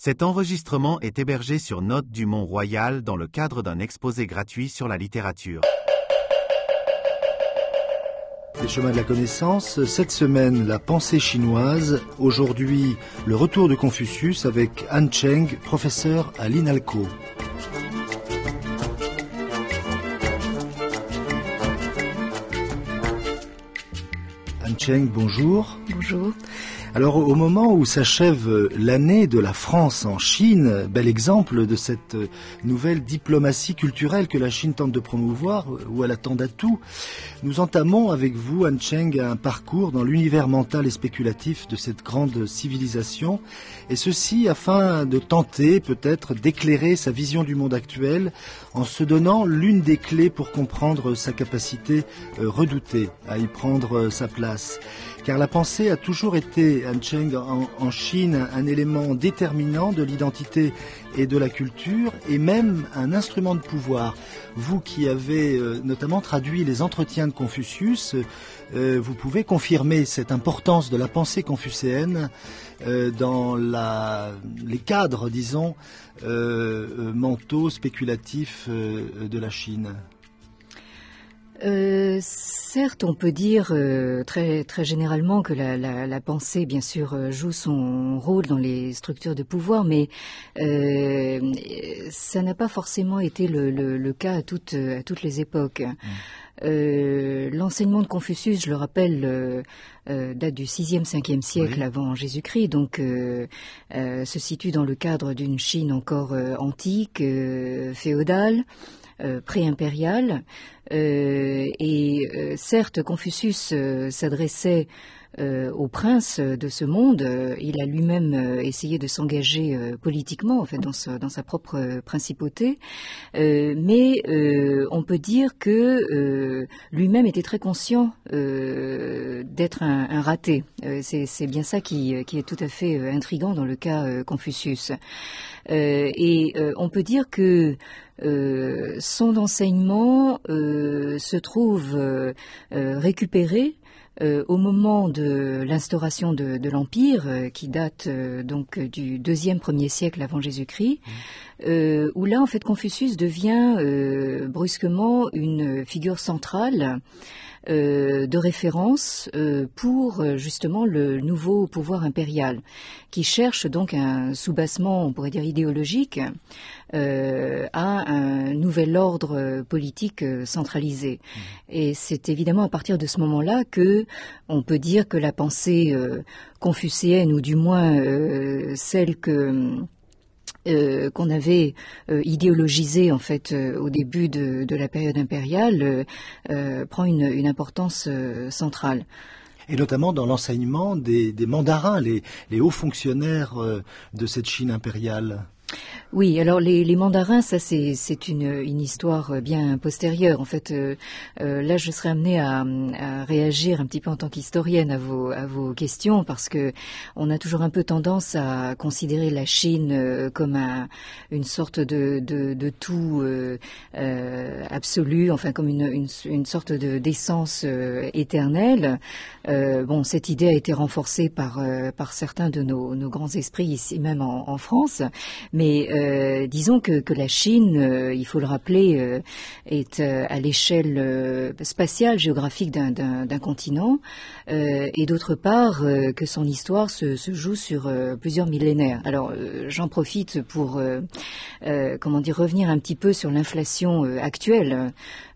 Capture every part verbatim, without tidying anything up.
Cet enregistrement est hébergé sur Notes du Mont-Royal dans le cadre d'un exposé gratuit sur la littérature. Les chemins de la connaissance, cette semaine, la pensée chinoise. Aujourd'hui, le retour de Confucius avec Han Cheng, professeur à l'INALCO. Han Cheng, bonjour. Bonjour. Alors, au moment où s'achève l'année de la France en Chine, bel exemple de cette nouvelle diplomatie culturelle que la Chine tente de promouvoir, où elle a tant d'atouts, nous entamons avec vous, Han Cheng, un parcours dans l'univers mental et spéculatif de cette grande civilisation, et ceci afin de tenter peut-être d'éclairer sa vision du monde actuel en se donnant l'une des clés pour comprendre sa capacité redoutée à y prendre sa place. Car la pensée a toujours été, Han Cheng, en, en Chine, un élément déterminant de l'identité et de la culture, et même un instrument de pouvoir. Vous qui avez euh, notamment traduit les entretiens de Confucius, euh, vous pouvez confirmer cette importance de la pensée confucéenne euh, dans la, les cadres, disons, euh, mentaux, spéculatifs euh, de la Chine. Euh, certes, on peut dire euh, très très généralement que la, la, la pensée, bien sûr, euh, joue son rôle dans les structures de pouvoir, mais euh, ça n'a pas forcément été le, le, le cas à toutes à toutes les époques. Mmh. Euh, l'enseignement de Confucius, je le rappelle, euh, euh, date du sixième cinquième siècle oui. avant Jésus-Christ, donc euh, euh, se situe dans le cadre d'une Chine encore euh, antique, euh, féodale. Euh, pré-impériale euh, et euh, certes Confucius euh, s'adressait euh, aux princes de ce monde. Il a lui-même euh, essayé de s'engager euh, politiquement en fait dans, ce, dans sa propre euh, principauté, euh, mais euh, on peut dire que euh, lui-même était très conscient euh, d'être un, un raté. Euh, c'est, c'est bien ça qui, qui est tout à fait euh, intriguant dans le cas euh, Confucius. Euh, et euh, on peut dire que Euh, son enseignement euh, se trouve euh, euh, récupéré euh, au moment de l'instauration de, de l'Empire, euh, qui date euh, donc du deuxième premier siècle avant Jésus-Christ, mmh. euh, où là en fait Confucius devient euh, brusquement une figure centrale Euh, de référence euh, pour euh, justement le nouveau pouvoir impérial, qui cherche donc un soubassement, on pourrait dire idéologique, euh, à un nouvel ordre politique euh, centralisé. Mmh. Et c'est évidemment à partir de ce moment-là que on peut dire que la pensée euh, confucéenne, ou du moins euh, celle que Euh, qu'on avait euh, idéologisé en fait euh, au début de, de la période impériale euh, euh, prend une, une importance euh, centrale. Et notamment dans l'enseignement des, des mandarins, les, les hauts fonctionnaires euh, de cette Chine impériale. Oui, alors les, les mandarins, ça c'est, c'est une, une histoire bien postérieure. En fait, euh, euh, là, je serais amenée à, à réagir un petit peu en tant qu'historienne à vos, à vos questions, parce que on a toujours un peu tendance à considérer la Chine euh, comme un, une sorte de, de, de tout euh, euh, absolu, enfin comme une, une, une sorte de, d'essence euh, éternelle. Euh, bon, cette idée a été renforcée par, euh, par certains de nos, nos grands esprits ici même en, en France, mais euh, disons que, que la Chine, euh, il faut le rappeler, euh, est euh, à l'échelle euh, spatiale, géographique d'un, d'un, d'un continent, euh, et d'autre part euh, que son histoire se, se joue sur euh, plusieurs millénaires. Alors euh, j'en profite pour euh, euh, comment dire revenir un petit peu sur l'inflation euh, actuelle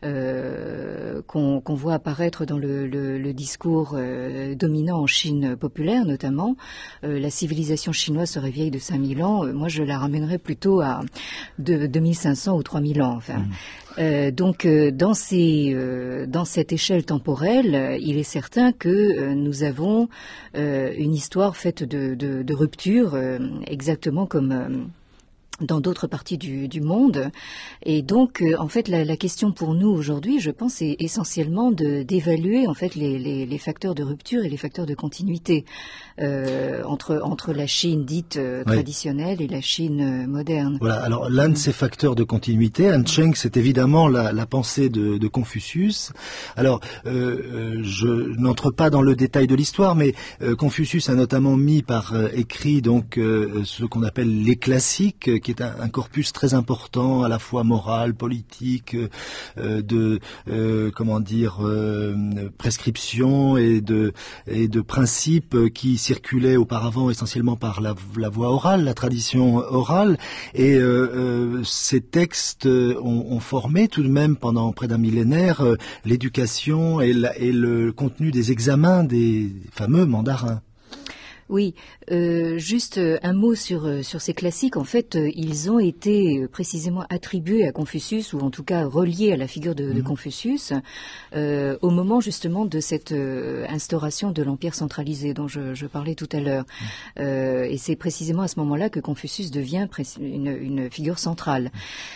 euh, qu'on, qu'on voit apparaître dans le, le, le discours euh, dominant en Chine populaire, notamment. Euh, la civilisation chinoise serait vieille de cinq mille ans. Euh, moi, je la ramènerais plutôt à de, deux mille cinq cents ou trois mille ans. Enfin. Mmh. Euh, donc, euh, dans, ces, euh, dans cette échelle temporelle, euh, il est certain que euh, nous avons euh, une histoire faite de, de, de rupture, euh, exactement comme... Euh, dans d'autres parties du, du monde. Et donc, euh, en fait, la, la question pour nous aujourd'hui, je pense, est essentiellement de, d'évaluer en fait les, les, les facteurs de rupture et les facteurs de continuité euh, entre entre la Chine dite euh, oui. traditionnelle et la Chine euh, moderne. Voilà. Alors, l'un de ces facteurs de continuité, Han Cheng, c'est évidemment la, la pensée de, de Confucius. Alors, euh, je n'entre pas dans le détail de l'histoire, mais euh, Confucius a notamment mis par euh, écrit donc euh, ce qu'on appelle les classiques, qui est un, un corpus très important, à la fois moral, politique, euh, de euh, comment dire euh, prescriptions et de et de principes qui circulaient auparavant essentiellement par la, la voie orale, la tradition orale. Et euh, euh, ces textes ont, ont formé tout de même pendant près d'un millénaire euh, l'éducation et, la, et le contenu des examens des fameux mandarins. Oui, euh, juste un mot sur sur ces classiques. En fait, ils ont été précisément attribués à Confucius, ou en tout cas reliés à la figure de, de Confucius, euh, au moment justement de cette euh, instauration de l'empire centralisé dont je, je parlais tout à l'heure. Euh, et c'est précisément à ce moment-là que Confucius devient une, une figure centrale.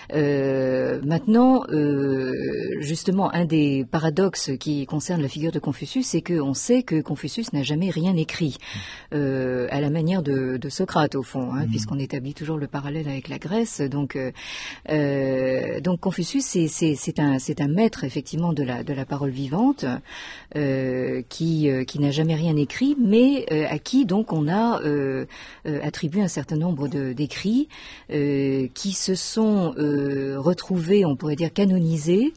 Euh, maintenant, euh, justement, un des paradoxes qui concerne la figure de Confucius, c'est qu'on sait que Confucius n'a jamais rien écrit. Euh, Euh, à la manière de, de Socrate au fond, hein, mmh. puisqu'on établit toujours le parallèle avec la Grèce. Donc, euh, euh, donc Confucius, c'est, c'est, c'est un, c'est un maître effectivement de la, de la parole vivante, euh, qui, euh, qui n'a jamais rien écrit, mais euh, à qui donc on a euh, euh, attribué un certain nombre de, d'écrits euh, qui se sont euh, retrouvés, on pourrait dire canonisés.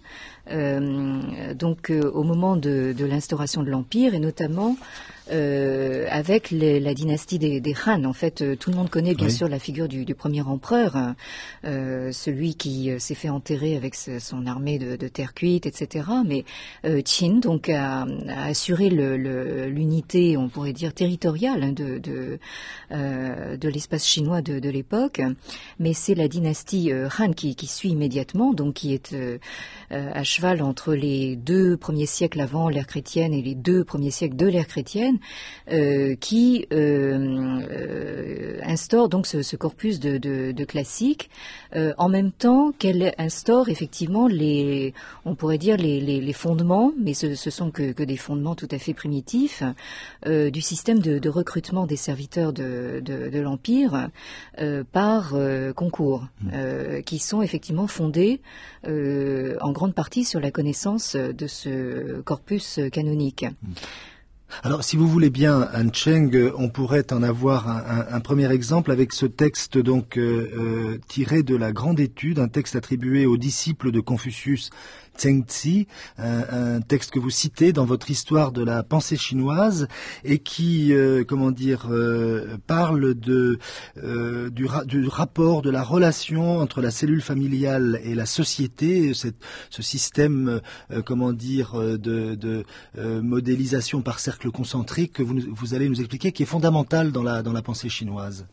Euh, donc euh, au moment de, de l'instauration de l'Empire, et notamment euh, avec les, la dynastie des, des Han. En fait, euh, tout le monde connaît bien oui. sûr la figure du, du premier empereur, hein, euh, celui qui euh, s'est fait enterrer avec ce, son armée de, de terre cuite, et cetera. Mais euh, Qin donc a, a assuré le, le, l'unité, on pourrait dire territoriale, hein, de, de, euh, de l'espace chinois de, de l'époque. Mais c'est la dynastie euh, Han qui, qui suit immédiatement, donc qui est euh, à cheval entre les deux premiers siècles avant l'ère chrétienne et les deux premiers siècles de l'ère chrétienne, euh, qui euh, euh, instaure donc ce, ce corpus de, de, de classiques, euh, en même temps qu'elle instaure effectivement les, on pourrait dire les, les, les fondements, mais ce, ce sont que, que des fondements tout à fait primitifs, euh, du système de, de recrutement des serviteurs de, de, de l'Empire euh, par euh, concours, euh, qui sont effectivement fondés euh, en grande partie sur la connaissance de ce corpus canonique. Alors, si vous voulez bien, Han Cheng, on pourrait en avoir un, un, un premier exemple avec ce texte donc euh, euh, tiré de la Grande Étude, un texte attribué aux disciples de Confucius, Zhengzi, un, un texte que vous citez dans votre histoire de la pensée chinoise et qui, euh, comment dire, euh, parle de euh, du, ra- du rapport, de la relation entre la cellule familiale et la société, cette, ce système, euh, comment dire, de, de euh, modélisation par cercle concentrique que vous, vous allez nous expliquer, qui est fondamental dans la, dans la pensée chinoise.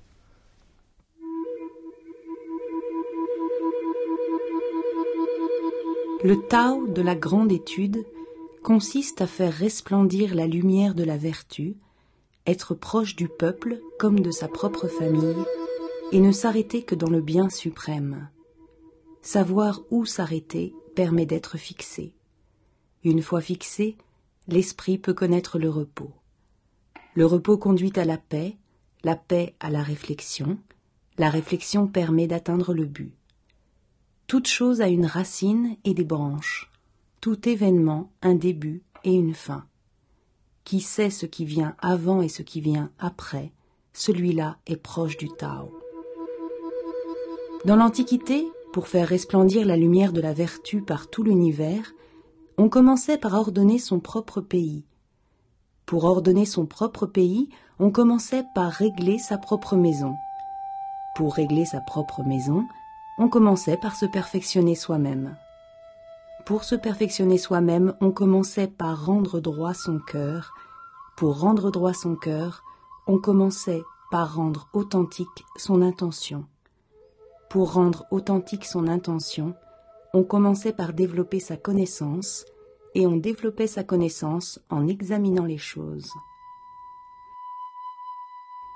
Le Tao de la Grande Étude consiste à faire resplendir la lumière de la vertu, être proche du peuple comme de sa propre famille, et ne s'arrêter que dans le bien suprême. Savoir où s'arrêter permet d'être fixé. Une fois fixé, l'esprit peut connaître le repos. Le repos conduit à la paix, la paix à la réflexion, la réflexion permet d'atteindre le but. Toute chose a une racine et des branches, tout événement un début et une fin. Qui sait ce qui vient avant et ce qui vient après, celui-là est proche du Tao. Dans l'Antiquité, pour faire resplendir la lumière de la vertu par tout l'univers, on commençait par ordonner son propre pays. Pour ordonner son propre pays, on commençait par régler sa propre maison. Pour régler sa propre maison, on commençait par se perfectionner soi-même. Pour se perfectionner soi-même, on commençait par rendre droit son cœur. Pour rendre droit son cœur, on commençait par rendre authentique son intention. Pour rendre authentique son intention, on commençait par développer sa connaissance, et on développait sa connaissance en examinant les choses.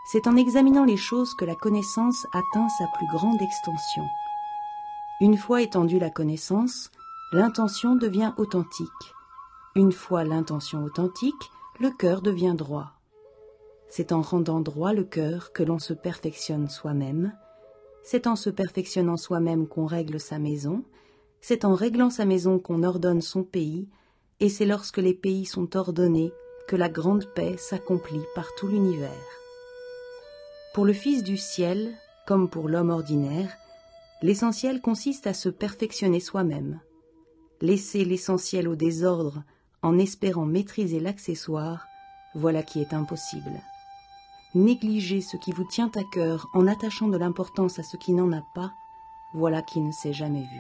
C'est en examinant les choses que la connaissance atteint sa plus grande extension. Une fois étendue la connaissance, l'intention devient authentique. Une fois l'intention authentique, le cœur devient droit. C'est en rendant droit le cœur que l'on se perfectionne soi-même. C'est en se perfectionnant soi-même qu'on règle sa maison. C'est en réglant sa maison qu'on ordonne son pays. Et c'est lorsque les pays sont ordonnés que la grande paix s'accomplit par tout l'univers. Pour le Fils du ciel, comme pour l'homme ordinaire, l'essentiel consiste à se perfectionner soi-même. Laisser l'essentiel au désordre en espérant maîtriser l'accessoire, voilà qui est impossible. Négliger ce qui vous tient à cœur en attachant de l'importance à ce qui n'en a pas, voilà qui ne s'est jamais vu.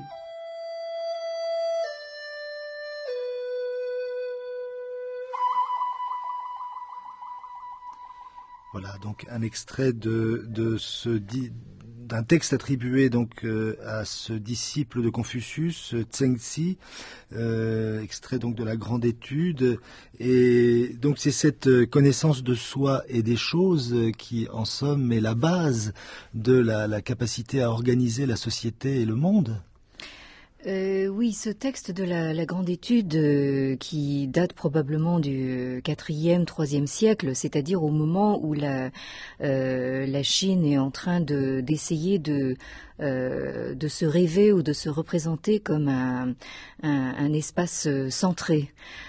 Voilà, donc un extrait de, de ce d'un texte attribué donc euh, à ce disciple de Confucius, Zhengzi, euh, extrait donc de la Grande Étude. Et donc c'est cette connaissance de soi et des choses qui, en somme, est la base de la, la capacité à organiser la société et le monde. Euh, oui, ce texte de la, la Grande Étude euh, qui date probablement du quatrième, troisième siècle, c'est-à-dire au moment où la, euh, la Chine est en train de, d'essayer de, euh, de se rêver ou de se représenter comme un, un, un espace centré.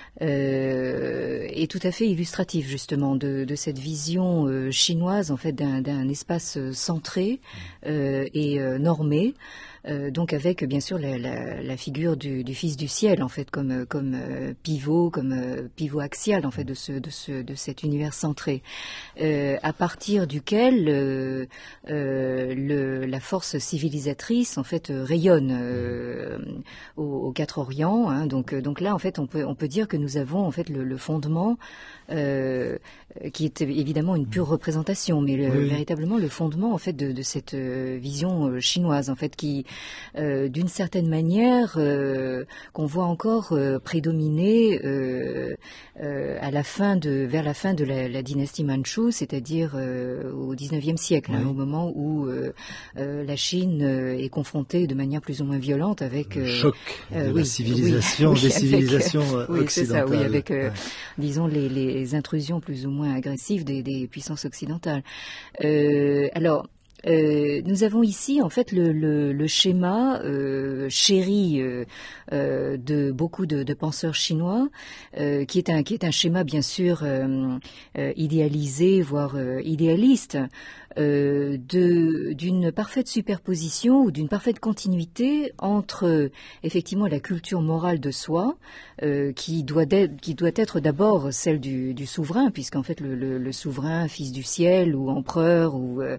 Euh, est tout à fait illustratif justement de, de cette vision euh, chinoise en fait d'un, d'un espace centré euh, et euh, normé. Euh, donc avec bien sûr la, la, la figure du, du Fils du ciel en fait comme comme euh, pivot comme euh, pivot axial en fait de ce de ce de cet univers centré euh, à partir duquel euh, euh, le, la force civilisatrice en fait euh, rayonne euh, aux, aux quatre Orients hein, donc donc là en fait on peut on peut dire que nous avons en fait le, le fondement euh, qui est évidemment une pure représentation mais le, oui. véritablement le fondement en fait de, de cette euh, vision euh, chinoise en fait qui Euh, d'une certaine manière euh, qu'on voit encore euh, prédominer euh, euh, à la fin de vers la fin de la, la dynastie Mandchoue, c'est-à-dire euh, au dix-neuvième siècle, oui. hein, au moment où euh, euh, la Chine euh, est confrontée de manière plus ou moins violente avec le euh, choc de euh, la oui, civilisation, oui, des avec, civilisations euh, oui, occidentales. C'est ça, oui, avec euh, ouais. disons les, les intrusions plus ou moins agressives des, des puissances occidentales. Euh, alors. Euh, nous avons ici en fait le, le, le schéma euh, chéri euh, euh, de beaucoup de, de penseurs chinois, euh, qui est un qui est un schéma bien sûr euh, euh, idéalisé, voire euh, idéaliste, euh, de d'une parfaite superposition ou d'une parfaite continuité entre euh, effectivement la culture morale de soi, euh, qui doit d'être, qui doit être d'abord celle du, du souverain, puisqu'en fait le, le, le souverain, fils du ciel ou empereur ou euh,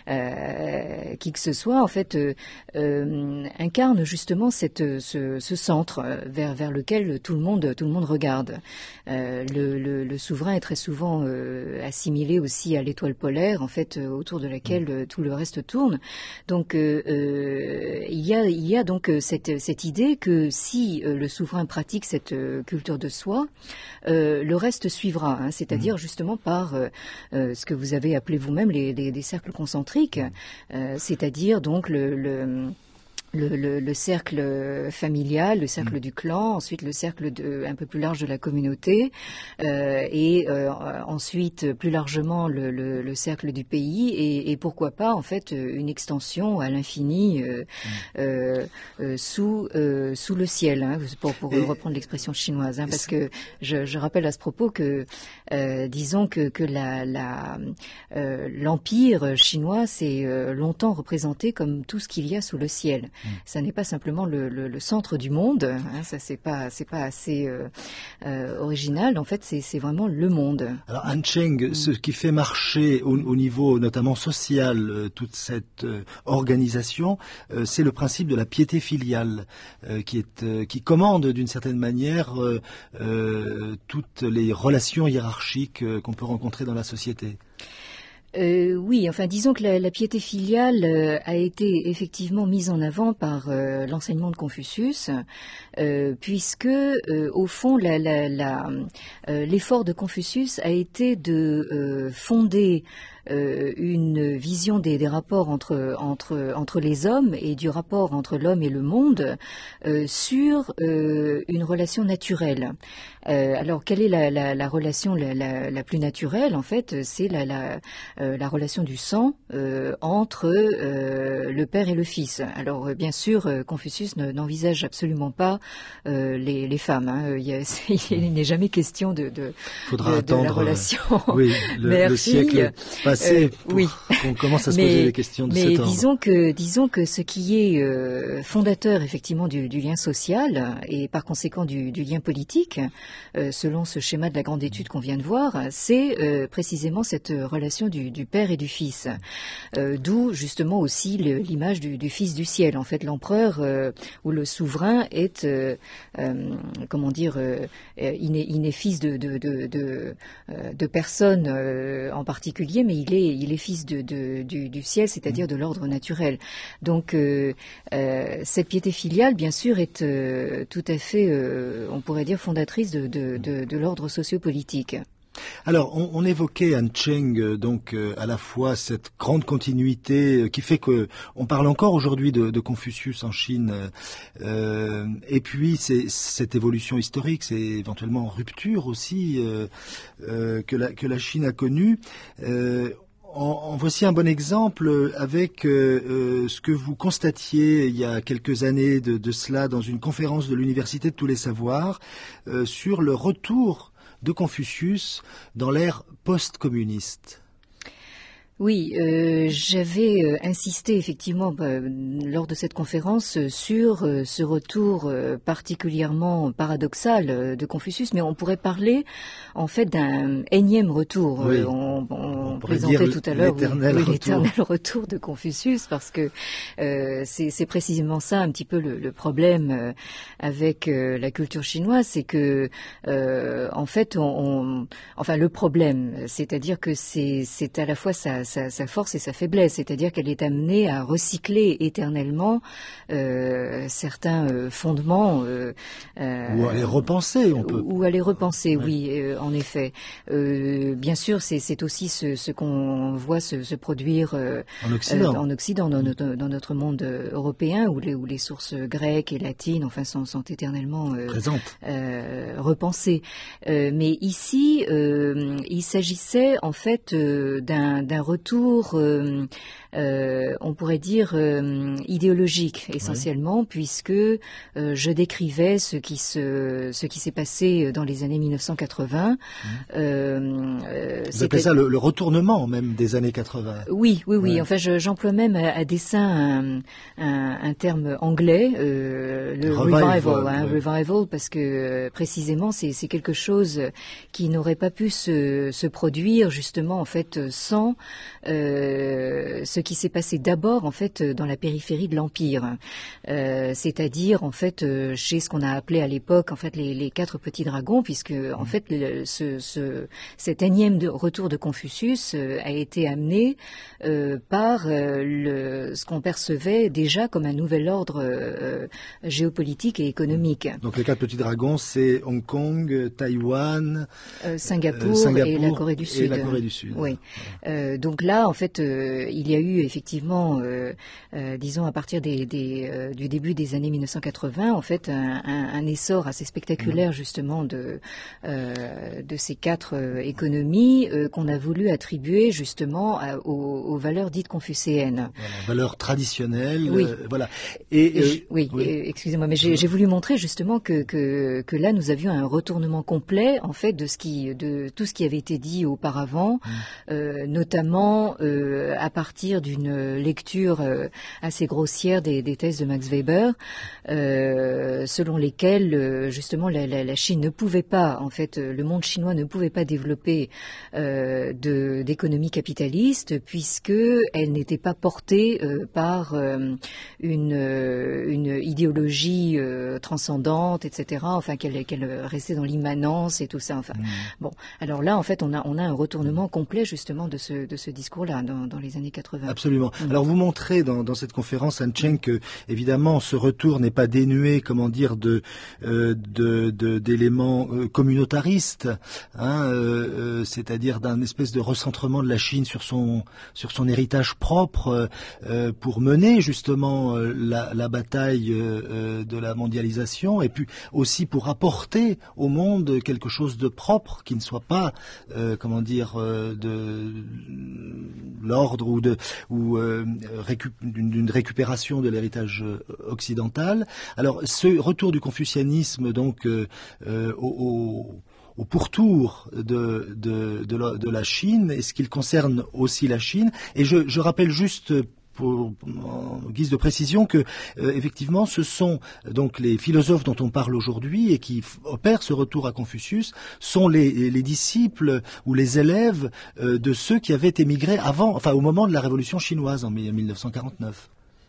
Euh, qui que ce soit, en fait, euh, euh, incarne justement cette, ce, ce centre vers, vers lequel tout le monde, tout le monde regarde. Euh, le, le, le souverain est très souvent euh, assimilé aussi à l'étoile polaire, en fait, euh, autour de laquelle euh, tout le reste tourne. Donc, euh, euh, il y a, il y a donc cette, cette idée que si euh, le souverain pratique cette euh, culture de soi, euh, le reste suivra, hein, c'est-à-dire justement par euh, euh, ce que vous avez appelé vous-même les, les, les cercles concentriques. Euh, c'est-à-dire donc le, le, le, le, le cercle familial, le cercle mmh. du clan, ensuite le cercle de, un peu plus large de la communauté, euh, et euh, ensuite plus largement le, le, le cercle du pays, et, et pourquoi pas en fait une extension à l'infini euh, mmh. euh, euh, sous euh, sous le ciel, hein, pour, pour et, reprendre l'expression chinoise, hein, parce que je, je rappelle à ce propos que euh, disons que, que la, la, euh, l'empire chinois s'est euh, longtemps représenté comme tout ce qu'il y a sous le ciel. Ça n'est pas simplement le, le, le centre du monde, hein, ça c'est pas c'est pas assez euh, euh, original. En fait, c'est, c'est vraiment le monde. Alors Han Cheng, mm. ce qui fait marcher au, au niveau notamment social euh, toute cette euh, organisation, euh, c'est le principe de la piété filiale euh, qui est euh, qui commande d'une certaine manière euh, euh, toutes les relations hiérarchiques euh, qu'on peut rencontrer dans la société. Euh, oui, enfin disons que la, la piété filiale euh, a été effectivement mise en avant par euh, l'enseignement de Confucius, euh, puisque euh, au fond la, la, la, euh, l'effort de Confucius a été de euh, fonder euh, une vision des, des rapports entre, entre, entre les hommes et du rapport entre l'homme et le monde euh, sur euh, une relation naturelle. Euh, alors, quelle est la, la, la relation la, la, la plus naturelle? En fait, c'est la, la, euh, la relation du sang euh, entre euh, le père et le fils. Alors, euh, bien sûr, euh, Confucius ne, n'envisage absolument pas euh, les, les femmes. Hein. Il, y a, il n'est jamais question de, de, Faudra de, attendre, de la relation euh, oui, le, le siècle passé euh, pour oui. qu'on commence à se mais, poser des questions de mais cet ordre. disons que, disons que ce qui est euh, fondateur effectivement du, du lien social et par conséquent du, du lien politique, Euh, selon ce schéma de la grande étude qu'on vient de voir, c'est euh, précisément cette relation du, du père et du fils. Euh, d'où justement aussi le, l'image du, du fils du ciel. En fait, l'empereur euh, ou le souverain est, euh, euh, comment dire, euh, il, n'est, il n'est fils de, de, de, de, de personne euh, en particulier, mais il est, il est fils de, de, du, du ciel, c'est-à-dire de l'ordre naturel. Donc, euh, euh, cette piété filiale, bien sûr, est euh, tout à fait, euh, on pourrait dire, fondatrice de, de, de, de l'ordre sociopolitique. Alors, on, on évoquait Han Cheng, euh, donc euh, à la fois cette grande continuité euh, qui fait que on parle encore aujourd'hui de, de Confucius en Chine, euh, et puis c'est cette évolution historique, c'est éventuellement rupture aussi euh, euh, que la que la Chine a connue. Euh, En, en voici un bon exemple avec euh, euh, ce que vous constatiez il y a quelques années de, de cela dans une conférence de l'Université de tous les savoirs euh, sur le retour de Confucius dans l'ère post-communiste. Oui, euh, j'avais euh, insisté effectivement bah, lors de cette conférence euh, sur euh, ce retour euh, particulièrement paradoxal euh, de Confucius, mais on pourrait parler en fait d'un énième retour. Oui. Euh, on, on, on présentait tout à l'heure l'éternel, oui, oui, retour. l'éternel retour de Confucius, parce que euh, c'est, c'est précisément ça un petit peu le, le problème euh, avec euh, la culture chinoise, c'est que euh, en fait, on, on, enfin le problème, c'est-à-dire que c'est, c'est à la fois ça. Sa, sa force et sa faiblesse, c'est-à-dire qu'elle est amenée à recycler éternellement euh, certains euh, fondements. Euh, euh, ou à les repenser, on peut. Ou, ou à les repenser, ouais. oui, euh, en effet. Euh, bien sûr, c'est, c'est aussi ce, ce qu'on voit se, se produire euh, en Occident, euh, en Occident dans, notre, dans notre monde européen, où les, où les sources grecques et latines, enfin, sont, sont éternellement euh, présentes, euh, repensées. Euh, mais ici, euh, il s'agissait en fait euh, d'un, d'un retour Tour, euh, euh, on pourrait dire euh, idéologique essentiellement, oui. puisque euh, je décrivais ce qui se, ce qui s'est passé dans les années mille neuf cent quatre-vingts. Mmh. Euh, Vous appelez ça le, le retournement même des années quatre-vingts. Oui, oui, oui. Ouais. Enfin, je, j'emploie même à, à dessein un, un, un terme anglais, euh, le revival, revival, hein, ouais. revival, parce que euh, précisément c'est, c'est quelque chose qui n'aurait pas pu se, se produire justement en fait sans Euh, ce qui s'est passé d'abord en fait dans la périphérie de l'Empire, euh, c'est-à-dire en fait euh, chez ce qu'on a appelé à l'époque en fait les, les quatre petits dragons, puisque en fait le, ce, ce, cet énième de retour de Confucius euh, a été amené euh, par euh, le, ce qu'on percevait déjà comme un nouvel ordre euh, géopolitique et économique. Donc les quatre petits dragons, c'est Hong Kong, Taïwan, euh, Singapour, euh, Singapour et la Corée du Sud. Et la Corée du Sud. Oui. Euh, donc là, en fait, euh, il y a eu effectivement, euh, euh, disons à partir des, des, euh, du début des années mille neuf cent quatre-vingts, en fait, un, un, un essor assez spectaculaire mmh. justement de euh, de ces quatre euh, économies euh, qu'on a voulu attribuer justement à, aux, aux valeurs dites confucéennes. Voilà, valeurs traditionnelles. Oui. Euh, voilà. Et, et euh, je, oui. oui. Et, excusez-moi, mais j'ai, j'ai voulu montrer justement que, que que là nous avions un retournement complet en fait de ce qui de tout ce qui avait été dit auparavant, mmh. euh, notamment euh, à partir d'une lecture euh, assez grossière des, des thèses de Max Weber, euh, selon lesquelles euh, justement la, la, la Chine ne pouvait pas, en fait, le monde chinois ne pouvait pas développer euh, de, d'économie capitaliste puisque elle n'était pas portée euh, par euh, une, une idéologie euh, transcendante, et cetera. Enfin, qu'elle, qu'elle restait dans l'immanence et tout ça. Enfin, mmh. bon. Alors là, en fait, on a on a un retournement complet justement de ce de ce ce discours-là dans, dans les années quatre-vingts. Absolument. Mmh. Alors vous montrez dans, dans cette conférence, Anne Cheng, que évidemment ce retour n'est pas dénué, comment dire, de, euh, de, de d'éléments euh, communautaristes, hein, euh, euh, c'est-à-dire d'un espèce de recentrement de la Chine sur son sur son héritage propre euh, pour mener justement euh, la, la bataille euh, de la mondialisation, et puis aussi pour apporter au monde quelque chose de propre qui ne soit pas, euh, comment dire, euh, de l'ordre ou de ou euh, récup, d'une, d'une récupération de l'héritage occidental. Alors ce retour du confucianisme donc euh, euh, au, au au pourtour de, de, de, la, de la Chine, est-ce qu'il concerne aussi la Chine? Et je, je rappelle juste pour, en guise de précision que euh, effectivement ce sont donc les philosophes dont on parle aujourd'hui et qui f- opèrent ce retour à Confucius sont les, les disciples ou les élèves euh, de ceux qui avaient émigré avant, enfin au moment de la Révolution chinoise en mille neuf cent quarante-neuf.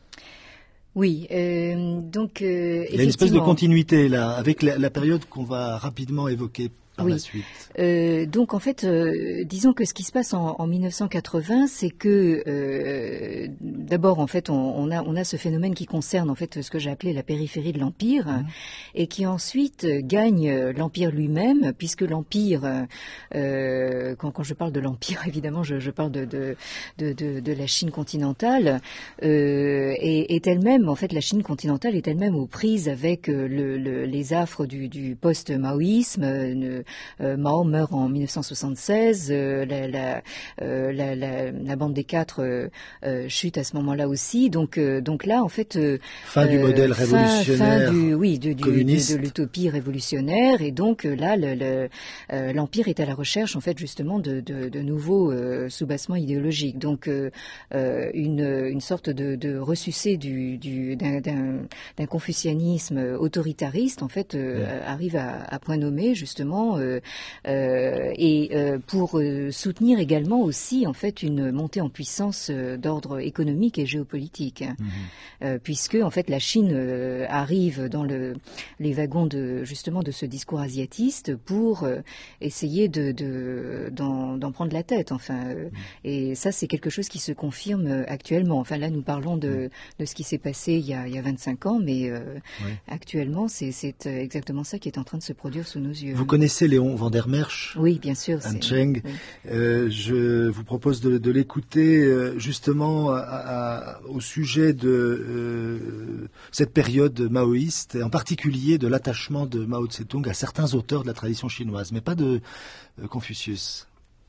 Oui, euh, donc euh, il y a une espèce de continuité là avec la, la période qu'on va rapidement évoquer par oui. la suite. Euh, donc en fait, euh, disons que ce qui se passe en, en mille neuf cent quatre-vingts, c'est que euh, d'abord en fait, on, on a on a ce phénomène qui concerne en fait ce que j'ai appelé la périphérie de l'empire, mmh. et qui ensuite gagne l'empire lui-même, puisque l'empire, euh, quand, quand je parle de l'empire, évidemment, je, je parle de de, de de de la Chine continentale, euh, et est elle-même en fait la Chine continentale est elle-même aux prises avec le, le, les affres du, du post-maoïsme. Euh, Euh, Mao meurt en mille neuf cent soixante-seize, euh, la, la, euh, la, la, la bande des quatre euh, euh, chute à ce moment-là aussi. Donc, euh, donc là, en fait, euh, fin du modèle fin, révolutionnaire, fin du, oui, de, du, communiste. de, de l'utopie révolutionnaire. Et donc euh, là, le, le, euh, l'empire est à la recherche, en fait, justement, de, de, de nouveaux euh, soubassements idéologiques. Donc, euh, euh, une, une sorte de, de ressucé du, du, d'un, d'un, d'un confucianisme autoritariste, en fait, euh, ouais. arrive à, à point nommé, justement. Euh, euh, et euh, pour euh, soutenir également aussi en fait une montée en puissance euh, d'ordre économique et géopolitique, hein, mmh. euh, puisque en fait la Chine euh, arrive dans le, les wagons de justement de ce discours asiatiste pour euh, essayer de, de d'en, d'en prendre la tête. Enfin, euh, mmh. et ça c'est quelque chose qui se confirme actuellement. Enfin là nous parlons de, de ce qui s'est passé il y a, il y a vingt-cinq ans, mais euh, ouais. actuellement c'est, c'est exactement ça qui est en train de se produire sous nos yeux. Vous connaissez Léon van der Merch? Oui, bien sûr. Anne Cheng. Oui. Euh, je vous propose de, de l'écouter euh, justement à, à, au sujet de euh, cette période maoïste, et en particulier de l'attachement de Mao Tse-tung à certains auteurs de la tradition chinoise, mais pas de euh, Confucius.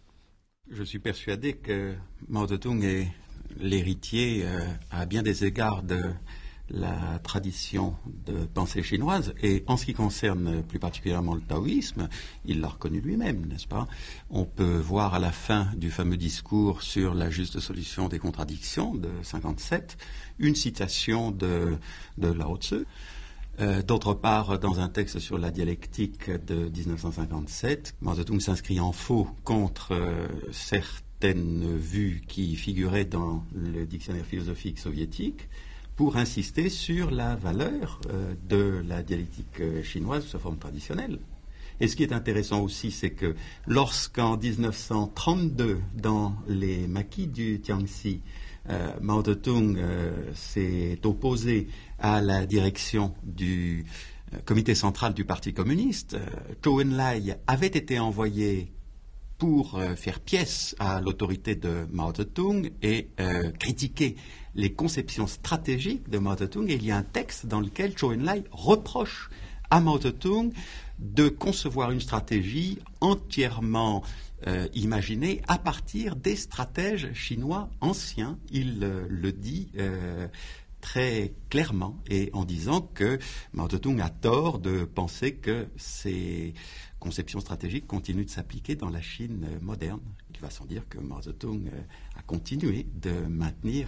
Je suis persuadé que Mao Tse-tung est l'héritier euh, à bien des égards de la tradition de pensée chinoise, et en ce qui concerne plus particulièrement le taoïsme, il l'a reconnu lui-même, n'est-ce pas? On peut voir à la fin du fameux discours sur la juste solution des contradictions de cinquante-sept une citation de, de Lao Tzu. Euh, d'autre part, dans un texte sur la dialectique de dix-neuf cent cinquante-sept, Mao Tse-tung s'inscrit en faux contre euh, certaines vues qui figuraient dans le dictionnaire philosophique soviétique, pour insister sur la valeur euh, de la dialectique euh, chinoise sous sa forme traditionnelle. Et ce qui est intéressant aussi, c'est que lorsqu'en dix-neuf cent trente-deux, dans les maquis du Jiangxi, euh, Mao Tse-tung euh, s'est opposé à la direction du euh, comité central du Parti communiste, euh, Zhou Enlai avait été envoyé pour euh, faire pièce à l'autorité de Mao Tse-tung et euh, critiquer les conceptions stratégiques de Mao Tse-tung. Et il y a un texte dans lequel Zhou Enlai reproche à Mao Tse-tung de concevoir une stratégie entièrement euh, imaginée à partir des stratèges chinois anciens. Il euh, le dit euh, très clairement, et en disant que Mao Tse-tung a tort de penser que ces conceptions stratégiques continuent de s'appliquer dans la Chine moderne. Il va sans dire que Mao Tse-tung a continué de maintenir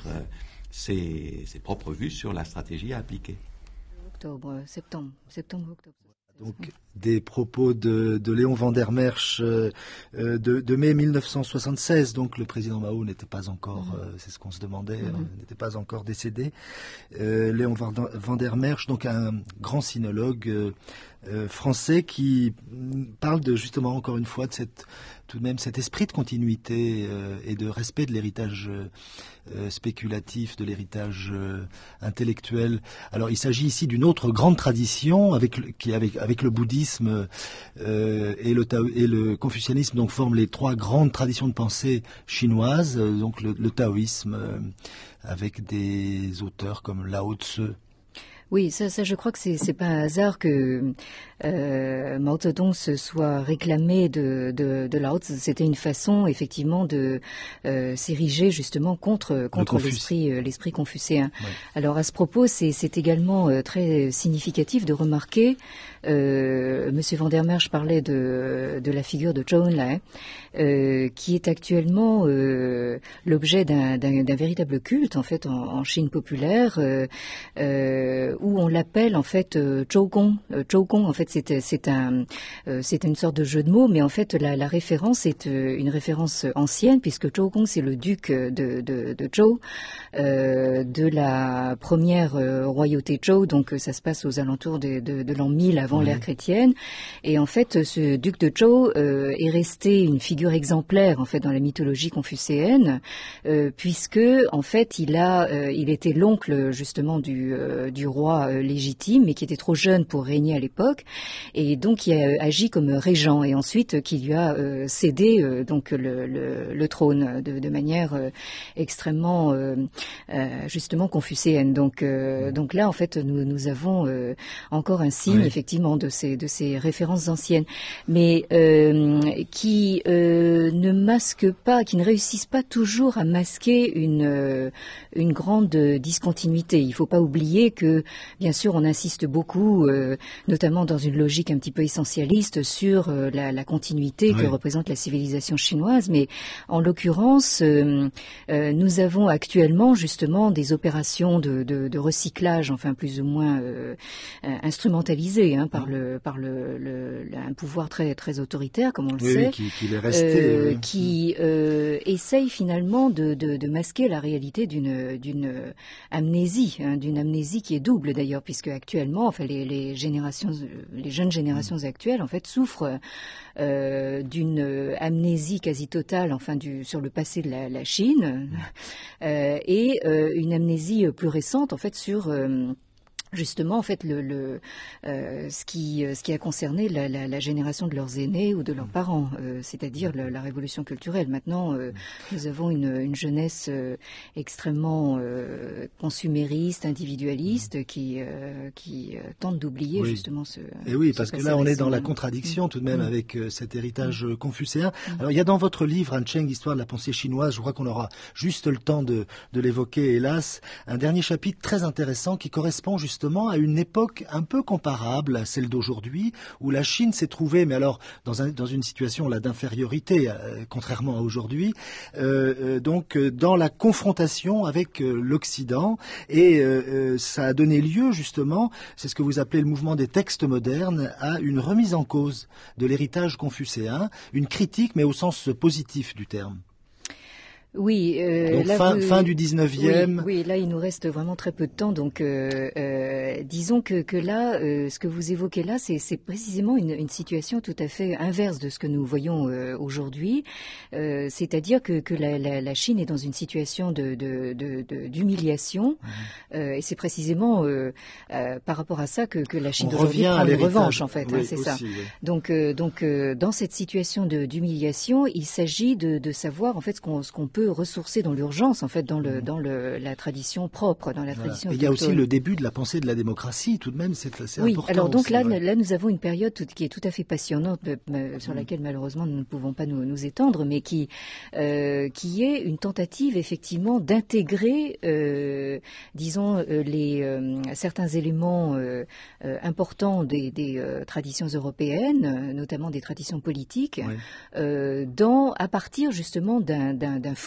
ses, ses propres vues sur la stratégie à appliquer. Octobre, septembre, septembre, octobre. Donc, des propos de, de Léon van der Merch euh, de, de mai mille neuf cent soixante-seize, donc le président Mao n'était pas encore, mmh. euh, c'est ce qu'on se demandait, mmh. euh, n'était pas encore décédé. Euh, Léon van der Merch, donc un grand sinologue, euh, euh, français qui parle de, justement, encore une fois, de cette, tout de même cet esprit de continuité euh, et de respect de l'héritage euh, spéculatif, de l'héritage euh, intellectuel. Alors il s'agit ici d'une autre grande tradition avec le, qui avec avec le bouddhisme euh, et le tao, et le confucianisme, donc forment les trois grandes traditions de pensée chinoises, euh, donc le, le taoïsme euh, avec des auteurs comme Lao Tzu. Oui, ça, ça, je crois que c'est, c'est pas un hasard que euh, Mao Zedong se soit réclamé de, de, de Lao Tzu. C'était une façon, effectivement, de euh, s'ériger justement contre contre l'esprit euh, l'esprit confucéen. Ouais. Alors à ce propos, c'est, c'est également euh, très significatif de remarquer. Euh, Monsieur Van der Merch parlait de de la figure de Zhou Enlai, euh, qui est actuellement euh, l'objet d'un, d'un, d'un véritable culte en fait en, en Chine populaire. Euh, euh, où on l'appelle en fait euh, Zhou Gong. Euh, Zhou Gong, en fait, c'est, c'est un, euh, c'est une sorte de jeu de mots, mais en fait, la, la référence est euh, une référence ancienne, puisque Zhou Gong, c'est le duc de, de, de Zhou, euh, de la première euh, royauté Zhou, donc ça se passe aux alentours de, de, de l'an mille avant oui. l'ère chrétienne. Et en fait, ce duc de Zhou euh, est resté une figure exemplaire, en fait, dans la mythologie confucéenne, euh, puisque, en fait, il a, euh, il était l'oncle, justement, du, euh, du roi légitime, mais qui était trop jeune pour régner à l'époque, et donc qui a agi comme régent, et ensuite qui lui a euh, cédé euh, donc le, le, le trône de, de manière euh, extrêmement euh, euh, justement confucéenne. Donc, euh, donc là, en fait, nous, nous avons euh, encore un signe, oui. effectivement, de ces, de ces références anciennes, mais euh, qui euh, ne masquent pas, qui ne réussissent pas toujours à masquer une, euh, une grande discontinuité. Il ne faut pas oublier que bien sûr, on insiste beaucoup, euh, notamment dans une logique un petit peu essentialiste, sur euh, la, la continuité oui. que représente la civilisation chinoise. Mais en l'occurrence, euh, euh, nous avons actuellement justement des opérations de, de, de recyclage, enfin plus ou moins euh, instrumentalisées hein, par le par le, le un pouvoir très très autoritaire, comme on le oui, sait, oui, qui, qui est resté, euh, oui. qui euh, essaye finalement de, de, de masquer la réalité d'une d'une amnésie, hein, d'une amnésie qui est double d'ailleurs, puisque actuellement, enfin les, les générations, les jeunes générations mmh. actuelles, en fait, souffrent euh, d'une amnésie quasi totale, enfin, du, sur le passé de la, la Chine, euh, et euh, une amnésie plus récente, en fait, sur euh, justement, en fait, le, le, euh, ce, qui, ce qui a concerné la, la, la génération de leurs aînés ou de leurs parents, euh, c'est-à-dire la, la révolution culturelle. Maintenant, euh, nous avons une, une jeunesse euh, extrêmement euh, consumériste, individualiste, qui, euh, qui euh, tente d'oublier oui. justement ce. Et oui, ce parce que là, on est dans la récemment. contradiction tout de même mmh. avec euh, cet héritage mmh. confucéen. Mmh. Alors, il y a dans votre livre, Un Cheng, Histoire de la pensée chinoise, je crois qu'on aura juste le temps de, de l'évoquer, hélas, un dernier chapitre très intéressant qui correspond justement à une époque un peu comparable à celle d'aujourd'hui, où la Chine s'est trouvée, mais alors dans, un, dans une situation là d'infériorité, euh, contrairement à aujourd'hui, euh, euh, donc euh, dans la confrontation avec euh, l'Occident, et euh, euh, ça a donné lieu justement, c'est ce que vous appelez le mouvement des textes modernes, à une remise en cause de l'héritage confucéen, une critique, mais au sens positif du terme. Oui, euh, donc là, fin, vous, fin du dix-neuvième. Oui, oui, là il nous reste vraiment très peu de temps, donc euh, euh, disons que, que là, euh, ce que vous évoquez là, c'est, c'est précisément une, une situation tout à fait inverse de ce que nous voyons euh, aujourd'hui, euh, c'est-à-dire que, que la, la, la Chine est dans une situation de, de, de, de, d'humiliation, mmh. euh, et c'est précisément euh, euh, par rapport à ça que, que la Chine On d'aujourd'hui prend une revanche, en fait, oui, hein, c'est aussi, ça. Oui. Donc, euh, donc euh, dans cette situation de, d'humiliation, il s'agit de, de savoir en fait ce qu'on, ce qu'on peut ressourcer dans l'urgence, en fait, dans le dans le la tradition propre, dans la voilà. tradition. Et il y a aussi le début de la pensée de la démocratie, tout de même, c'est assez oui, important. Oui, alors donc aussi, là, ouais. là, nous avons une période tout, qui est tout à fait passionnante, euh, sur laquelle malheureusement nous ne pouvons pas nous, nous étendre, mais qui euh, qui est une tentative effectivement d'intégrer, euh, disons, euh, les euh, certains éléments euh, euh, importants des, des euh, traditions européennes, notamment des traditions politiques, ouais. euh, dans à partir justement d'un d'un, d'un fond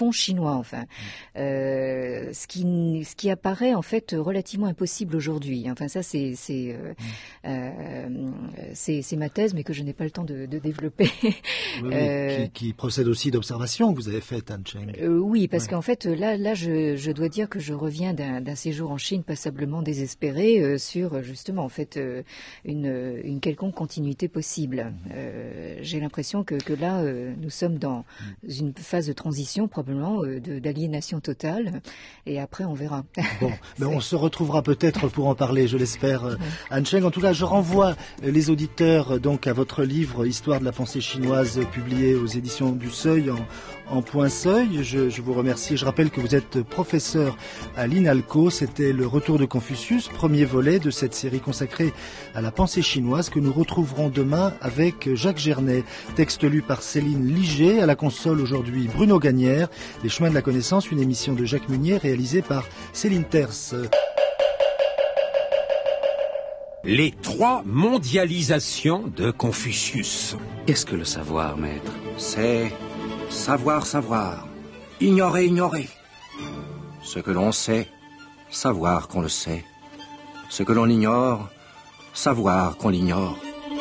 non chinois, enfin, euh, ce qui ce qui apparaît en fait relativement impossible aujourd'hui. Enfin, ça c'est c'est euh, euh, c'est, c'est ma thèse, mais que je n'ai pas le temps de, de développer. Oui, euh, qui, qui procède aussi d'observations que vous avez faites, Han Cheng. Euh, oui, parce ouais. qu'en fait, là, là, je, je dois dire que je reviens d'un, d'un séjour en Chine passablement désespéré euh, sur justement, en fait, euh, une, une quelconque continuité possible. Euh, j'ai l'impression que, que là, euh, nous sommes dans une phase de transition, probablement, euh, de, d'aliénation totale, et après, on verra. Bon, mais on se retrouvera peut-être pour en parler, je l'espère, ouais. Han Cheng. En tout cas, je renvoie les auditeurs donc à votre livre Histoire de la pensée chinoise, publié aux éditions du Seuil en, en point Seuil. Je, je vous remercie. Je rappelle que vous êtes professeur à l'INALCO. C'était le Retour de Confucius, premier volet de cette série consacrée à la pensée chinoise que nous retrouverons demain avec Jacques Gernet. Texte lu par Céline Liger. À la console aujourd'hui, Bruno Gagnère. Les chemins de la connaissance, une émission de Jacques Munier réalisée par Céline Terce. Les trois mondialisations de Confucius. Qu'est-ce que le savoir, maître? C'est savoir, savoir. Ignorer, ignorer. Ce que l'on sait, savoir qu'on le sait. Ce que l'on ignore, savoir qu'on l'ignore.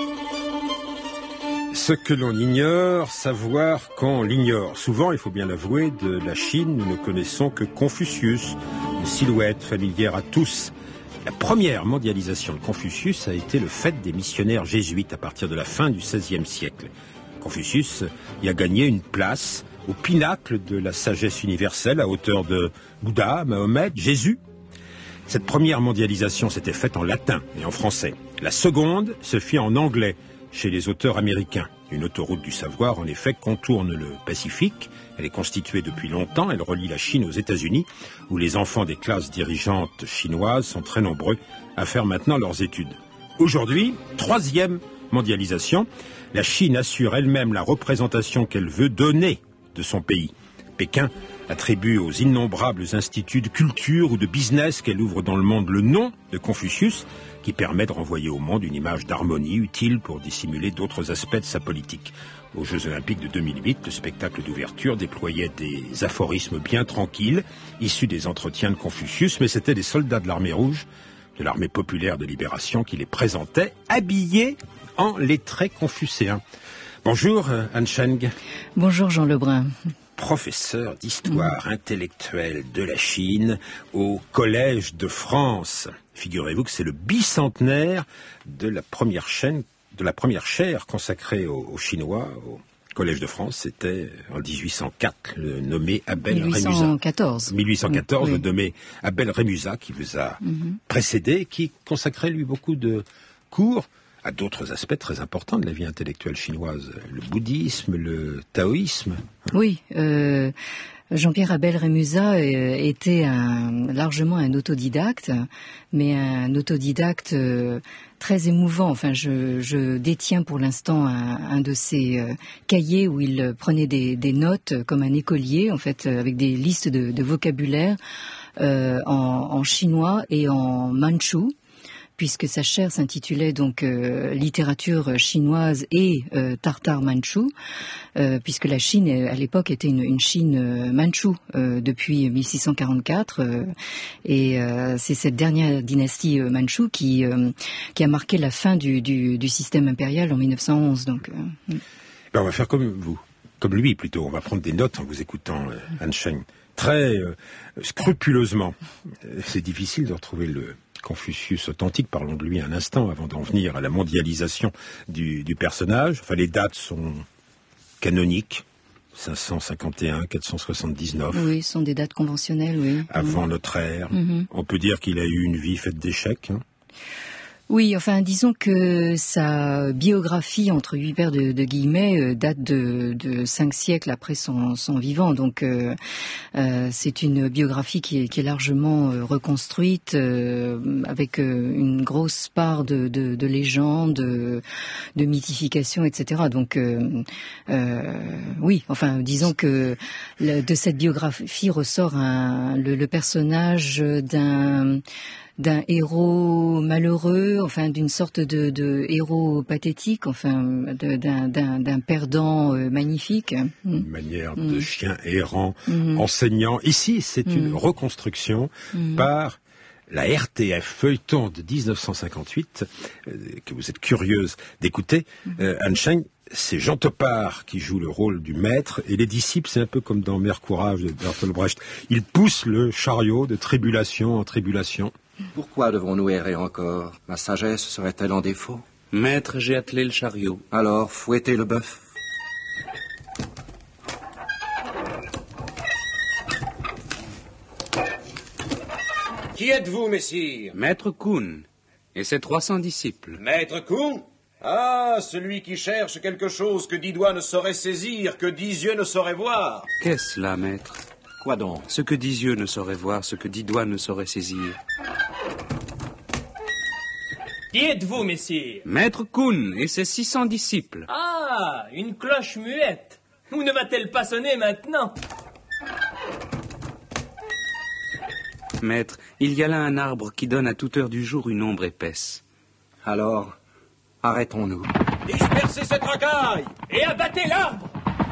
Ce que l'on ignore, savoir qu'on l'ignore. Souvent, il faut bien l'avouer, de la Chine, nous ne connaissons que Confucius, une silhouette familière à tous. La première mondialisation de Confucius a été le fait des missionnaires jésuites à partir de la fin du seizième siècle. Confucius y a gagné une place au pinacle de la sagesse universelle à hauteur de Bouddha, Mahomet, Jésus. Cette première mondialisation s'était faite en latin et en français. La seconde se fit en anglais chez les auteurs américains. Une autoroute du savoir, en effet, contourne le Pacifique. Elle est constituée depuis longtemps. Elle relie la Chine aux États-Unis, où les enfants des classes dirigeantes chinoises sont très nombreux à faire maintenant leurs études. Aujourd'hui, troisième mondialisation, la Chine assure elle-même la représentation qu'elle veut donner de son pays. Pékin attribue aux innombrables instituts de culture ou de business qu'elle ouvre dans le monde le nom de Confucius, qui permet de renvoyer au monde une image d'harmonie utile pour dissimuler d'autres aspects de sa politique. Aux Jeux Olympiques de deux mille huit, le spectacle d'ouverture déployait des aphorismes bien tranquilles, issus des entretiens de Confucius, mais c'étaient des soldats de l'armée rouge, de l'armée populaire de libération, qui les présentaient, habillés en lettrés confucéens. Bonjour, Han Cheng. Bonjour, Jean Lebrun. Professeur d'histoire mmh. intellectuelle de la Chine au Collège de France. Figurez-vous que c'est le bicentenaire de la première chaîne, de la première chaire consacrée aux, aux Chinois au Collège de France. C'était en dix-huit cent quatre, le nommé Abel Rémusat. mille huit cent quatorze. mille huit cent quatorze, oui. le nommé Abel Rémusat, qui vous a mmh. précédé, qui consacrait lui beaucoup de cours à d'autres aspects très importants de la vie intellectuelle chinoise, le bouddhisme, le taoïsme. Oui, euh, Jean-Pierre Abel Rémusat euh, était un, largement un autodidacte, mais un autodidacte euh, très émouvant. Enfin, je, je détiens pour l'instant un, un de ses euh, cahiers où il prenait des, des notes comme un écolier, en fait, avec des listes de, de vocabulaire euh, en, en chinois et en manchu, puisque sa chaire s'intitulait donc euh, littérature chinoise et euh, tartare manchu, euh, puisque la Chine à l'époque était une, une Chine euh, manchoue euh, depuis mille six cent quarante-quatre, euh, et euh, c'est cette dernière dynastie euh, manchoue qui euh, qui a marqué la fin du, du, du système impérial en mille neuf cent onze. Donc, euh, ben on va faire comme vous, comme lui plutôt. On va prendre des notes en vous écoutant, euh, Han Cheng, très euh, scrupuleusement. C'est difficile de retrouver le Confucius authentique, parlons de lui un instant avant d'en venir à la mondialisation du, du personnage. Enfin, les dates sont canoniques, cinq cent cinquante et un, quatre cent soixante-dix-neuf. Oui, ce sont des dates conventionnelles, oui. Avant mmh. notre ère. Mmh. On peut dire qu'il a eu une vie faite d'échecs. Hein. Oui, enfin, disons que sa biographie, entre huit paires de, de guillemets, euh, date de, de cinq siècles après son, son vivant. Donc, euh, euh, c'est une biographie qui est, qui est largement euh, reconstruite, euh, avec euh, une grosse part de, de, de légendes, de, de mythification, et cetera. Donc, euh, euh, oui, enfin, disons que le, de cette biographie ressort un, le, le personnage d'un d'un héros malheureux, enfin d'une sorte de, de héros pathétique, enfin de, d'un, d'un, d'un perdant euh, magnifique. Une manière mmh. de chien errant, mmh. enseignant. Ici, c'est mmh. une reconstruction mmh. par la R T F, feuilleton de dix-neuf cent cinquante-huit, euh, que vous êtes curieuse d'écouter. Mmh. Euh, Anne Scheng, c'est Jean Topard qui joue le rôle du maître, et les disciples, c'est un peu comme dans Mère Courage de Bertolt Brecht. Ils poussent le chariot de tribulation en tribulation. Pourquoi devons-nous errer encore? Ma sagesse serait-elle en défaut? Maître, j'ai attelé le chariot. Alors, fouettez le bœuf. Qui êtes-vous, messire? Maître Kuhn et ses trois cents disciples. Maître Kuhn? Ah, celui qui cherche quelque chose que dix doigts ne sauraient saisir, que dix yeux ne sauraient voir. Qu'est-ce cela, maître? Quoi donc? Ce que dix yeux ne sauraient voir, ce que dix doigts ne sauraient saisir. Qui êtes-vous, messire? Maître Kuhn et ses six cents disciples. Ah, une cloche muette. Où ne va-t-elle pas sonner maintenant? Maître, il y a là un arbre qui donne à toute heure du jour une ombre épaisse. Alors, arrêtons-nous. Dispersez cette racaille et abattez l'arbre.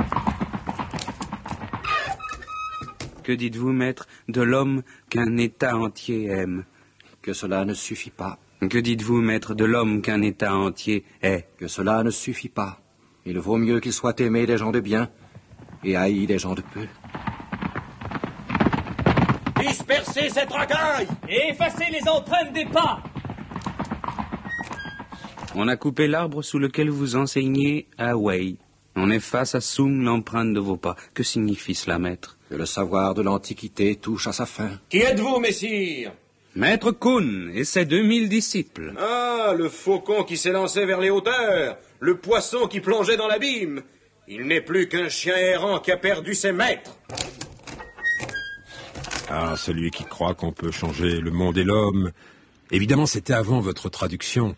Que dites-vous, maître, de l'homme qu'un État entier aime? Que cela ne suffit pas. Que dites-vous, maître, de l'homme qu'un État entier hait? Que cela ne suffit pas. Il vaut mieux qu'il soit aimé des gens de bien et haï des gens de peu. Dispersez cette racaille et effacez les empreintes des pas. On a coupé l'arbre sous lequel vous enseignez à Wei. On efface à Soum l'empreinte de vos pas. Que signifie cela, maître? Que le savoir de l'Antiquité touche à sa fin. Qui êtes-vous, messire? Maître Kuhn et ses deux mille disciples. Ah, le faucon qui s'élançait vers les hauteurs, le poisson qui plongeait dans l'abîme. Il n'est plus qu'un chien errant qui a perdu ses maîtres. Ah, celui qui croit qu'on peut changer le monde et l'homme. Évidemment, c'était avant votre traduction.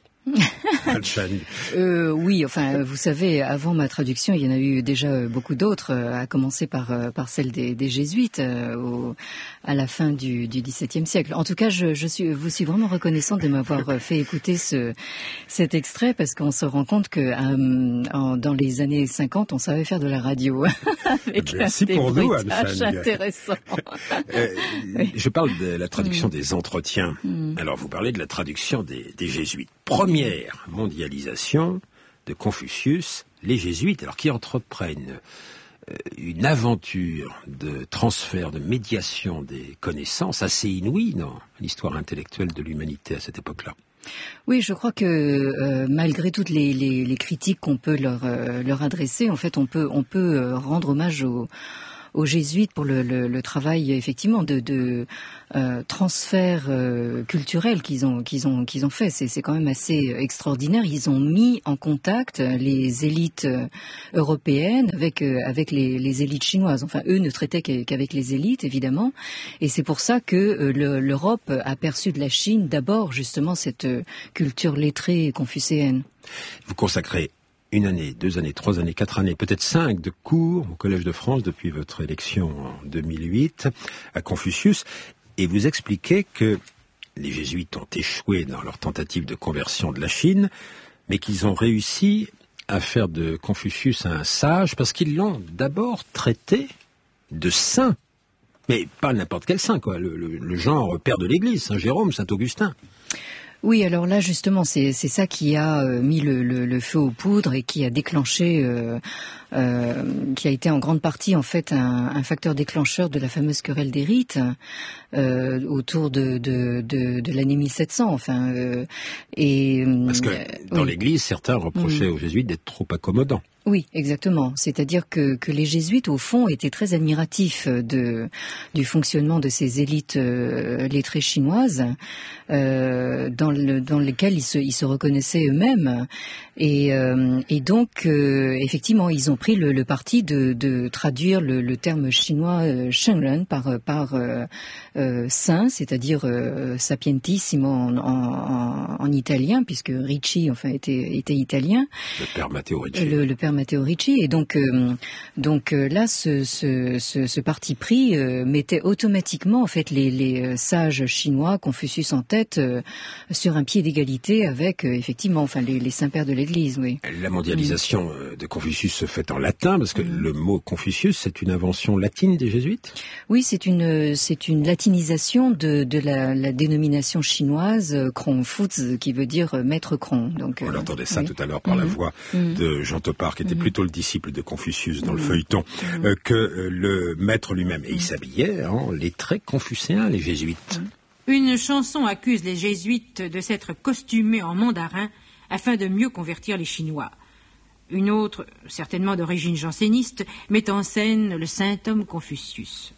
euh, oui, enfin, vous savez, avant ma traduction, il y en a eu déjà beaucoup d'autres, à commencer par par celle des, des jésuites euh, au, à la fin du, du dix-septième siècle. En tout cas, je, je suis, vous suis vraiment reconnaissante de m'avoir fait écouter ce cet extrait, parce qu'on se rend compte que euh, en, dans les années cinquante, on savait faire de la radio. Avec Merci pour nous, Anne Scheng. Intéressant. euh, oui. Je parle de la traduction mmh. des entretiens. Mmh. Alors, vous parlez de la traduction des, des jésuites. Première mondialisation de Confucius, les jésuites, alors qui entreprennent euh, une aventure de transfert, de médiation des connaissances assez inouïe dans l'histoire intellectuelle de l'humanité à cette époque-là. Oui, je crois que euh, malgré toutes les, les, les critiques qu'on peut leur, euh, leur adresser, en fait, on peut, on peut euh, rendre hommage aux, aux jésuites pour le, le, le travail effectivement de, de euh, transfert euh, culturel qu'ils ont, qu'ils ont, qu'ils ont fait. C'est, c'est quand même assez extraordinaire. Ils ont mis en contact les élites euh, européennes avec, euh, avec les, les élites chinoises. Enfin, eux ne traitaient qu'avec les élites, évidemment. Et c'est pour ça que euh, le, l'Europe a perçu de la Chine d'abord justement cette euh, culture lettrée confucéenne. Vous consacrez une année, deux années, trois années, quatre années, peut-être cinq de cours au Collège de France depuis votre élection en deux mille huit à Confucius, et vous expliquez que les jésuites ont échoué dans leur tentative de conversion de la Chine, mais qu'ils ont réussi à faire de Confucius un sage parce qu'ils l'ont d'abord traité de saint, mais pas n'importe quel saint, quoi, le, le, le genre père de l'Église, Saint Jérôme, Saint Augustin. Oui, alors là justement, c'est c'est ça qui a euh, mis le, le, le feu aux poudres et qui a déclenché, euh, euh, qui a été en grande partie en fait un, un facteur déclencheur de la fameuse querelle des rites euh, autour de de, de, de l'année mille sept cents. Enfin, euh, et parce que dans oui. l'Église, certains reprochaient mmh. aux jésuites d'être trop accommodants. Oui, exactement. C'est-à-dire que, que les jésuites, au fond, étaient très admiratifs de, du fonctionnement de ces élites euh, lettrées chinoises, euh, dans, le, dans lesquelles ils se, ils se reconnaissaient eux-mêmes. Et, euh, et donc, euh, effectivement, ils ont pris le, le parti de, de traduire le, le terme chinois euh, Shengren par, par euh, euh, saint, c'est-à-dire euh, sapientissimo en, en, en italien, puisque Ricci, enfin, était, était italien. Le père Matteo Ricci. Le, le père Matteo Ricci. Et donc, euh, donc euh, là, ce, ce, ce, ce parti pris euh, mettait automatiquement en fait les, les sages chinois, Confucius en tête, euh, sur un pied d'égalité avec euh, effectivement, enfin les, les saints pères de l'Église. Oui. La mondialisation mmh. de Confucius se fait en latin parce que mmh. le mot Confucius, c'est une invention latine des jésuites. Oui, c'est une c'est une latinisation de, de la, la dénomination chinoise Kronfuz, qui veut dire maître Kron. Donc, on euh, entendait ça oui. tout à l'heure par mmh. la voix mmh. de Jean Topard, qui était mmh. plutôt le disciple de Confucius dans mmh. le feuilleton, mmh. euh, que euh, le maître lui-même. Et il s'habillait en lettrés confucéens, les jésuites. Mmh. Une chanson accuse les jésuites de s'être costumés en mandarin afin de mieux convertir les Chinois. Une autre, certainement d'origine janséniste, met en scène le saint homme Confucius.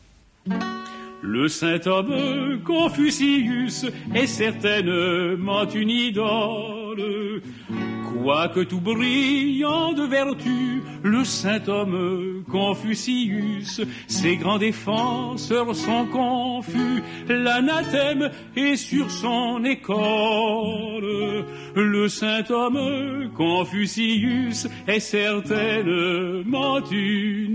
Le saint homme Confucius est certainement une idole. Quoique tout brillant de vertu, le saint homme Confucius, ses grands défenseurs sont confus, l'anathème est sur son école. Le saint homme Confucius est certainement une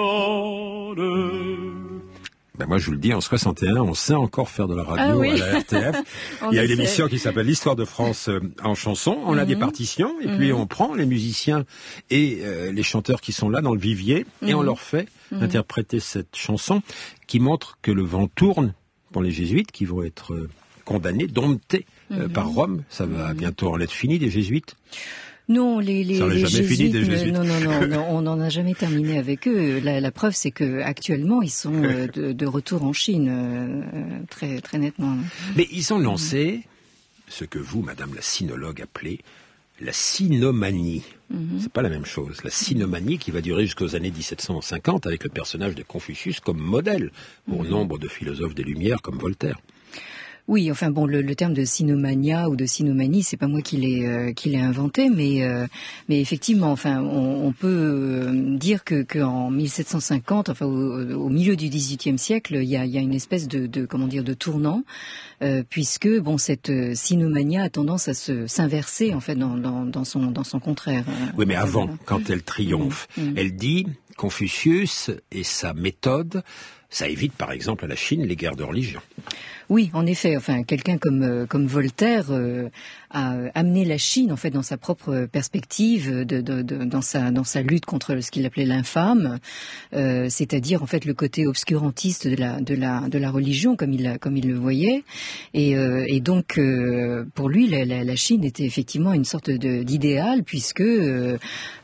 idole. Ben moi, je vous le dis, en soixante et un, on sait encore faire de la radio ah oui. à la R T F. Il y a une émission qui s'appelle l'Histoire de France euh, en chanson. On mm-hmm. a des partitions, et mm-hmm. puis on prend les musiciens et euh, les chanteurs qui sont là dans le vivier, mm-hmm. et on leur fait mm-hmm. interpréter cette chanson qui montre que le vent tourne pour les jésuites, qui vont être euh, condamnés, domptés euh, mm-hmm. par Rome. Ça va mm-hmm. bientôt en être fini, des jésuites. Non, les, les, les jésuites, fini, des jésuites. Non, non, non, non, on n'en a jamais terminé avec eux. La, la preuve, c'est que actuellement, ils sont euh, de, de retour en Chine, euh, très, très nettement. Mais ils ont lancé ce que vous, Madame la sinologue, appelez la sinomanie. Mm-hmm. C'est pas la même chose. La sinomanie qui va durer jusqu'aux années dix-sept cent cinquante avec le personnage de Confucius comme modèle pour mm-hmm. nombre de philosophes des Lumières comme Voltaire. Oui, enfin bon, le, le terme de sinomania ou de sinomanie, c'est pas moi qui l'ai euh, qui l'ai inventé, mais euh, mais effectivement, enfin, on, on peut euh, dire que qu'en mille sept cent cinquante, enfin au, au milieu du dix-huitième siècle, il y a il y a une espèce de, de comment dire de tournant, euh, puisque bon, cette euh, sinomania a tendance à se s'inverser en fait dans dans dans son dans son contraire. Oui, mais avant, voilà. Quand elle triomphe, mmh, mmh. elle dit Confucius et sa méthode, ça évite par exemple à la Chine les guerres de religion. Oui, en effet. Enfin, quelqu'un comme euh, comme Voltaire euh, a amené la Chine en fait dans sa propre perspective, de, de, de, dans sa dans sa lutte contre ce qu'il appelait l'infâme, euh, c'est-à-dire en fait le côté obscurantiste de la de la de la religion comme il comme il le voyait. Et, euh, et donc euh, pour lui, la, la, la Chine était effectivement une sorte de, d'idéal puisque euh,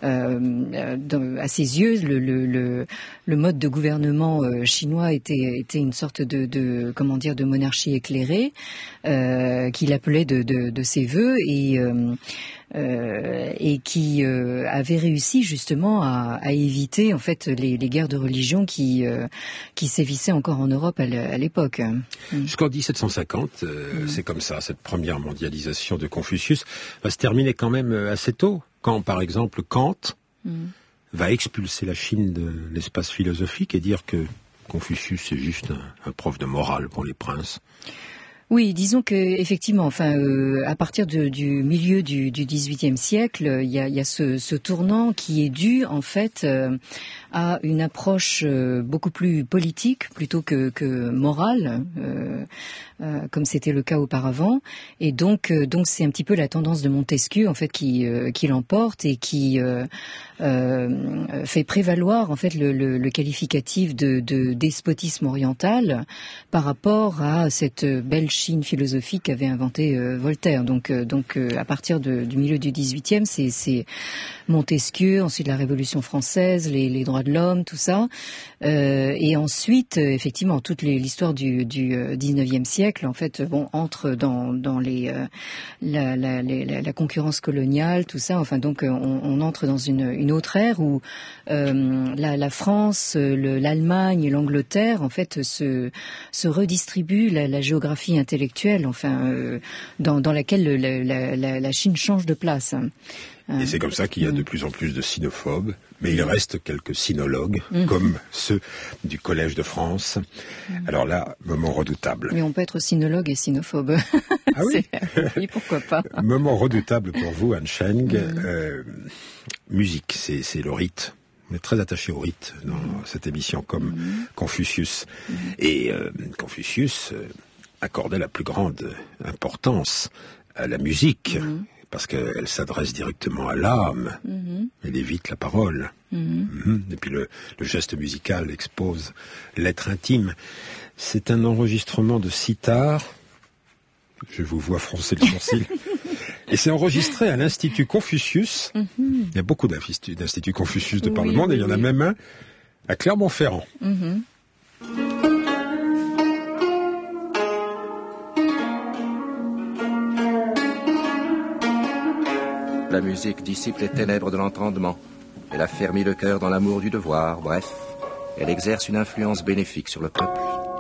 euh, dans, à ses yeux le, le le le mode de gouvernement euh, chinois était était une sorte de de comment dire de monarchie éclairée euh, qu'il appelait de, de, de ses voeux et, euh, euh, et qui euh, avait réussi justement à, à éviter en fait les, les guerres de religion qui, euh, qui sévissaient encore en Europe à l'époque. Jusqu'en dix-sept cent cinquante, euh, mmh. c'est comme ça, cette première mondialisation de Confucius va se terminer quand même assez tôt, quand par exemple Kant mmh. va expulser la Chine de l'espace philosophique et dire que Confucius, c'est juste un, un prof de morale pour les princes. Oui, disons que effectivement, enfin, euh, à partir de, du milieu du, du dix-huitième siècle, il y a, il y a ce, ce tournant qui est dû en fait euh, à une approche euh, beaucoup plus politique plutôt que, que morale, euh, euh, comme c'était le cas auparavant. Et donc, euh, donc c'est un petit peu la tendance de Montesquieu en fait qui, euh, qui l'emporte et qui euh, euh, fait prévaloir en fait le, le, le qualificatif de, de despotisme oriental par rapport à cette belle Chine philosophique qu'avait inventé euh, Voltaire. Donc, euh, donc euh, à partir de, du milieu du dix-huitième, c'est, c'est Montesquieu, ensuite la Révolution française, les, les droits de l'homme, tout ça. Euh, et ensuite, euh, effectivement, toute les, l'histoire du, du euh, dix-neuvième siècle, en fait, bon, entre dans, dans les, euh, la, la, la, la concurrence coloniale, tout ça. Enfin, donc, on, on entre dans une, une autre ère où euh, la, la France, le, l'Allemagne et l'Angleterre, en fait, se, se redistribuent la, la géographie intellectuelle, enfin, euh, dans, dans laquelle le, la, la, la Chine change de place. Et c'est comme ça qu'il y a de plus en plus de sinophobes, mais il reste quelques sinologues, mmh. comme ceux du Collège de France. Mmh. Alors là, moment redoutable. Mais on peut être sinologue et sinophobe. Ah oui, oui, pourquoi pas. Moment redoutable pour vous, Anne Cheng. Mmh. Euh, musique, c'est, c'est le rite. On est très attaché au rite dans mmh. cette émission, comme mmh. Confucius. Mmh. Et euh, Confucius euh, accordait la plus grande importance à la musique, mmh. parce qu'elle s'adresse directement à l'âme, mmh. elle évite la parole. Mmh. Mmh. Et puis le, le geste musical expose l'être intime. C'est un enregistrement de sitar. Je vous vois froncer le sourcil. Et c'est enregistré à l'Institut Confucius. Mm-hmm. Il y a beaucoup d'instituts, d'instituts Confucius de par oui, le monde, oui, et il y en a oui. même un à Clermont-Ferrand. Mm-hmm. La musique dissipe les ténèbres de l'entendement. Elle affermit le cœur dans l'amour du devoir. Bref, elle exerce une influence bénéfique sur le peuple.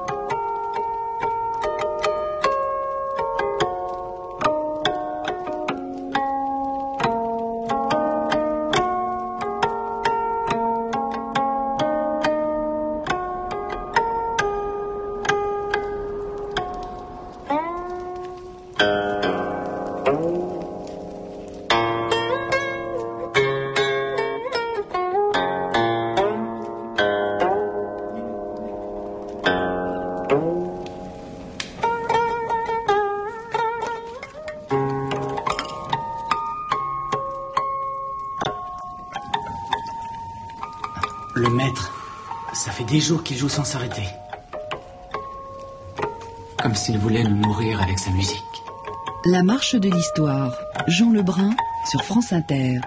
Le maître, ça fait des jours qu'il joue sans s'arrêter. Comme s'il voulait nous nourrir avec sa musique. La marche de l'histoire. Jean Lebrun sur France Inter.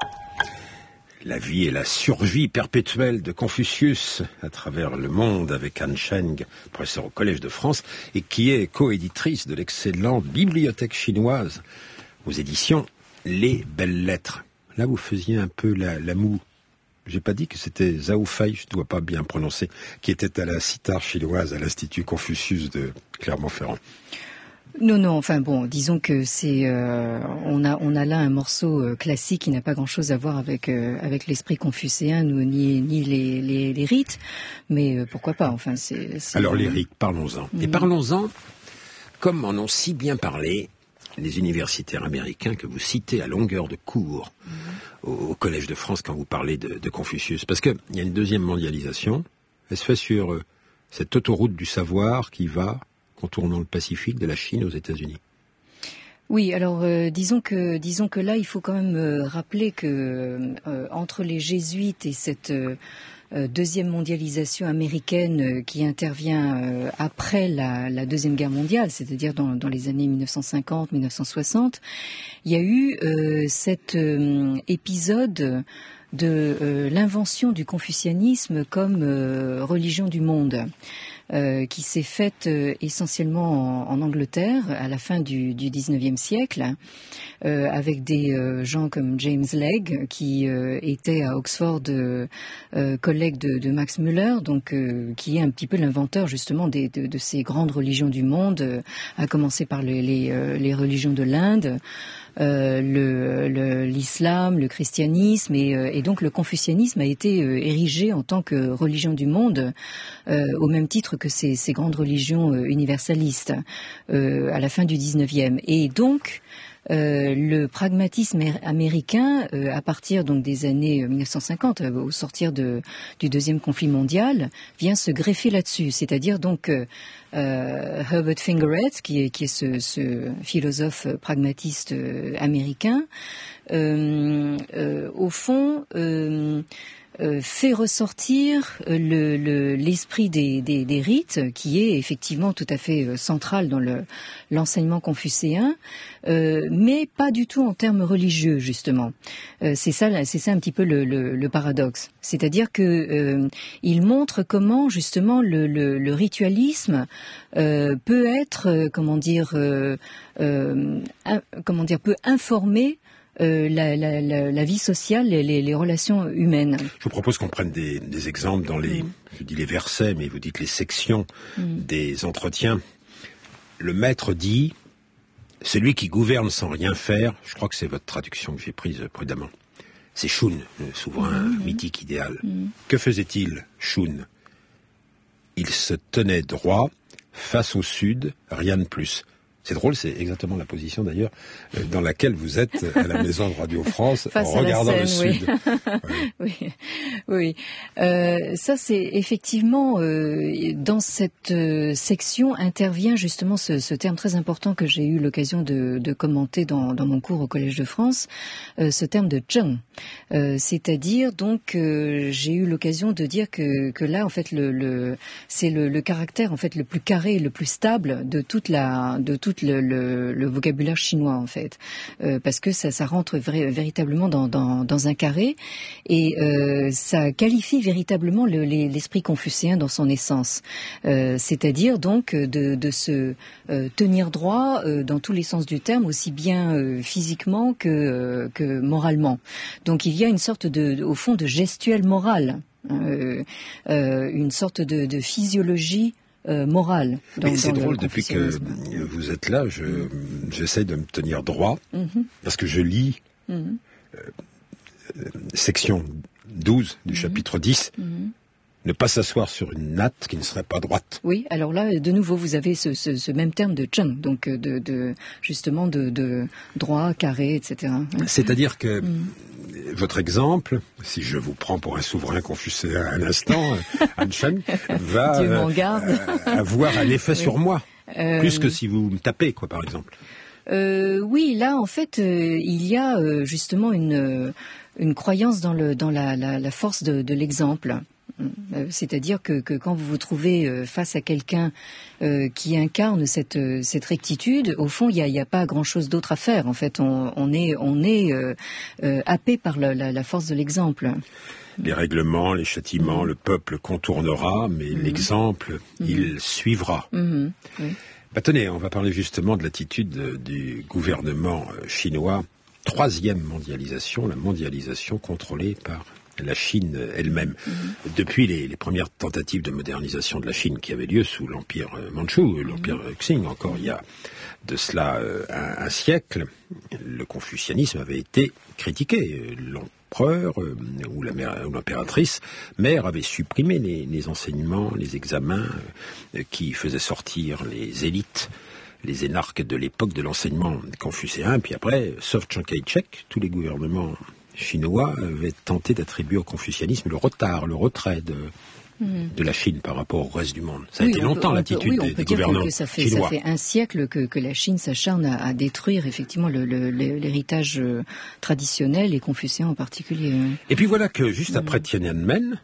La vie et la survie perpétuelle de Confucius à travers le monde avec Anne Cheng, professeure au Collège de France, et qui est coéditrice de l'excellente Bibliothèque chinoise aux éditions Les Belles Lettres. Là, vous faisiez un peu la, la moue. J'ai pas dit que c'était Zhao Fei, je dois pas bien prononcer, qui était à la sitar chinoise à l'Institut Confucius de Clermont-Ferrand. Non, non, enfin bon, disons que c'est, euh, on a, on a là un morceau euh, classique qui n'a pas grand-chose à voir avec euh, avec l'esprit confucéen, ni ni les les, les rites, mais euh, pourquoi pas. Enfin, c'est. c'est... Alors les rites, parlons-en. Mmh. Et parlons-en, comme en ont si bien parlé les universitaires américains que vous citez à longueur de cours mmh. au, au Collège de France quand vous parlez de, de Confucius, parce que il y a une deuxième mondialisation. Elle se fait sur euh, cette autoroute du savoir qui va contournant le Pacifique de la Chine aux États-Unis. Oui, alors euh, disons que disons que là, il faut quand même euh, rappeler que euh, entre les jésuites et cette euh, deuxième mondialisation américaine euh, qui intervient euh, après la, la deuxième guerre mondiale, c'est-à-dire dans, dans les années mille neuf cent cinquante, mille neuf cent soixante, il y a eu euh, cet euh, épisode de euh, l'invention du confucianisme comme euh, religion du monde. Euh, qui s'est faite euh, essentiellement en, en Angleterre à la fin du, du dix-neuvième siècle, euh, avec des euh, gens comme James Legge qui euh, était à Oxford euh, euh, collègue de, de Max Muller, donc euh, qui est un petit peu l'inventeur justement des, de, de ces grandes religions du monde, euh, à commencer par les, les, euh, les religions de l'Inde. Euh, le, le, l'islam, le christianisme et, euh, et donc le confucianisme a été euh, érigé en tant que religion du monde euh, au même titre que ces, ces grandes religions euh, universalistes euh, à la fin du dix-neuvième. Et donc Euh, le pragmatisme américain, euh, à partir donc des années mille neuf cent cinquante, euh, au sortir de, du deuxième conflit mondial, vient se greffer là-dessus. C'est-à-dire donc euh, euh, Herbert Fingeret, qui est, qui est ce, ce philosophe pragmatiste euh, américain, euh, euh, au fond. Euh, Euh, fait ressortir le, le, l'esprit des, des, des rites, qui est effectivement tout à fait euh, central dans le, l'enseignement confucéen, euh, mais pas du tout en termes religieux, justement. Euh, c'est ça, c'est ça un petit peu le, le, le paradoxe. C'est-à-dire que euh, il montre comment justement le, le, le ritualisme euh, peut être, euh, comment dire, euh, euh, un, comment dire, peut informer Euh, la, la, la, la vie sociale, les, les relations humaines. Je vous propose qu'on prenne des, des exemples dans les, mm. je dis les versets, mais vous dites les sections mm. des entretiens. Le maître dit, celui qui gouverne sans rien faire, je crois que c'est votre traduction que j'ai prise prudemment, c'est Shun, le souverain mm. mythique idéal. Mm. Que faisait-il, Shun? Il se tenait droit, face au sud, rien de plus. C'est drôle, c'est exactement la position d'ailleurs dans laquelle vous êtes à la maison de Radio France en regardant le oui. sud. oui, oui. Euh, ça c'est effectivement euh, dans cette euh, section intervient justement ce, ce terme très important que j'ai eu l'occasion de, de commenter dans, dans mon cours au Collège de France, euh, ce terme de zheng. Euh, c'est-à-dire donc euh, j'ai eu l'occasion de dire que, que là en fait le, le c'est le, le caractère en fait le plus carré, le plus stable de toute la de toute Le, le, le vocabulaire chinois en fait, euh, parce que ça, ça rentre vrai, véritablement dans, dans, dans un carré et euh, ça qualifie véritablement le, les, l'esprit confucéen dans son essence, euh, c'est-à-dire donc de, de se euh, tenir droit euh, dans tous les sens du terme, aussi bien euh, physiquement que, euh, que moralement. Donc il y a une sorte de, de au fond de gestuelle morale, euh, euh, une sorte de, de physiologie Euh, morale. Dans, Mais c'est dans drôle, depuis que vous êtes là, je, j'essaie de me tenir droit, mm-hmm. parce que je lis mm-hmm. euh, section douze du mm-hmm. chapitre dix, mm-hmm. ne pas s'asseoir sur une natte qui ne serait pas droite. Oui, alors là, de nouveau, vous avez ce, ce, ce même terme de zheng, donc de, de justement de, de droit, carré, et cetera. C'est-à-dire que mm. votre exemple, si je vous prends pour un souverain confucéen à l'instant, Han Shen, va euh, euh, avoir un effet oui. sur moi, euh... plus que si vous me tapez, quoi, par exemple. Euh, oui, là, en fait, euh, il y a euh, justement une, une croyance dans, le, dans la, la, la force de, de l'exemple. C'est-à-dire que, que quand vous vous trouvez face à quelqu'un euh, qui incarne cette, cette rectitude, au fond, il n'y a, y a pas grand-chose d'autre à faire. En fait, on, on est, on est euh, euh, happé par la, la, la force de l'exemple. Les règlements, les châtiments, mmh. le peuple contournera, mais mmh. l'exemple, mmh. il suivra. Mmh. Oui. Bah, tenez, on va parler justement de l'attitude du gouvernement chinois. Troisième mondialisation, la mondialisation contrôlée par la Chine elle-même. Mmh. Depuis les, les premières tentatives de modernisation de la Chine qui avaient lieu sous l'Empire mandchou, l'Empire mmh. Qing, encore il y a de cela euh, un, un siècle, le confucianisme avait été critiqué. L'empereur euh, ou, la mère, ou l'impératrice mère avait supprimé les, les enseignements, les examens euh, qui faisaient sortir les élites, les énarques de l'époque de l'enseignement confucéen. Puis après, sauf Chiang Kai-shek, tous les gouvernements chinois avaient tenté d'attribuer au confucianisme le retard, le retrait de, mmh. de la Chine par rapport au reste du monde. Ça a oui, été longtemps peut, l'attitude oui, des, des dire gouvernants que ça fait, chinois. Ça fait un siècle que, que la Chine s'acharne à, à détruire effectivement le, le, l'héritage traditionnel et confucéen en particulier. Et puis voilà que juste mmh. après Tiananmen,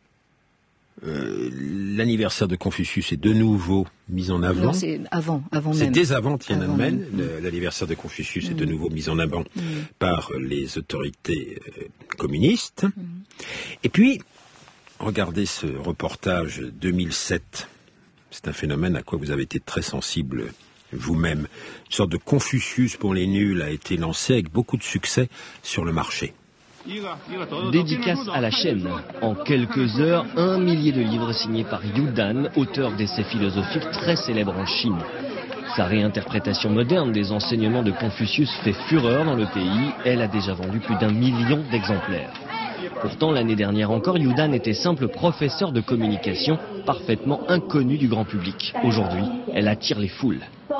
Euh, l'anniversaire de Confucius est de nouveau mis en avant. Non, c'est avant, avant c'est même. dès avant Tiananmen, avant le, l'anniversaire de Confucius mmh. est de nouveau mis en avant mmh. par les autorités euh, communistes. Mmh. Et puis, regardez ce reportage deux mille sept. C'est un phénomène à quoi vous avez été très sensible vous-même. Une sorte de Confucius pour les nuls a été lancé avec beaucoup de succès sur le marché. Dédicace à la chaîne. En quelques heures, un millier de livres signés par Yu Dan, auteur d'essais philosophiques très célèbres en Chine. Sa réinterprétation moderne des enseignements de Confucius fait fureur dans le pays. Elle a déjà vendu plus d'un million d'exemplaires. Pourtant, l'année dernière encore, Yu Dan était simple professeur de communication, parfaitement inconnu du grand public. Aujourd'hui, elle attire les foules.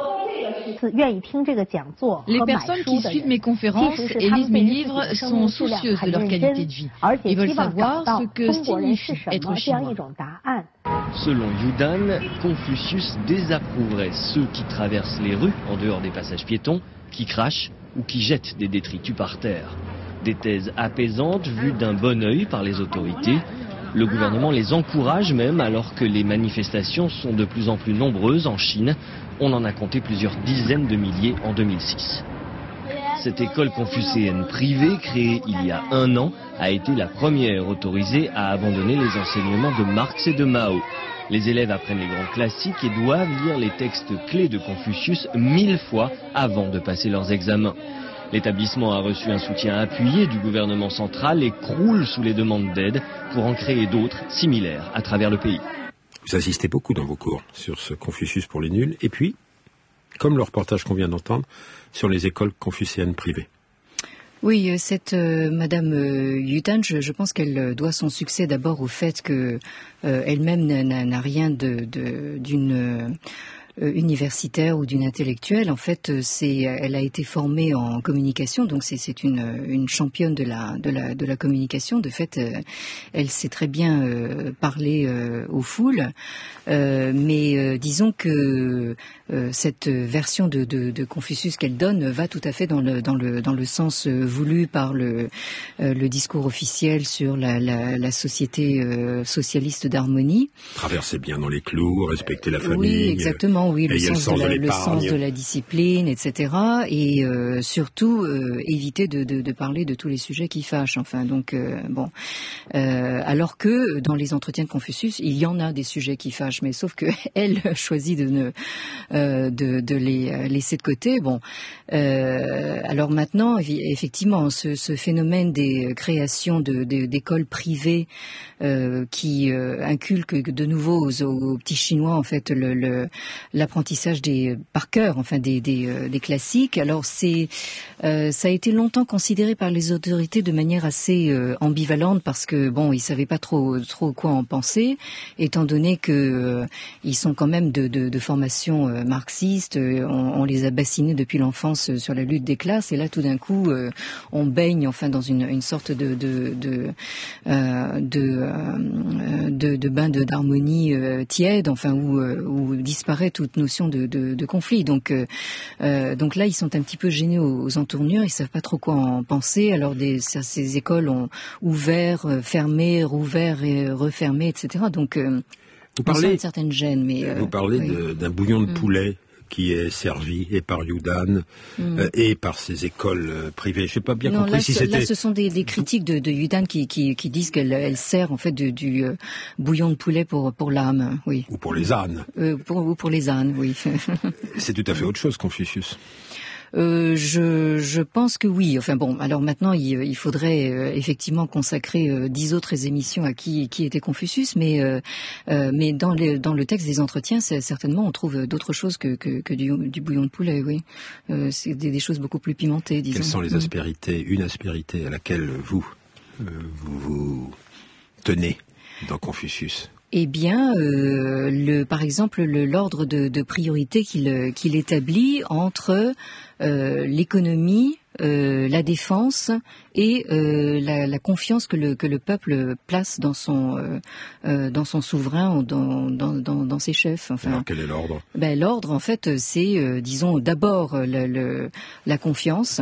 Les personnes qui suivent mes conférences et lisent mes livres sont soucieuses de leur qualité de vie. Ils veulent savoir ce que signifie être chinois. Selon Yu Dan, Confucius désapprouverait ceux qui traversent les rues en dehors des passages piétons, qui crachent ou qui jettent des détritus par terre. Des thèses apaisantes vues d'un bon œil par les autorités. Le gouvernement les encourage même alors que les manifestations sont de plus en plus nombreuses en Chine. On en a compté plusieurs dizaines de milliers en deux mille six. Cette école confucéenne privée, créée il y a un an, a été la première autorisée à abandonner les enseignements de Marx et de Mao. Les élèves apprennent les grands classiques et doivent lire les textes clés de Confucius mille fois avant de passer leurs examens. L'établissement a reçu un soutien appuyé du gouvernement central et croule sous les demandes d'aide pour en créer d'autres similaires à travers le pays. Vous assistez beaucoup dans vos cours sur ce Confucius pour les nuls, et puis, comme le reportage qu'on vient d'entendre, sur les écoles confucéennes privées. Oui, cette euh, Madame euh, Yu Dan, je, je pense qu'elle doit son succès d'abord au fait que euh, elle-même n'a, n'a rien de, de, d'une universitaire ou d'une intellectuelle. En fait, c'est, elle a été formée en communication, donc c'est, c'est une, une championne de la, de la, de la communication. De fait, euh, elle sait très bien euh, parler euh, aux foules, euh, mais euh, disons que euh, cette version de, de, de Confucius qu'elle donne va tout à fait dans le, dans le, dans le sens euh, voulu par le, euh, le discours officiel sur la, la, la société euh, socialiste d'harmonie. Traverser bien dans les clous, respecter la famille. Oui, exactement, oui, le sens, le sens, de, de la, le sens de la discipline, et cetera. Et euh, surtout euh, éviter de, de, de parler de tous les sujets qui fâchent. Enfin, donc euh, bon, euh, alors que dans les entretiens de Confucius, il y en a des sujets qui fâchent, mais sauf que elle choisit de ne euh, de, de les laisser de côté. Bon, euh, alors maintenant, effectivement, ce, ce phénomène des créations de, de, d'écoles privées euh, qui euh, inculquent de nouveau aux, aux petits Chinois en fait le, le l'apprentissage des par cœur, enfin des des, euh, des classiques. Alors c'est euh, ça a été longtemps considéré par les autorités de manière assez euh, ambivalente parce que bon, ils savaient pas trop trop quoi en penser, étant donné que euh, ils sont quand même de de, de formation euh, marxiste. Euh, on, on les a bassinés depuis l'enfance euh, sur la lutte des classes, et là tout d'un coup euh, on baigne enfin dans une une sorte de de de euh, de, euh, de, de bain de d'harmonie euh, tiède, enfin où euh, où disparaît toute notion de de, de conflit. Donc euh, euh, donc là ils sont un petit peu gênés aux, aux entournures, ils savent pas trop quoi en penser. Alors des ces écoles ont ouvert, euh, fermé, rouvert et refermé, et cetera. Donc euh, vous parlez une certaine gêne, mais euh, vous parlez oui. de, d'un bouillon de mm. poulet qui est servi et par Yudan mm. euh, et par ces écoles euh, privées. Je n'ai pas bien non, compris là, si ce, c'était... Là, ce sont des, des critiques de, de Yudan qui, qui, qui disent qu'elle elle sert en fait de, du euh, bouillon de poulet pour, pour l'âme, oui. Ou pour les ânes. Euh, pour, ou pour les ânes, oui. C'est tout à fait autre chose, Confucius. Euh, je, je pense que oui. Enfin bon, alors maintenant il, il faudrait euh, effectivement consacrer euh, dix autres émissions à qui, qui était Confucius, mais euh, euh, mais dans le dans le texte des entretiens, c'est, certainement on trouve d'autres choses que que, que du, du bouillon de poulet. Oui, euh, c'est des, des choses beaucoup plus pimentées, disons. Quelles sont les aspérités, une aspérité à laquelle vous euh, vous, vous tenez dans Confucius? Eh bien, euh, le, par exemple, le, l'ordre de, de priorité qu'il, qu'il établit entre euh, l'économie, euh, la défense et euh, la, la confiance que le, que le peuple place dans son, euh, euh, dans son souverain ou dans, dans, dans, dans ses chefs. Enfin, alors, quel est l'ordre? Ben, l'ordre, en fait, c'est, euh, disons, d'abord le, le, la confiance,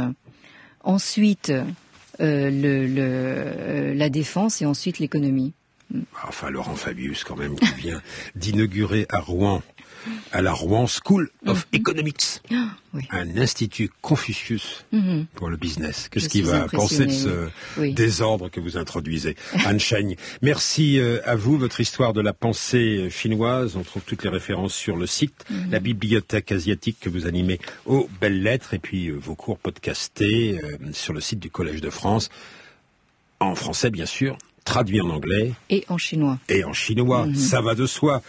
ensuite euh, le, le, euh, la défense et ensuite l'économie. Enfin, Laurent Fabius, quand même, qui vient d'inaugurer à Rouen, à la Rouen School of mm-hmm. Economics, oh, oui. un institut Confucius mm-hmm. pour le business. Qu'est-ce qu'il va penser de ce oui. désordre que vous introduisez? Anne Cheng, merci euh, à vous. Votre histoire de la pensée chinoise, on trouve toutes les références sur le site, mm-hmm. la bibliothèque asiatique que vous animez aux Belles Lettres, et puis euh, vos cours podcastés euh, sur le site du Collège de France, en français bien sûr, traduit en anglais. Et en chinois. Et en chinois, mmh. ça va de soi.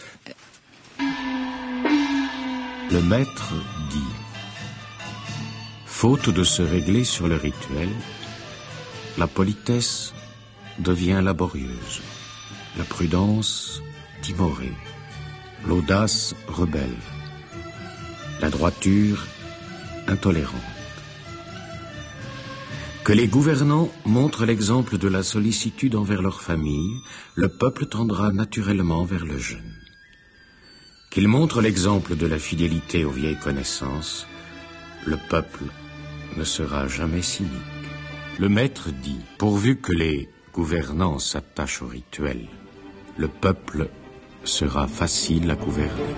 Le maître dit, faute de se régler sur le rituel, la politesse devient laborieuse, la prudence timorée, l'audace rebelle, la droiture intolérante. Que les gouvernants montrent l'exemple de la sollicitude envers leur famille, le peuple tendra naturellement vers le jeune. Qu'ils montrent l'exemple de la fidélité aux vieilles connaissances, le peuple ne sera jamais cynique. Le maître dit, pourvu que les gouvernants s'attachent au rituel, le peuple sera facile à gouverner.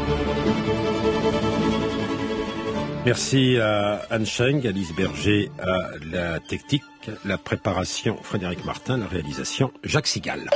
Merci à Anne Cheng, Alice Berger à la technique, la préparation Frédéric Martin, la réalisation Jacques Sigal.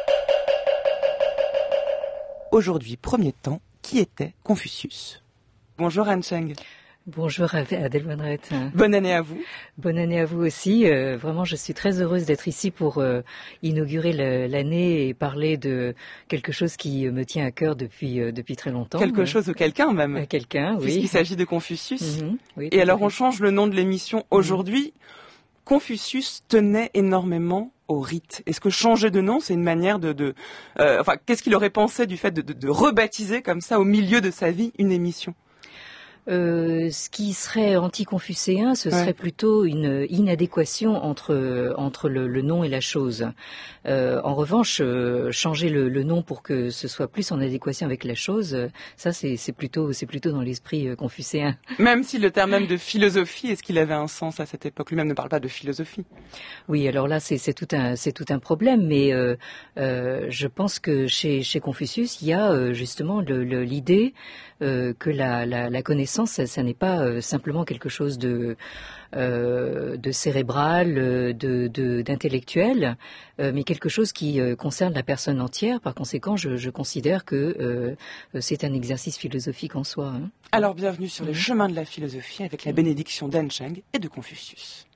Aujourd'hui, premier temps, qui était Confucius? Bonjour Anne Cheng. Bonjour Adèle Wainwright. Bonne année à vous. Bonne année à vous aussi. Euh, vraiment, je suis très heureuse d'être ici pour euh, inaugurer le, l'année et parler de quelque chose qui me tient à cœur depuis euh, depuis très longtemps. Quelque chose ou quelqu'un même. Euh, quelqu'un, oui. Puisqu'il s'agit de Confucius. Mm-hmm, oui, et alors, on change le nom de l'émission aujourd'hui. Confucius tenait énormément au rite. Est-ce que changer de nom, c'est une manière de... de euh, enfin, qu'est-ce qu'il aurait pensé du fait de, de, de rebaptiser comme ça, au milieu de sa vie, une émission ? Euh, ce qui serait anti-confucéen, ce ouais. serait plutôt une inadéquation entre entre le, le nom et la chose. Euh, en revanche, euh, changer le, le nom pour que ce soit plus en adéquation avec la chose, ça c'est, c'est plutôt c'est plutôt dans l'esprit euh, confucéen. Même si le terme même de philosophie, est-ce qu'il avait un sens à cette époque ? Lui-même ne parle pas de philosophie. Oui, alors là c'est, c'est tout un c'est tout un problème, mais euh, euh, je pense que chez chez Confucius, il y a euh, justement le, le, l'idée euh, que la, la, la connaissance Ça, ça n'est pas euh, simplement quelque chose de, euh, de cérébral, de, de, d'intellectuel, euh, mais quelque chose qui euh, concerne la personne entière. Par conséquent, je, je considère que euh, c'est un exercice philosophique en soi. Hein. Alors, bienvenue sur les chemins de la philosophie avec la bénédiction d'An Cheng et de Confucius.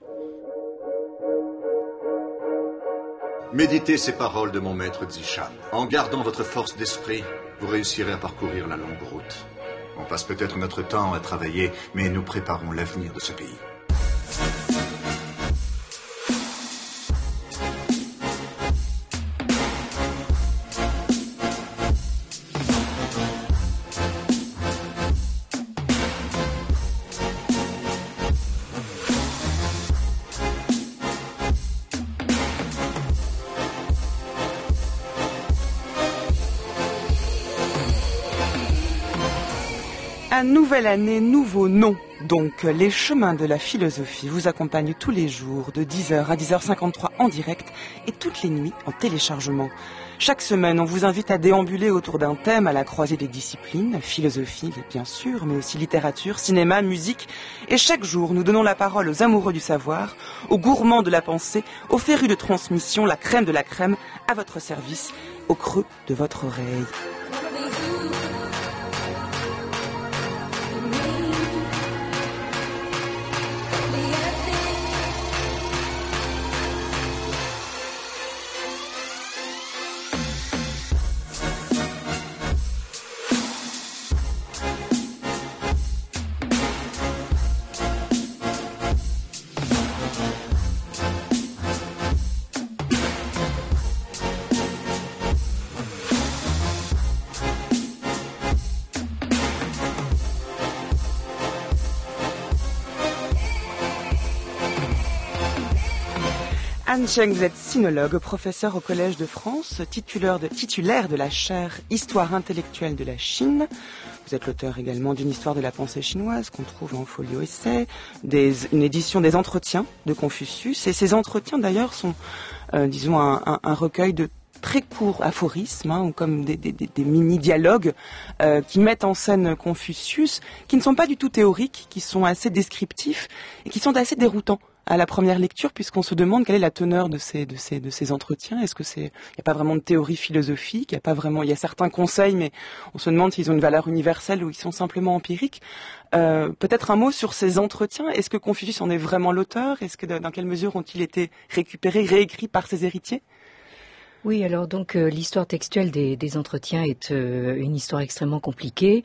Méditez ces paroles de mon maître Zishan. En gardant votre force d'esprit, vous réussirez à parcourir la longue route. On passe peut-être notre temps à travailler, mais nous préparons l'avenir de ce pays. Nouvelle année, nouveau nom. Donc, les chemins de la philosophie vous accompagnent tous les jours de dix heures à dix heures cinquante-trois en direct et toutes les nuits en téléchargement. Chaque semaine, on vous invite à déambuler autour d'un thème à la croisée des disciplines, philosophie bien sûr, mais aussi littérature, cinéma, musique. Et chaque jour, nous donnons la parole aux amoureux du savoir, aux gourmands de la pensée, aux férus de transmission, la crème de la crème, à votre service, au creux de votre oreille. An Cheng, vous êtes sinologue, professeur au Collège de France, titulaire de, titulaire de la chaire Histoire intellectuelle de la Chine. Vous êtes l'auteur également d'une histoire de la pensée chinoise qu'on trouve en folio essai, des, une édition des entretiens de Confucius. Et ces entretiens d'ailleurs sont, euh, disons, un, un, un recueil de très courts aphorismes, hein, ou comme des, des, des mini-dialogues euh, qui mettent en scène Confucius, qui ne sont pas du tout théoriques, qui sont assez descriptifs et qui sont assez déroutants à la première lecture, puisqu'on se demande quelle est la teneur de ces, de ces, de ces entretiens. Est-ce que c'est, il n'y a pas vraiment de théorie philosophique, il y a pas vraiment, il y a certains conseils, mais on se demande s'ils ont une valeur universelle ou ils sont simplement empiriques. Euh, peut-être un mot sur ces entretiens. Est-ce que Confucius en est vraiment l'auteur? Est-ce que, dans quelle mesure ont-ils été récupérés, réécrits par ses héritiers? Oui, alors donc euh, l'histoire textuelle des, des entretiens est euh, une histoire extrêmement compliquée.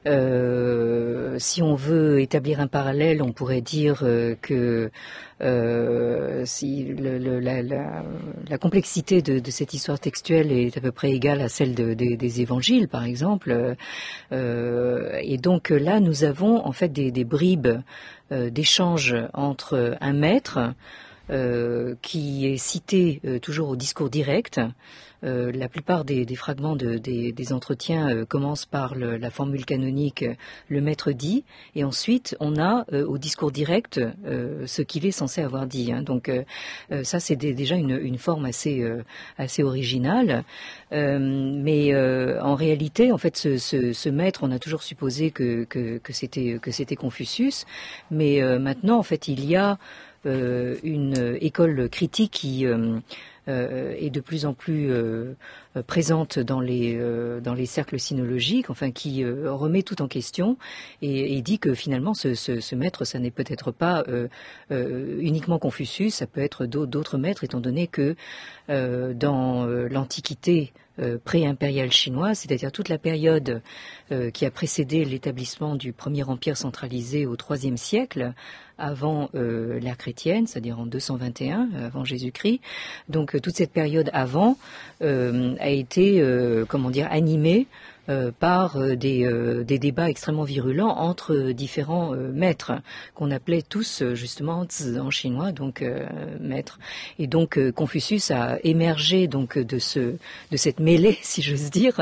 Euh, si on veut établir un parallèle, on pourrait dire euh, que euh, si le, le, la, la, la complexité de, de cette histoire textuelle est à peu près égale à celle de, de, des évangiles, par exemple. Euh, et donc là, nous avons en fait des, des bribes euh, d'échanges entre un maître, Euh, qui est cité euh, toujours au discours direct. Euh, la plupart des, des fragments de, des, des entretiens euh, commencent par le, la formule canonique euh, « le maître dit » et ensuite on a euh, au discours direct euh, ce qu'il est censé avoir dit. Hein. Donc euh, euh, ça c'est des, déjà une, une forme assez, euh, assez originale. Euh, mais euh, en réalité, en fait, ce, ce, ce maître, on a toujours supposé que, que, que, c'était, que c'était Confucius, mais euh, maintenant, en fait, il y a Euh, une école critique qui euh, euh, est de plus en plus euh, présente dans les euh, dans les cercles sinologiques, enfin qui euh, remet tout en question et, et dit que finalement ce, ce, ce maître, ça n'est peut-être pas euh, euh, uniquement Confucius, ça peut être d'autres maîtres, étant donné que euh, dans euh, l'Antiquité euh, pré-impériale chinoise, c'est-à-dire toute la période euh, qui a précédé l'établissement du premier empire centralisé au troisième siècle, avant euh, l'ère chrétienne, c'est-à-dire en deux cent vingt et un, avant Jésus-Christ. Donc euh, toute cette période avant euh, a été, euh, comment dire, animée Euh, par euh, des, euh, des débats extrêmement virulents entre euh, différents euh, maîtres qu'on appelait tous euh, justement zi en chinois, donc euh, maîtres. Et donc euh, Confucius a émergé donc de ce de cette mêlée, si j'ose dire,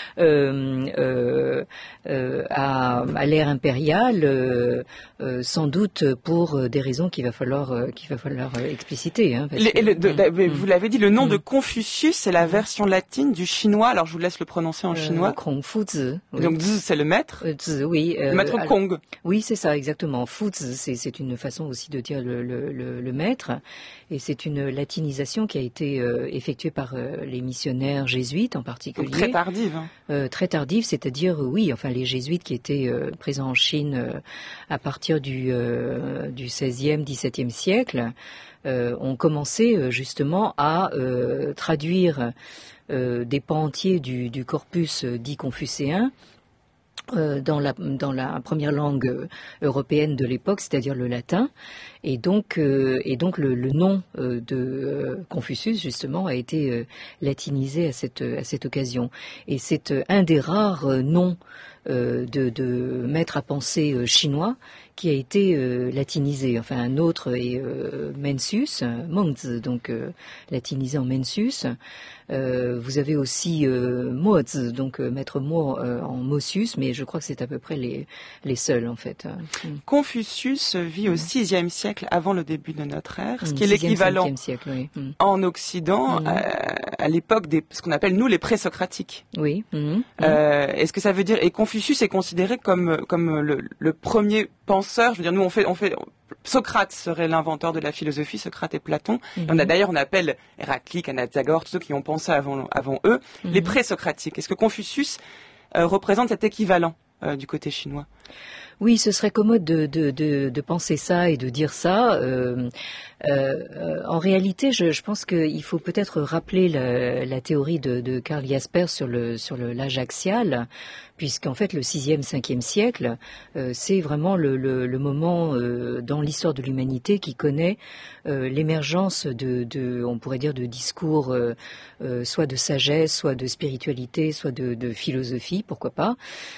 euh, euh, euh, à, à l'ère impériale, euh, euh, sans doute pour euh, des raisons qu'il va falloir euh, qu'il va falloir euh, expliciter. Hein, parce le, que, le, de, de, mm, vous l'avez dit, le nom mm. de Confucius, c'est la version latine du chinois. Alors je vous laisse le prononcer en euh, chinois. Zi, oui. Donc Zi, c'est le maître. Euh, Zi, oui. Euh, le maître alors, Kong. Oui, c'est ça, exactement. Fu Zi, c'est, c'est une façon aussi de dire le, le, le, le maître, et c'est une latinisation qui a été euh, effectuée par euh, les missionnaires jésuites en particulier. Donc très tardive. Hein. Euh, très tardive, c'est-à-dire euh, oui, enfin les jésuites qui étaient euh, présents en Chine euh, à partir du euh, du seizième, dix-septième siècle, euh, ont commencé euh, justement à euh, traduire Euh, des pans entiers du, du corpus euh, dit confucéen euh, dans, la, dans la première langue euh, européenne de l'époque, c'est-à-dire le latin. Et donc, euh, et donc le, le nom euh, de euh, Confucius, justement, a été euh, latinisé à cette, à cette occasion. Et c'est euh, un des rares euh, noms euh, de, de maître à penser euh, chinois qui a été euh, latinisé. Enfin, un autre est euh, Mencius, Mengzi, donc euh, latinisé en Mencius. Euh, vous avez aussi euh, Mozi, donc euh, maître Mo euh, en Mossius, mais je crois que c'est à peu près les, les seuls, en fait. Confucius vit au sixième siècle avant le début de notre ère, ce qui est sixième, l'équivalent siècle, oui. mm. en Occident Mm. à, à l'époque des ce qu'on appelle nous les présocratiques. Oui. Mm. Euh, est-ce que ça veut dire et Confucius est considéré comme comme le, le premier penseur. Je veux dire, nous on fait on fait Socrate serait l'inventeur de la philosophie, Socrate et Platon. Mm-hmm. Et on a d'ailleurs on appelle Héraclite, Anaxagore, tous ceux qui ont pensé avant avant eux, mm-hmm. les présocratiques. Est-ce que Confucius euh, représente cet équivalent euh, du côté chinois? Oui, ce serait commode de, de, de, de penser ça et de dire ça. Euh, euh, en réalité, je, je pense qu'il faut peut-être rappeler la, la théorie de, de Karl Jaspers sur le sur le l'âge axial, puisqu'en fait le sixième, cinquième siècle, euh, c'est vraiment le, le, le moment euh, dans l'histoire de l'humanité qui connaît euh, l'émergence de, de, on pourrait dire, de discours, euh, euh, soit de sagesse, soit de spiritualité, soit de, de philosophie, pourquoi pas,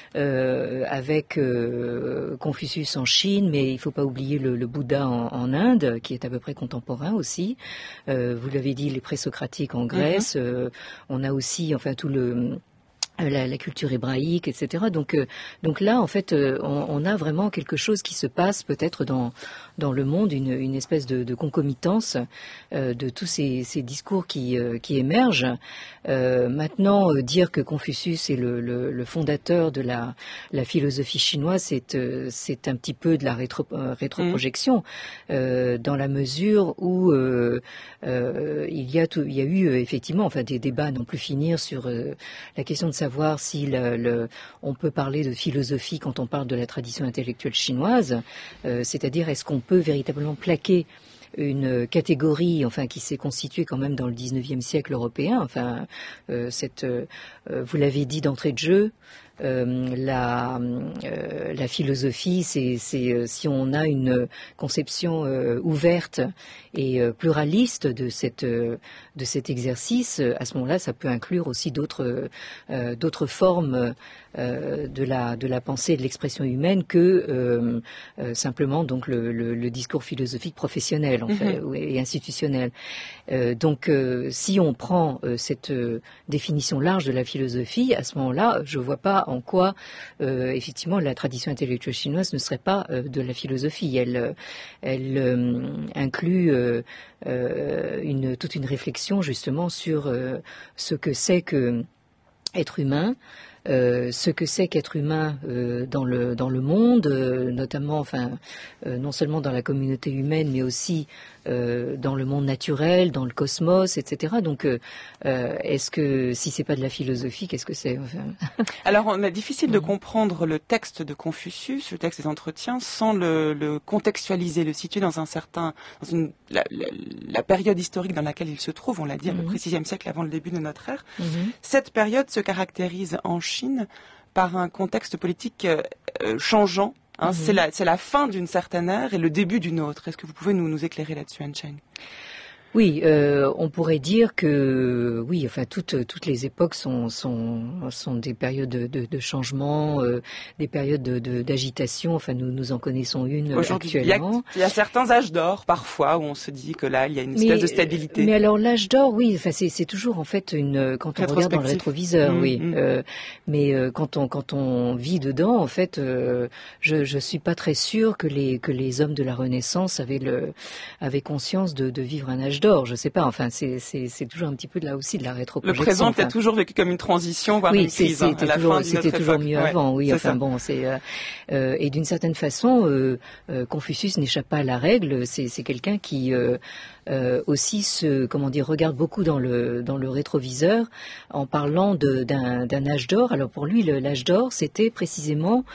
euh, avec euh, Confucius en Chine, mais il ne faut pas oublier le, le Bouddha en, en Inde, qui est à peu près contemporain aussi. Euh, vous l'avez dit, les présocratiques en Grèce. Mm-hmm. Euh, on a aussi, enfin, tout le La, la culture hébraïque, et cetera. Donc, euh, donc là, en fait, euh, on, on a vraiment quelque chose qui se passe peut-être dans dans le monde, une, une espèce de, de concomitance euh, de tous ces, ces discours qui euh, qui émergent. Euh, maintenant, euh, dire que Confucius est le, le, le fondateur de la la philosophie chinoise, c'est euh, c'est un petit peu de la rétro, euh, rétroprojection, mmh. euh, dans la mesure où euh, euh, il y a tout, il y a eu euh, effectivement, enfin, des débats à n'en plus finir sur euh, la question de savoir si le, le, on peut parler de philosophie quand on parle de la tradition intellectuelle chinoise, euh, c'est-à-dire est-ce qu'on peut véritablement plaquer une catégorie, enfin, qui s'est constituée quand même dans le dix-neuvième siècle européen, enfin, euh, cette, euh, vous l'avez dit d'entrée de jeu, euh, la, euh, la philosophie, c'est, c'est euh, si on a une conception euh, ouverte et euh, pluraliste de cette euh, de cet exercice, à ce moment-là, ça peut inclure aussi d'autres euh, d'autres formes euh, de la de la pensée et de l'expression humaine que euh, euh, simplement donc le, le, le discours philosophique professionnel en mm-hmm. fait et institutionnel. Euh, donc, euh, si on prend euh, cette euh, définition large de la philosophie, à ce moment-là, je vois pas en quoi, euh, effectivement, la tradition intellectuelle chinoise ne serait pas euh, de la philosophie. Elle, elle euh, inclut euh, euh, une, toute une réflexion justement sur euh, ce que c'est que être humain, euh, ce que c'est qu'être humain euh, dans le dans le monde, euh, notamment, enfin, euh, non seulement dans la communauté humaine, mais aussi euh, dans le monde naturel, dans le cosmos, et cetera. Donc, euh, euh, est-ce que si c'est pas de la philosophie, qu'est-ce que c'est? Enfin... Alors, on a difficile de comprendre le texte de Confucius, le texte des Entretiens, sans le, le contextualiser, le situer dans un certain, dans une, la, la, la période historique dans laquelle il se trouve. On l'a dit, à peu près sixième siècle avant le début de notre ère. Mm-hmm. Cette période se caractérise en Chine par un contexte politique euh, changeant. Hein, mm-hmm. c'est, la, c'est la fin d'une certaine ère et le début d'une autre. Est-ce que vous pouvez nous, nous éclairer là-dessus, Han Cheng? Oui, euh, on pourrait dire que oui, enfin toutes toutes les époques sont sont sont des périodes de, de, de changement, euh, des périodes de, de, d'agitation. Enfin, nous nous en connaissons une aujourd'hui, actuellement. Il y, a, il y a certains âges d'or parfois où on se dit que là il y a une espèce mais, de stabilité. Mais alors l'âge d'or, oui, enfin c'est c'est toujours en fait une quand on regarde dans le rétroviseur, mmh, oui. Mmh. Euh, mais euh, quand on quand on vit dedans, en fait, euh, je je suis pas très sûre que les que les hommes de la Renaissance avaient le avaient conscience de de vivre un âge d'or, je sais pas. Enfin, c'est c'est c'est toujours un petit peu là aussi de la rétroprojection. Le présent enfin. est toujours vécu comme une transition, voire oui, une crise. Oui, c'était hein, toujours, c'était toujours mieux ouais, avant. Oui, enfin ça. bon, c'est euh, euh, et d'une certaine façon, euh, euh, Confucius n'échappe pas à la règle. C'est c'est quelqu'un qui euh, euh, aussi se, comment dire, regarde beaucoup dans le dans le rétroviseur en parlant de, d'un d'un âge d'or. Alors pour lui, le, l'âge d'or, c'était précisément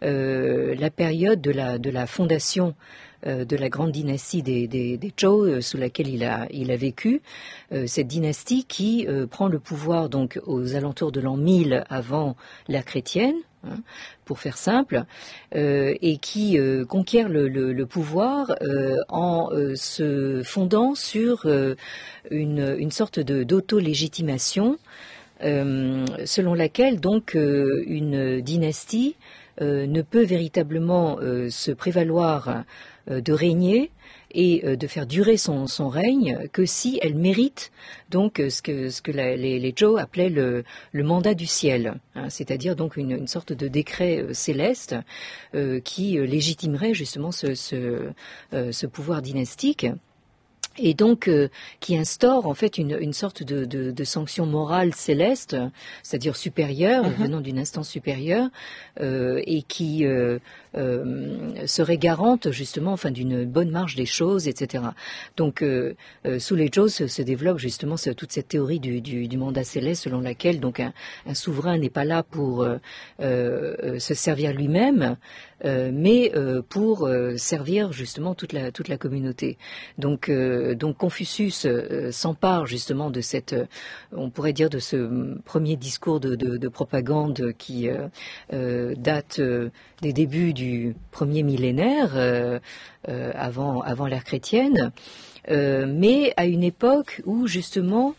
euh, la période de la de la fondation Euh, de la grande dynastie des, des, des Zhou euh, sous laquelle il a, il a vécu, euh, cette dynastie qui euh, prend le pouvoir donc aux alentours de l'an mille avant l'ère chrétienne, hein, pour faire simple, euh, et qui euh, conquiert le, le, le pouvoir euh, en euh, se fondant sur euh, une, une sorte de, d'auto-légitimation euh, selon laquelle donc euh, une dynastie euh, ne peut véritablement euh, se prévaloir de régner et de faire durer son, son règne que si elle mérite donc ce que, ce que la, les, les Zhou appelaient le, le mandat du ciel, hein, c'est-à-dire donc une, une sorte de décret euh, céleste euh, qui euh, légitimerait justement ce, ce, euh, ce pouvoir dynastique. Et donc euh, qui instaure en fait une, une sorte de, de, de sanction morale céleste, c'est-à-dire supérieure, mm-hmm. venant d'une instance supérieure, euh, et qui euh, euh, serait garante justement, enfin, d'une bonne marche des choses, et cetera. Donc euh, euh, sous les Zhou se, se développe justement ce, toute cette théorie du, du, du mandat céleste, selon laquelle donc un, un souverain n'est pas là pour euh, euh, se servir lui-même, euh, mais euh, pour euh, servir justement toute la toute la communauté. Donc euh, Donc Confucius euh, s'empare justement de cette, euh, on pourrait dire, de ce premier discours de, de, de propagande qui euh, euh, date euh, des débuts du premier millénaire, euh, euh, avant, avant l'ère chrétienne, euh, mais à une époque où justement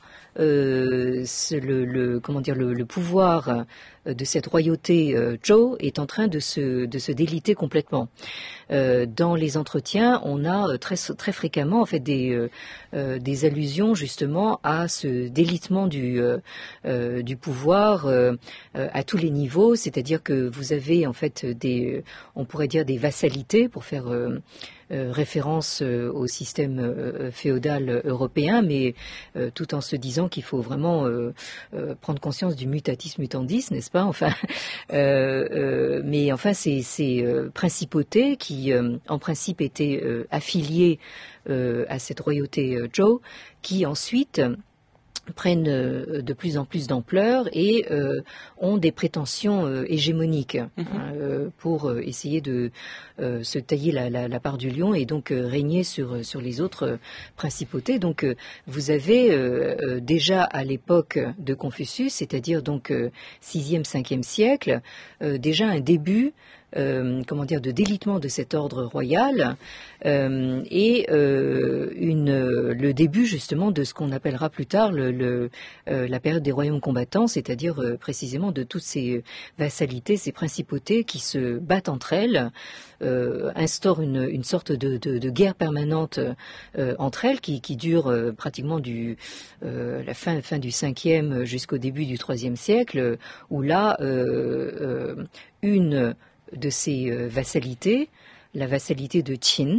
euh, le, le, comment dire, le, le pouvoir de cette royauté euh, Zhou est en train de se, de se déliter complètement. Euh, dans les entretiens, on a très, très fréquemment en fait des, euh, euh, des allusions justement à ce délitement du, euh, euh, du pouvoir euh, à tous les niveaux, c'est-à-dire que vous avez en fait des, on pourrait dire des vassalités pour faire euh, Euh, référence euh, au système euh, féodal européen, mais euh, tout en se disant qu'il faut vraiment euh, euh, prendre conscience du mutatis mutandis, n'est-ce pas? Enfin, euh, euh, mais enfin, ces, ces euh, principautés qui, euh, en principe, étaient euh, affiliées euh, à cette royauté euh, Zhou, qui ensuite prennent euh, de plus en plus d'ampleur et euh, ont des prétentions euh, hégémoniques, mm-hmm. hein, euh, pour euh, essayer de euh, se tailler la, la, la part du lion et donc euh, régner sur, sur les autres euh, principautés. Donc euh, vous avez euh, euh, déjà à l'époque de Confucius, c'est-à-dire donc euh, sixième, cinquième siècle, euh, déjà un début Euh, comment dire, de délitement de cet ordre royal euh, et euh, une, le début justement de ce qu'on appellera plus tard le, le, euh, la période des royaumes combattants, c'est-à-dire euh, précisément de toutes ces vassalités, ces principautés qui se battent entre elles, euh, instaurent une, une sorte de, de, de guerre permanente euh, entre elles qui, qui dure euh, pratiquement du euh, la fin, fin du cinquième jusqu'au début du troisième siècle, où là euh, euh, une de ces euh, vassalités, la vassalité de Qin,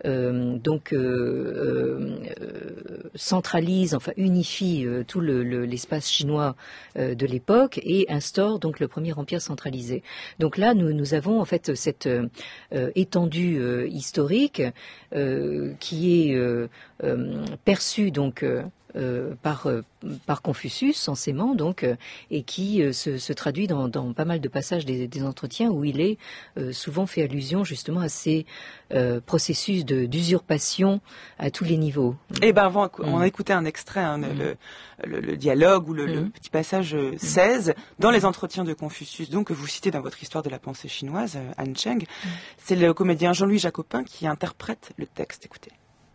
euh, donc euh, euh, centralise, enfin unifie euh, tout le, le, l'espace chinois euh, de l'époque et instaure donc le premier empire centralisé. Donc là, nous, nous avons en fait cette euh, étendue euh, historique euh, qui est euh, euh, perçue donc euh, Euh, par, euh, par Confucius, censément, donc, euh, et qui euh, se, se traduit dans, dans pas mal de passages des, des entretiens où il est euh, souvent fait allusion justement à ces euh, processus de, d'usurpation à tous les niveaux. Eh ben, avant, on mmh. a écouté un extrait, hein, mmh. le, le, le dialogue ou le, mmh. le petit passage euh, seize dans les entretiens de Confucius, donc que vous citez dans votre histoire de la pensée chinoise, euh, Han Cheng. Mmh. C'est le comédien Jean-Louis Jacopin qui interprète le texte. Écoutez.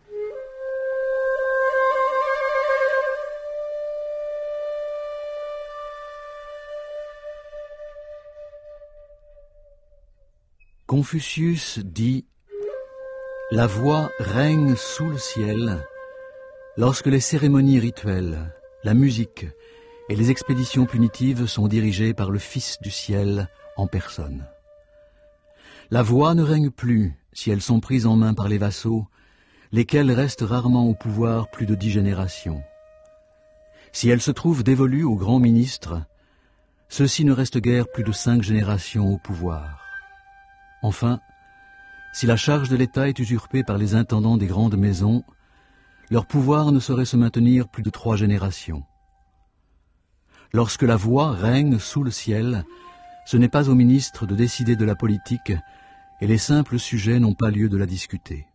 Confucius dit « La voix règne sous le ciel lorsque les cérémonies rituelles, la musique et les expéditions punitives sont dirigées par le Fils du ciel en personne. La voix ne règne plus si elles sont prises en main par les vassaux, lesquels restent rarement au pouvoir plus de dix générations. Si elles se trouvent dévolues aux grands ministres, ceux-ci ne restent guère plus de cinq générations au pouvoir. Enfin, si la charge de l'État est usurpée par les intendants des grandes maisons, leur pouvoir ne saurait se maintenir plus de trois générations. Lorsque la voix règne sous le ciel, ce n'est pas aux ministres de décider de la politique, et les simples sujets n'ont pas lieu de la discuter.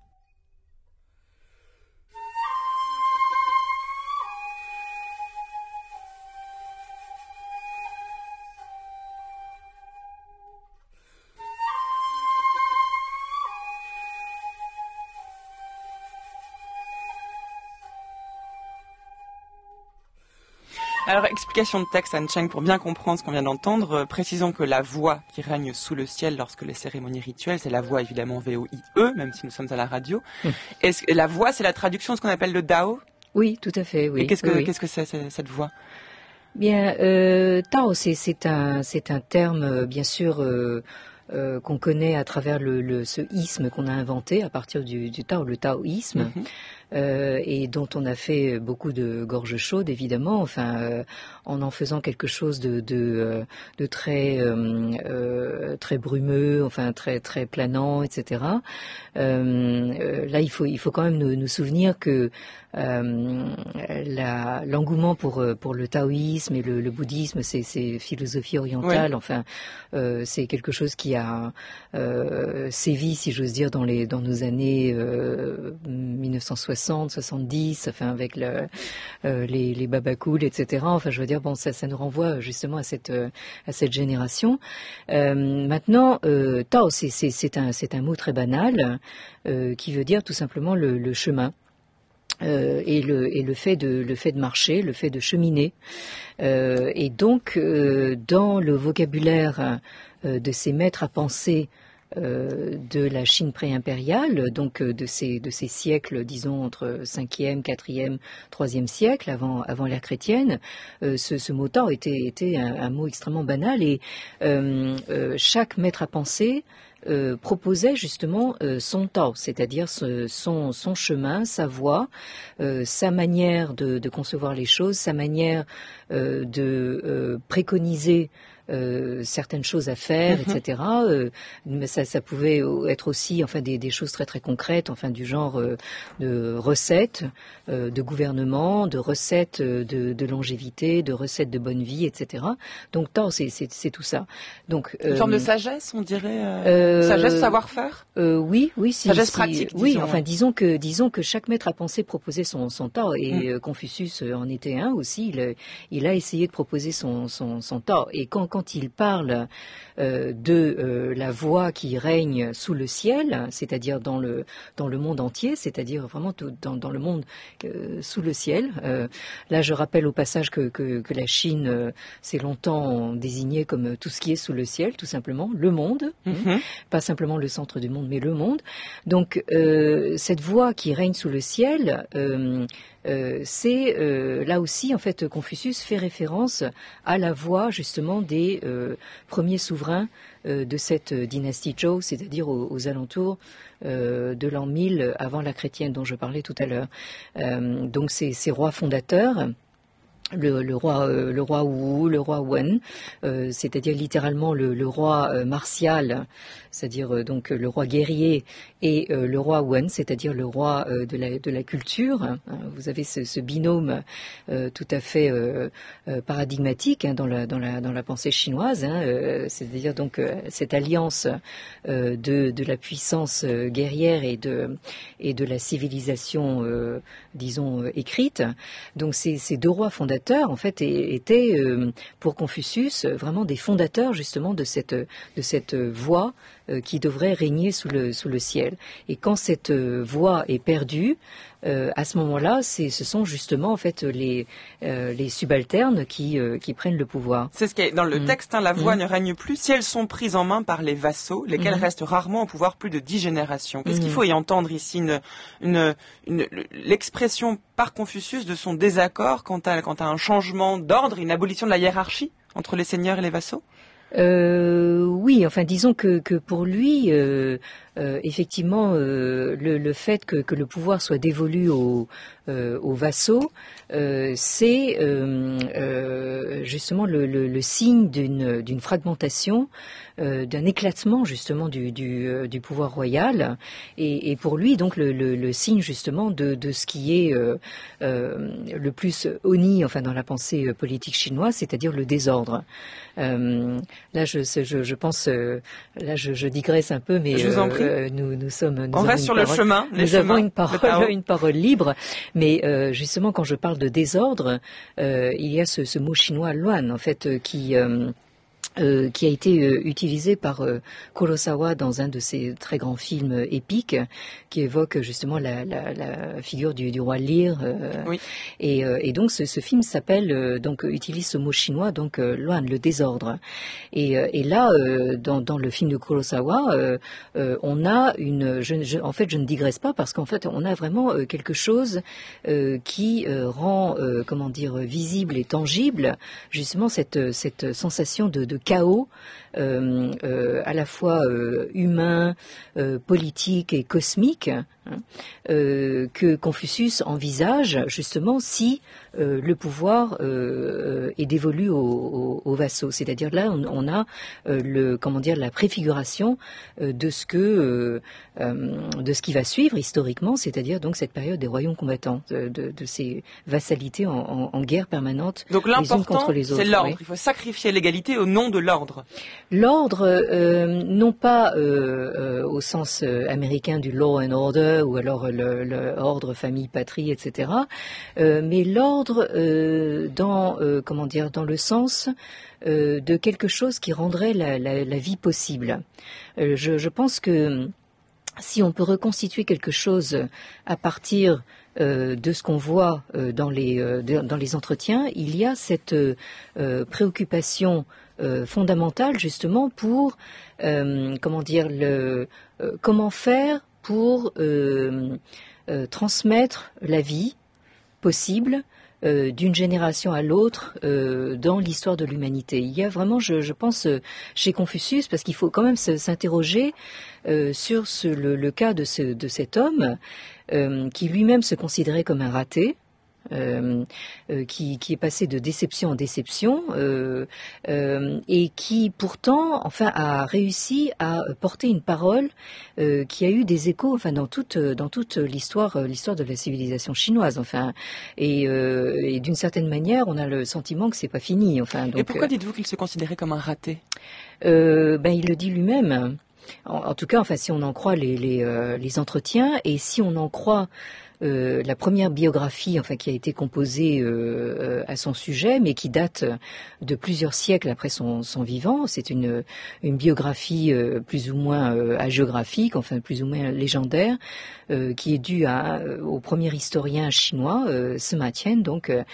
Alors, explication de texte, Han Cheng, pour bien comprendre ce qu'on vient d'entendre, euh, précisons que la voix qui règne sous le ciel lorsque les cérémonies rituelles, c'est la voix évidemment V O I E, même si nous sommes à la radio. Mmh. Est-ce que la voix, c'est la traduction de ce qu'on appelle le Dao? Oui, tout à fait, oui. Et qu'est-ce que, oui. qu'est-ce que c'est, c'est cette voix? Bien, euh, Tao, c'est, c'est, un, c'est un terme, bien sûr, euh, euh, qu'on connaît à travers le, le, ce isme qu'on a inventé à partir du, du Tao, le taoïsme. Mmh. Euh, et dont on a fait beaucoup de gorges chaudes, évidemment, enfin, euh, en en faisant quelque chose de, de, de très, euh, euh, très brumeux, enfin, très, très planant, et cetera. Euh, là, il faut, il faut quand même nous, nous souvenir que euh, la, l'engouement pour, pour le taoïsme et le, le bouddhisme, c'est, c'est philosophie orientale, oui. Enfin, euh, c'est quelque chose qui a euh, sévi, si j'ose dire, dans, les, dans nos années euh, mille neuf cent soixante, soixante-dix, enfin avec le, euh, les, les babacools, et cetera. Enfin, je veux dire, bon, ça, ça nous renvoie justement à cette, euh, à cette génération. Euh, maintenant, euh, Tao, c'est, c'est, c'est un, c'est un mot très banal euh, qui veut dire tout simplement le, le chemin. Euh, et le et le fait de le fait de marcher, le fait de cheminer, euh, et donc euh, dans le vocabulaire euh, de ces maîtres à penser Euh, de la Chine pré-impériale, donc euh, de ces de ces siècles, disons entre cinquième, quatrième, troisième siècle avant avant l'ère chrétienne, euh, ce, ce mot Tao était était un, un mot extrêmement banal et euh, euh, chaque maître à penser Euh, proposait justement euh, son Tao, c'est-à-dire ce, son, son chemin, sa voie, euh, sa manière de, de concevoir les choses, sa manière euh, de euh, préconiser Euh, certaines choses à faire, mm-hmm. et cetera. Euh, mais ça, ça pouvait être aussi, enfin, des, des choses très très concrètes, enfin, du genre euh, de recettes, euh, de gouvernement, de recettes de, de longévité, de recettes de bonne vie, et cetera. Donc, Tao, c'est, c'est, c'est tout ça. Donc, une euh, forme de sagesse, on dirait. Euh, euh, sagesse, savoir-faire. Euh, oui, oui, si, sagesse si, pratique. Oui, disons. enfin, disons que disons que chaque maître à penser proposait son, son Tao, et mm. euh, Confucius en était un aussi. Il, il a essayé de proposer son son, son Tao, et quand quand il parle euh, de euh, la voix qui règne sous le ciel, c'est-à-dire dans le dans le monde entier, c'est-à-dire vraiment tout, dans dans le monde euh, sous le ciel. Euh, là, je rappelle au passage que que, que la Chine euh, s'est longtemps désignée comme tout ce qui est sous le ciel, tout simplement, le monde. Mm-hmm. pas simplement le centre du monde, mais le monde. Donc euh, cette voix qui règne sous le ciel, euh, euh, c'est euh, là aussi en fait Confucius fait référence à la voix justement des euh, premiers souverains euh, de cette dynastie Zhou, c'est-à-dire aux, aux alentours euh, de l'an mille avant la chrétienne dont je parlais tout à l'heure. Euh, donc ces, ces rois fondateurs. Le, le roi, euh, le roi Wu, le roi Wen, euh, c'est-à-dire littéralement le, le roi euh, martial, c'est-à-dire euh, donc le roi guerrier, et euh, le roi Wen, c'est-à-dire le roi euh, de la de la culture. Hein. Vous avez ce, ce binôme euh, tout à fait euh, euh, paradigmatique hein, dans la dans la dans la pensée chinoise, hein, euh, c'est-à-dire donc euh, cette alliance euh, de de la puissance euh, guerrière et de et de la civilisation, euh, disons euh, écrite. Donc ces ces deux rois fondateurs en fait étaient euh, pour Confucius vraiment des fondateurs justement de cette de cette voie euh, qui devrait régner sous le sous le ciel. Et quand cette euh, voie est perdue, euh, à ce moment-là, c'est ce sont justement en fait les euh, les subalternes qui euh, qui prennent le pouvoir. C'est ce qui est dans le mmh. texte. Hein, la voie mmh. ne règne plus si elles sont prises en main par les vassaux, lesquels mmh. restent rarement au pouvoir plus de dix générations. Qu'est-ce mmh. qu'il faut y entendre ici une, une, une, l'expression par Confucius de son désaccord quant à, quant à un changement d'ordre, une abolition de la hiérarchie entre les seigneurs et les vassaux? Euh, oui, enfin disons que, que pour lui, euh, euh, effectivement, euh, le, le fait que, que le pouvoir soit dévolu aux, euh, aux vassaux, euh, c'est euh, euh, justement le, le, le signe d'une, d'une fragmentation, euh, d'un éclatement justement du, du, euh, du pouvoir royal, et, et pour lui donc le, le, le signe justement de, de ce qui est euh, euh, le plus honni, enfin dans la pensée politique chinoise, c'est-à-dire le désordre. Euh, là, je, je, je pense, euh, là, je, je digresse un peu, mais je vous en prie. Euh, nous, nous sommes. Nous On reste sur parole, le chemin. Les nous chemins, avons une parole, une parole libre, mais euh, justement, quand je parle de désordre, euh, il y a ce, ce mot chinois luan, en fait, euh, qui euh, Euh, qui a été euh, utilisé par euh, Kurosawa dans un de ses très grands films euh, épiques, qui évoque justement la, la, la figure du, du roi Lear. Euh, oui. et, euh, et donc ce, ce film s'appelle euh, donc utilise ce mot chinois donc euh, luan, le désordre. Et, euh, et là euh, dans, dans le film de Kurosawa, euh, euh, on a une. Je, je, en fait, je ne digresse pas parce qu'en fait on a vraiment euh, quelque chose euh, qui euh, rend euh, comment dire visible et tangible justement cette cette sensation de, de chaos euh, euh, à la fois euh, humain, euh, politique et cosmique hein, euh, que Confucius envisage justement si euh, le pouvoir euh, est dévolu aux, aux, aux vassaux. C'est-à-dire là on, on a euh, le comment dire la préfiguration euh, de ce que euh, euh, de ce qui va suivre historiquement, c'est-à-dire donc cette période des royaumes combattants, de, de, de ces vassalités en, en, en guerre permanente donc les unes contre les autres. C'est l'ordre. Oui. Il faut sacrifier l'égalité au nom de l'ordre. L'ordre, euh, non pas euh, euh, au sens euh, américain du law and order ou alors le, le ordre famille patrie, et cetera. Euh, mais l'ordre euh, dans euh, comment dire dans le sens euh, de quelque chose qui rendrait la, la, la vie possible. Euh, je, je pense que si on peut reconstituer quelque chose à partir euh, de ce qu'on voit euh, dans les euh, dans les entretiens, il y a cette euh, préoccupation euh, fondamentale justement pour euh, comment dire le euh, comment faire pour euh, euh, transmettre la vie possible Euh, d'une génération à l'autre euh, dans l'histoire de l'humanité. Il y a vraiment, je, je pense, euh, chez Confucius, parce qu'il faut quand même se, s'interroger euh, sur ce, le, le cas de, ce, de cet homme euh, qui lui-même se considérait comme un raté, Euh, euh, qui, qui est passé de déception en déception euh, euh, et qui pourtant enfin a réussi à porter une parole euh, qui a eu des échos enfin dans toute dans toute l'histoire l'histoire de la civilisation chinoise enfin et, euh, et d'une certaine manière on a le sentiment que c'est pas fini enfin donc, et pourquoi dites-vous qu'il se considérait comme un raté? euh, ben il le dit lui-même. En, en tout cas, enfin, si on en croit les, les, euh, les entretiens et si on en croit euh, la première biographie, enfin qui a été composée euh, à son sujet, mais qui date de plusieurs siècles après son, son vivant. C'est une, une biographie euh, plus ou moins euh, hagiographique, enfin plus ou moins légendaire, euh, qui est due à, au premier historien chinois, euh, Sima Qian, donc euh,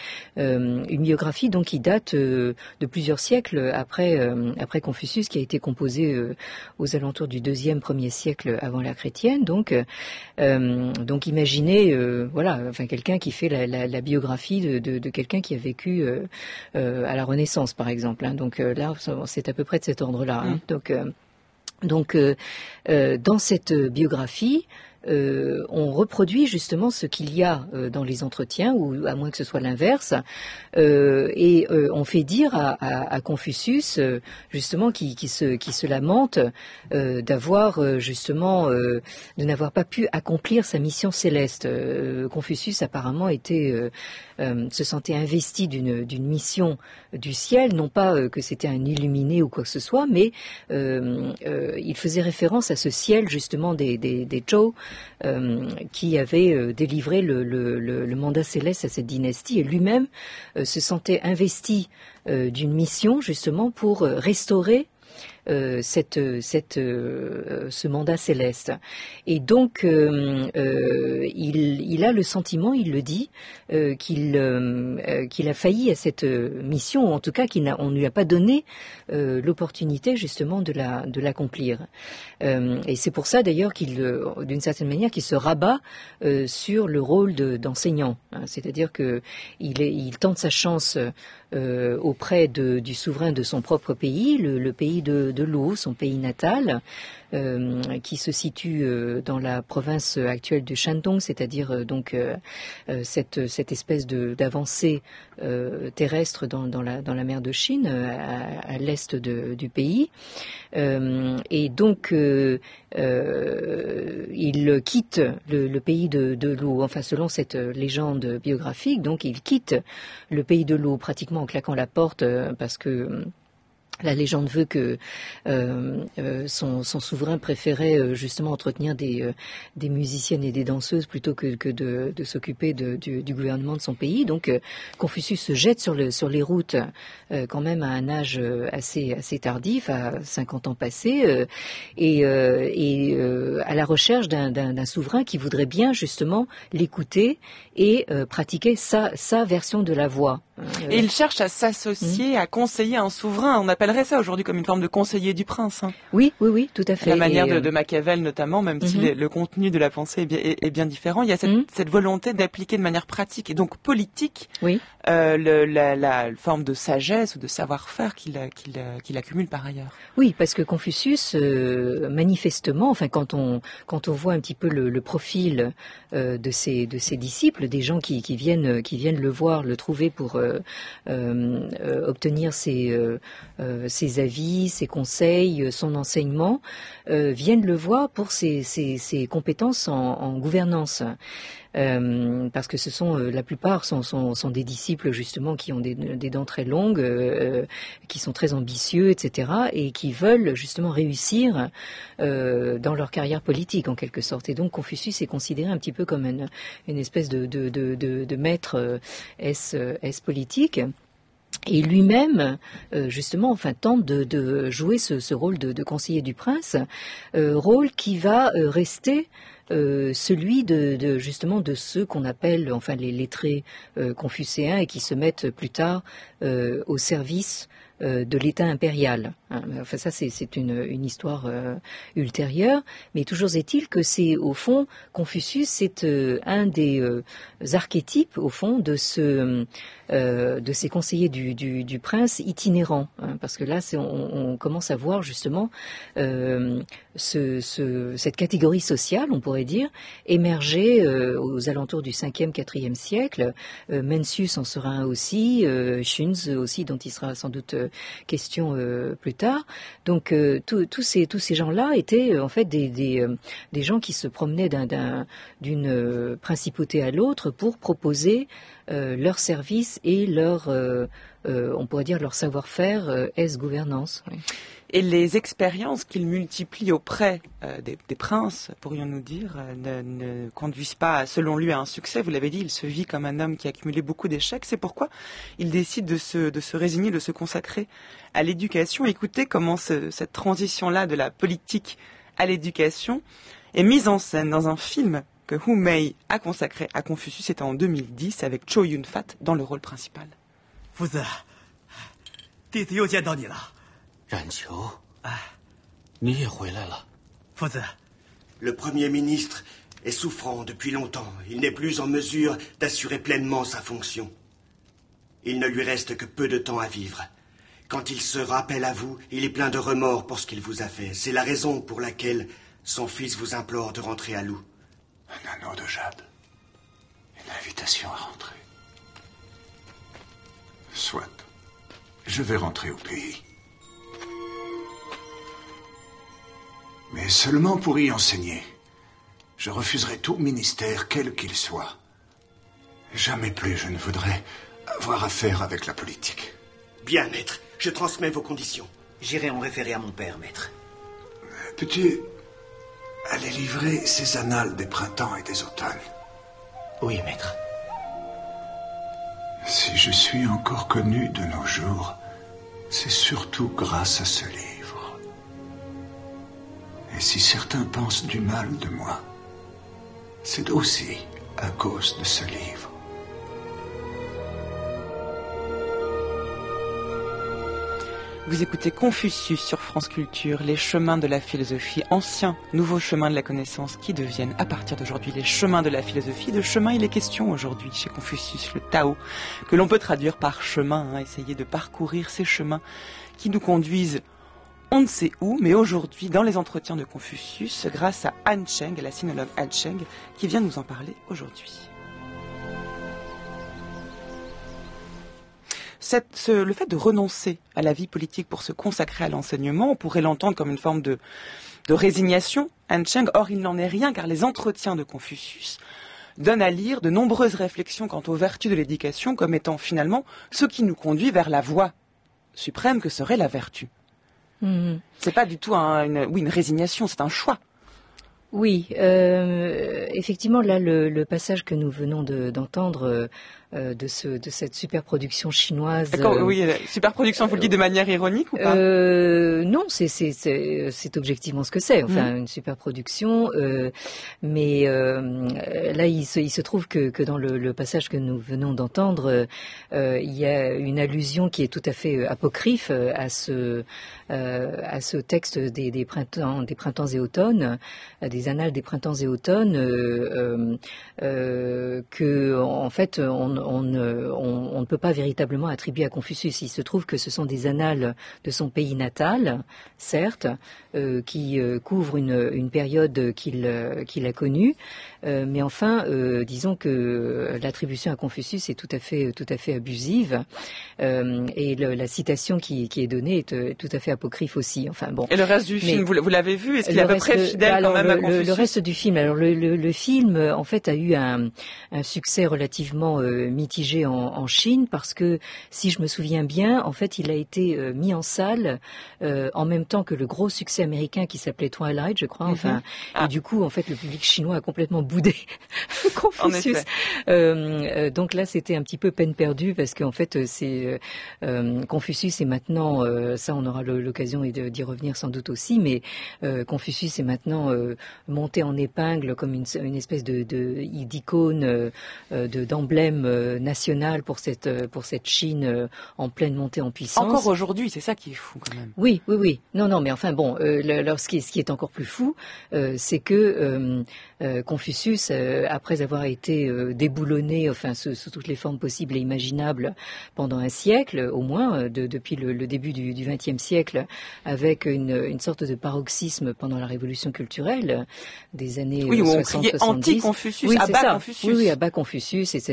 une biographie donc qui date euh, de plusieurs siècles après euh, après Confucius, qui a été composée euh, aux alentours du deuxième premier siècle avant l'ère chrétienne. Donc euh, donc imaginez euh, voilà, enfin quelqu'un qui fait la, la, la biographie de, de, de quelqu'un qui a vécu euh, euh, à la Renaissance, par exemple. Hein. Donc euh, là, c'est à peu près de cet ordre-là. Hein. Donc euh, donc euh, euh, dans cette biographie, Euh, on reproduit justement ce qu'il y a euh, dans les entretiens, ou à moins que ce soit l'inverse, euh, et euh, on fait dire à, à, à Confucius, euh, justement, qui, qui, se, qui se lamente euh, d'avoir euh, justement, euh, de n'avoir pas pu accomplir sa mission céleste. Euh, Confucius apparemment était, euh, euh, se sentait investi d'une, d'une mission du ciel, non pas euh, que c'était un illuminé ou quoi que ce soit, mais euh, euh, il faisait référence à ce ciel justement des, des, des Zhou, Euh, qui avait euh, délivré le, le, le, le mandat céleste à cette dynastie, et lui-même euh, se sentait investi euh, d'une mission justement pour euh, restaurer Euh, cette, cette, euh, ce mandat céleste. Et donc, euh, euh, il, il a le sentiment, il le dit, euh, qu'il, euh, qu'il a failli à cette mission, ou en tout cas qu'on ne lui a pas donné euh, l'opportunité justement de, la, de l'accomplir. Euh, et c'est pour ça d'ailleurs qu'il, d'une certaine manière, qu'il se rabat euh, sur le rôle de, d'enseignant. Hein, c'est-à-dire qu'il il tente sa chance Euh, auprès de, du souverain de son propre pays, le, le pays de, de l'eau, son pays natal, euh, qui se situe euh, dans la province actuelle du Shandong, c'est-à-dire euh, donc euh, cette, cette espèce de, d'avancée euh, terrestre dans, dans, la, dans la mer de Chine, à, à l'est de, du pays. Euh, et donc, euh, euh, il quitte le, le pays de, de l'eau, enfin selon cette légende biographique, donc il quitte le pays de l'eau pratiquement en claquant la porte, euh, parce que la légende veut que euh, euh, son, son souverain préférait euh, justement entretenir des, euh, des musiciennes et des danseuses plutôt que, que de, de s'occuper de, du, du gouvernement de son pays. Donc euh, Confucius se jette sur, le, sur les routes euh, quand même à un âge assez, assez tardif, à cinquante ans passés, euh, et, euh, et euh, à la recherche d'un, d'un, d'un souverain qui voudrait bien justement l'écouter et euh, pratiquer sa, sa version de la voix. Et il cherche à s'associer, mmh. à conseiller un souverain. On appellerait ça aujourd'hui comme une forme de conseiller du prince. Hein. Oui, oui, oui, tout à fait. La manière et de, de Machiavel notamment, même mmh. si les, le contenu de la pensée est bien, est, est bien différent, il y a cette, mmh. cette volonté d'appliquer de manière pratique et donc politique oui. euh, le, la, la forme de sagesse ou de savoir-faire qu'il, qu'il, qu'il accumule par ailleurs. Oui, parce que Confucius, euh, manifestement, enfin quand on quand on voit un petit peu le, le profil euh, de ses de ses disciples, des gens qui, qui viennent qui viennent le voir, le trouver pour euh, euh, euh, obtenir ses euh, euh, ses avis, ses conseils, son enseignement, euh, viennent le voir pour ses ses, ses compétences en, en gouvernance. Euh, parce que ce sont euh, la plupart sont, sont, sont des disciples justement qui ont des, des dents très longues, euh, qui sont très ambitieux, et cetera, et qui veulent justement réussir euh, dans leur carrière politique en quelque sorte. Et donc Confucius est considéré un petit peu comme une, une espèce de, de, de, de, de maître euh, S, S politique. Et lui-même, euh, justement, enfin, tente de, de jouer ce, ce rôle de, de conseiller du prince, euh, rôle qui va euh, rester euh, celui de, de justement de ceux qu'on appelle, enfin, les lettrés euh, confucéens, et qui se mettent plus tard euh, au service euh, de l'État impérial. Hein. Enfin, ça, c'est, c'est une, une histoire euh, ultérieure, mais toujours est-il que c'est, au fond, Confucius, c'est euh, un des euh, archétypes, au fond, de ce euh, de ces conseillers du, du, du prince itinérants, hein, parce que là, c'est, on, on commence à voir justement euh, ce, ce, cette catégorie sociale, on pourrait dire, émerger euh, aux alentours du cinquième, quatrième siècle. Euh, Mencius en sera un aussi, euh, Shunz aussi, dont il sera sans doute euh, question euh, plus tard. Donc euh, tous ces tous ces gens-là étaient euh, en fait des des, euh, des gens qui se promenaient d'un, d'un, d'une euh, principauté à l'autre pour proposer euh, leur service et leur, euh, euh, on pourrait dire leur savoir-faire euh, est gouvernance. Oui. Et les expériences qu'il multiplie auprès euh, des, des princes, pourrions-nous dire, euh, ne, ne conduisent pas, selon lui, à un succès. Vous l'avez dit, il se vit comme un homme qui a accumulé beaucoup d'échecs. C'est pourquoi il décide de se, de se résigner, de se consacrer à l'éducation. Écoutez comment ce, cette transition-là de la politique à l'éducation est mise en scène dans un film que Hu Mei a consacré à Confucius. C'était en deux mille dix avec Chow Yun-fat dans le rôle principal. 夫子，弟弟又见到你了。 冉求，你也回来了。 夫子， Le Premier ministre est souffrant depuis longtemps. Il n'est plus en mesure d'assurer pleinement sa fonction. Il ne lui reste que peu de temps à vivre. Quand il se rappelle à vous, il est plein de remords pour ce qu'il vous a fait. C'est la raison pour laquelle son fils vous implore de rentrer à Lou. Un anneau de jade. Une invitation à rentrer. Soit. Je vais rentrer au pays. Mais seulement pour y enseigner. Je refuserai tout ministère, quel qu'il soit. Jamais plus je ne voudrais avoir affaire avec la politique. Bien, maître. Je transmets vos conditions. J'irai en référer à mon père, maître. Peux-tu aller livrer ces annales des printemps et des automnes? Oui, maître. Si je suis encore connu de nos jours, c'est surtout grâce à ce livre. Et si certains pensent du mal de moi, c'est aussi à cause de ce livre. Vous écoutez Confucius sur France Culture, les chemins de la philosophie, anciens, nouveaux chemins de la connaissance qui deviennent à partir d'aujourd'hui les chemins de la philosophie. De chemin, il est question aujourd'hui chez Confucius, le Tao, que l'on peut traduire par chemin, hein, essayer de parcourir ces chemins qui nous conduisent on ne sait où, mais aujourd'hui, dans les entretiens de Confucius, grâce à Han Cheng, la sinologue Han Cheng, qui vient nous en parler aujourd'hui. Cette, ce, le fait de renoncer à la vie politique pour se consacrer à l'enseignement, on pourrait l'entendre comme une forme de, de résignation, Han Cheng. Or, il n'en est rien, car les entretiens de Confucius donnent à lire de nombreuses réflexions quant aux vertus de l'éducation comme étant finalement ce qui nous conduit vers la voie suprême que serait la vertu. Mmh. C'est pas du tout un, une, oui, une résignation, c'est un choix. Oui, euh, effectivement, là, le, le passage que nous venons de, d'entendre euh, de, ce, de cette superproduction chinoise. D'accord, euh, oui, superproduction, vous le dites de manière ironique ou pas? euh, Non, c'est, c'est, c'est, c'est objectivement ce que c'est, enfin, mmh. une superproduction. Euh, mais euh, là, il se, il se trouve que, que dans le, le passage que nous venons d'entendre, euh, il y a une allusion qui est tout à fait apocryphe à ce, euh, à ce texte des, des, printemps, des printemps et automnes, des annales des printemps et automnes, euh, euh, que en fait on, on, on, on ne peut pas véritablement attribuer à Confucius. Il se trouve que ce sont des annales de son pays natal, certes, euh, qui euh, couvrent une, une période qu'il, euh, qu'il a connue, euh, mais enfin, euh, disons que l'attribution à Confucius est tout à fait, tout à fait abusive, euh, et le, la citation qui, qui est donnée est euh, tout à fait apocryphe aussi. Enfin bon. Et le reste du film, vous, vous l'avez vu? Est-ce qu'il est à peu près fidèle alors, quand même le, à Confucius? Le, le reste du film, alors le, le, le film en fait a eu un, un succès relativement euh, mitigé en, en Chine parce que si je me souviens bien, en fait il a été euh, mis en salle euh, en même temps que le gros succès américain qui s'appelait Twilight, je crois. Enfin, mm-hmm. ah. Et du coup en fait le public chinois a complètement boudé Confucius. Euh, euh, donc là c'était un petit peu peine perdue parce qu'en fait c'est euh, Confucius est maintenant, euh, ça on aura l'occasion d'y revenir sans doute aussi, mais euh, Confucius est maintenant euh, monté en épingle comme une, une espèce de, de d'icône, euh, de d'emblème euh, national pour cette pour cette Chine euh, en pleine montée en puissance. Encore aujourd'hui, c'est ça qui est fou quand même. Oui, oui, oui. Non, non, mais enfin bon, euh, le, alors, ce qui est, ce qui est encore plus fou, euh, c'est que euh, euh, Confucius, euh, après avoir été euh, déboulonné, enfin sous, sous toutes les formes possibles et imaginables pendant un siècle, au moins, de, depuis le, le début du vingtième siècle, avec une, une sorte de paroxysme pendant la Révolution culturelle des années oui, où soixante soixante-dix. Anti-Confucius, oui, à bas ça. Confucius. Oui, oui, à bas Confucius, et cetera, où on